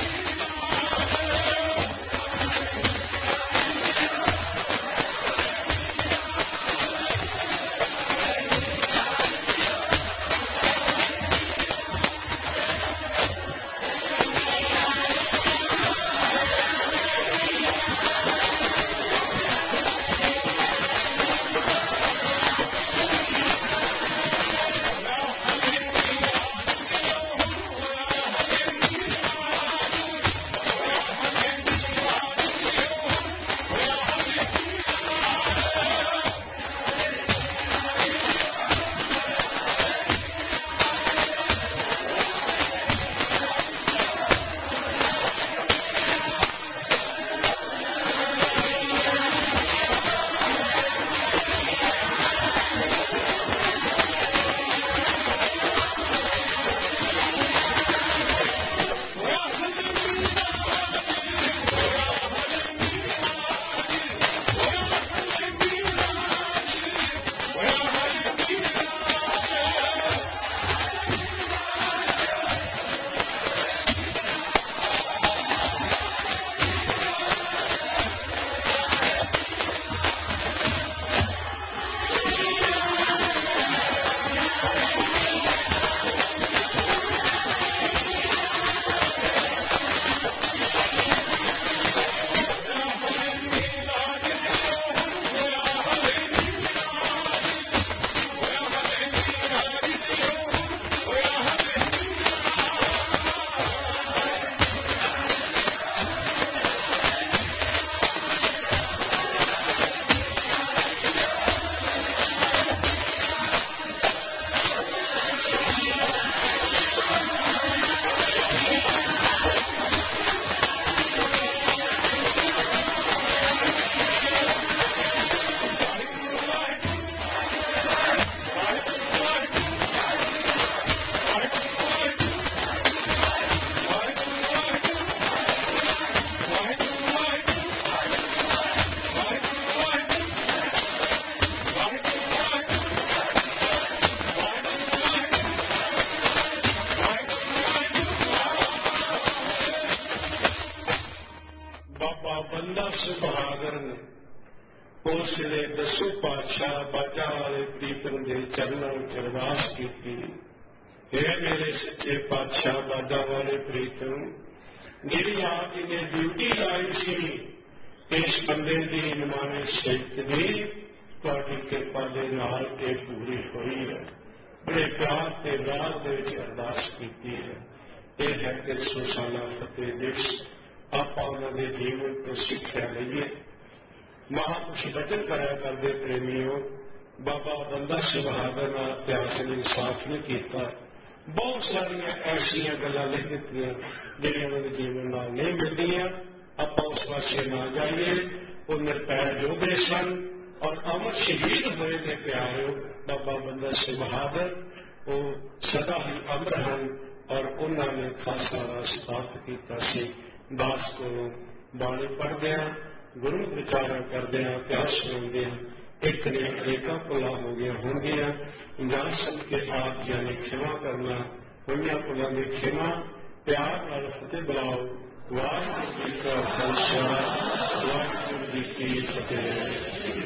A: बंदा सिंह बहादुर ने उस वे दसों पातशाह बाजा वाले प्रीतम के चरणों में अरदास की, हे मेरे सच्चे पातशाह बाजा वाले प्रीतम, मेरी आप ने ड्यूटी लाई सी इस बंदे की निमाने शहीद की तुहाडी कृपा दे नाल के पूरी हुई है। बड़े प्यार के राह अरदास की है। यह है 300 साल फतेह दिवस। आप उन्होंने जीवन तो सिक्ख्या लईए। महापुरुष वचन कराया करते प्रेमियों, बाबा बंदा सिंह बहादुर का इतिहास ने इंसाफ नहीं किया। बहुत सारिया ऐसिया गल्लां लिख दित्तियां जिहड़ियां उन्होंने जीवन नाल नहीं मिलदियां। आपां उस पासे ना जाइए। वो निरपैर योद्धे सन और अमर शहीद होए ने प्यारो। बाबा बंदा सिंह बहादुर वो सदा ही अमर हैं और उन्होंने खासा स्थापित किया सी। दास को बाणी पढ़द्या, गुरु विचारा करद्या, इतिहास सुनाद्या एक ने अनेक भुलां हो गया होंगियां। जान समझ के आप यानी क्षमा करना, हुई भुलां की क्षमा, प्यार नाल फतेह बुलाओ। वाहिगुरू जी का खालसा, वाहिगुरू जी की फतेह।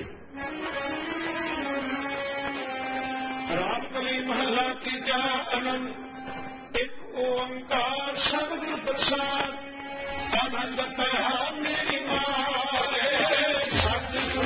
A: रामकली महला तीजा आनंद। एक ओंकार सतगुरु प्रसाद, आनंद कहा मेरी माए, सतगुरु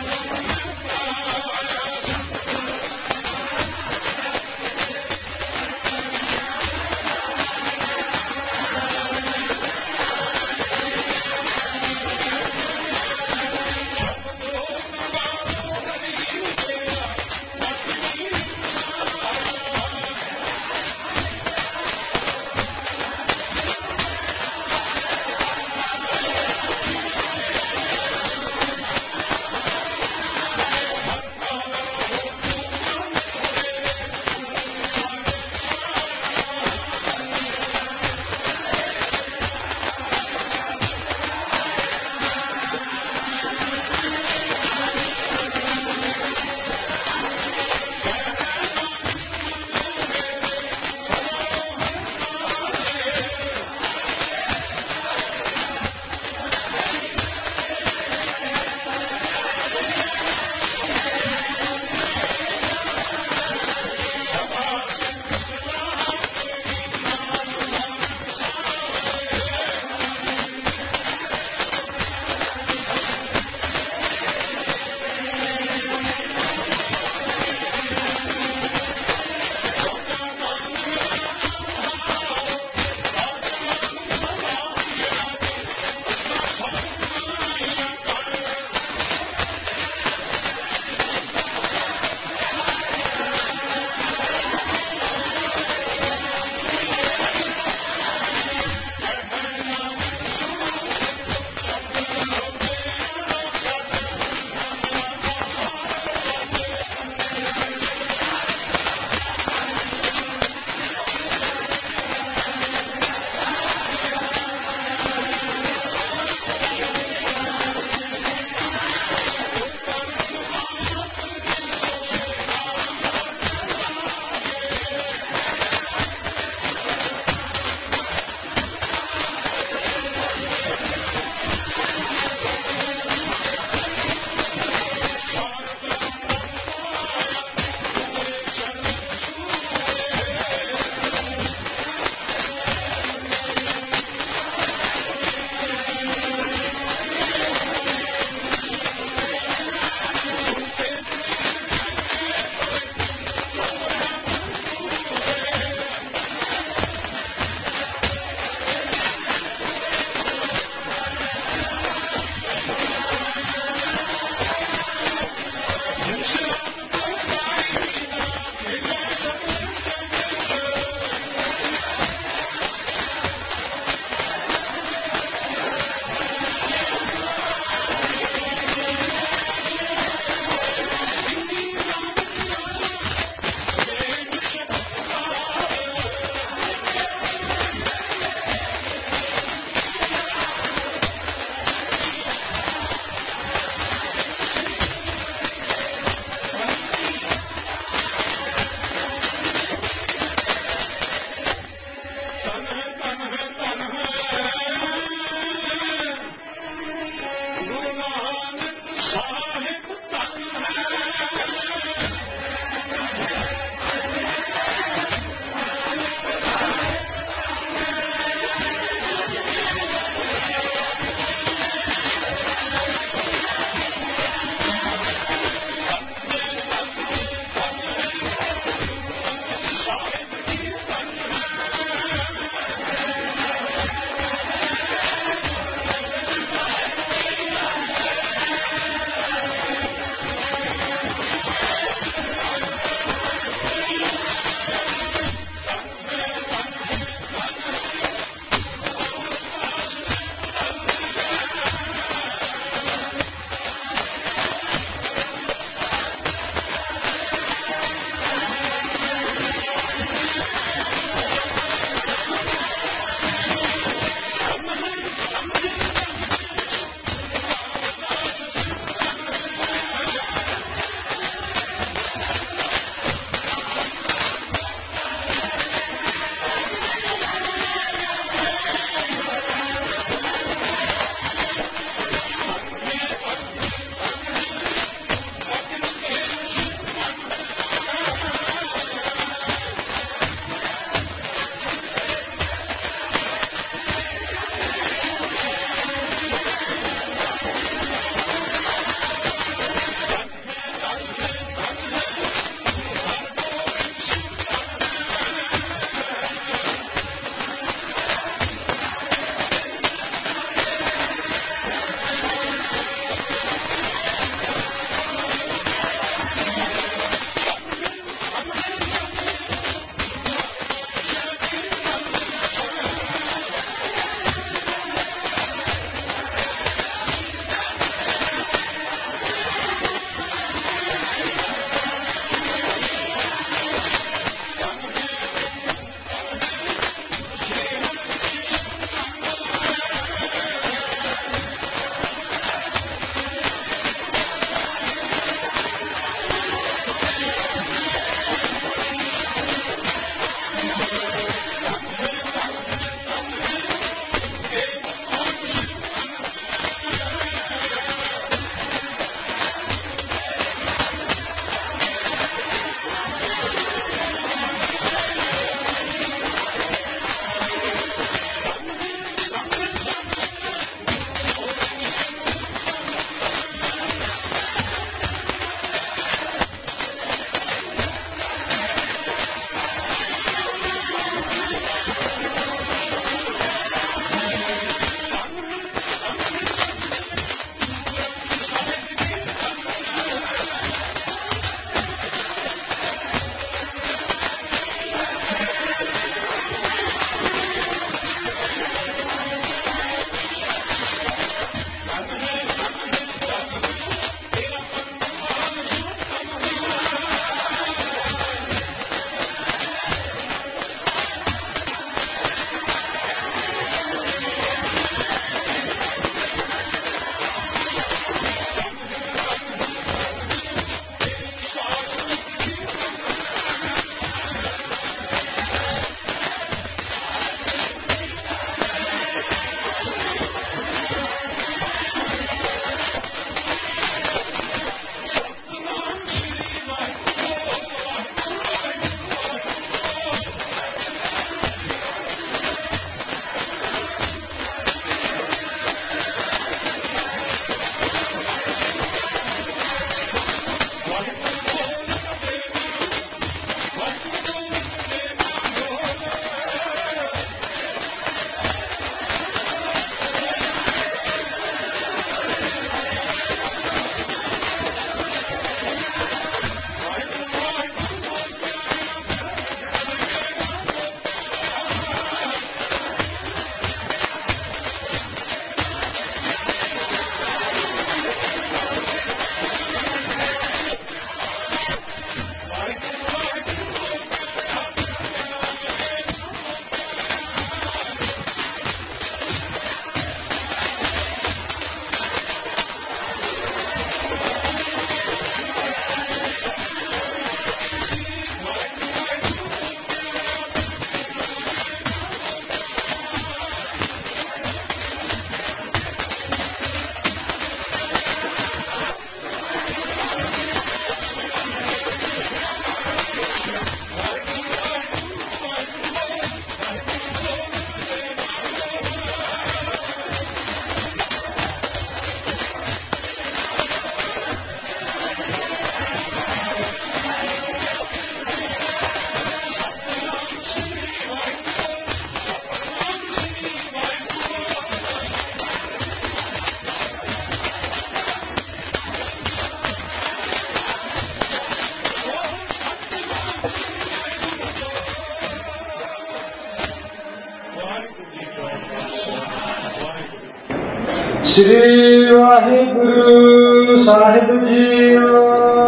C: श्री वाहिगुरु साहिब जीओ।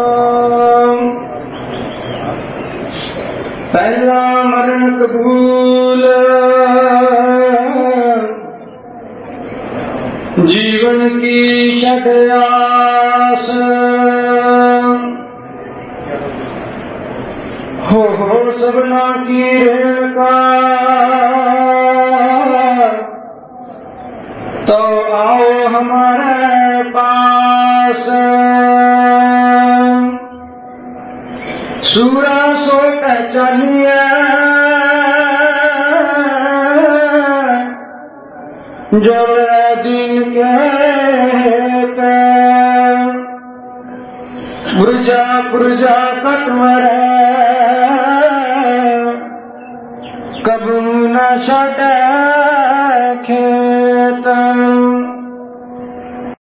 C: पहला मरण कबूल, जीवन की छठ आस, हो सबना की रेणुका, तो आओ हमारे पास। सूरा सो पहचानिए, जो दिन के पुरजा पुरजा कटमरे, कबू न छड़े खेत।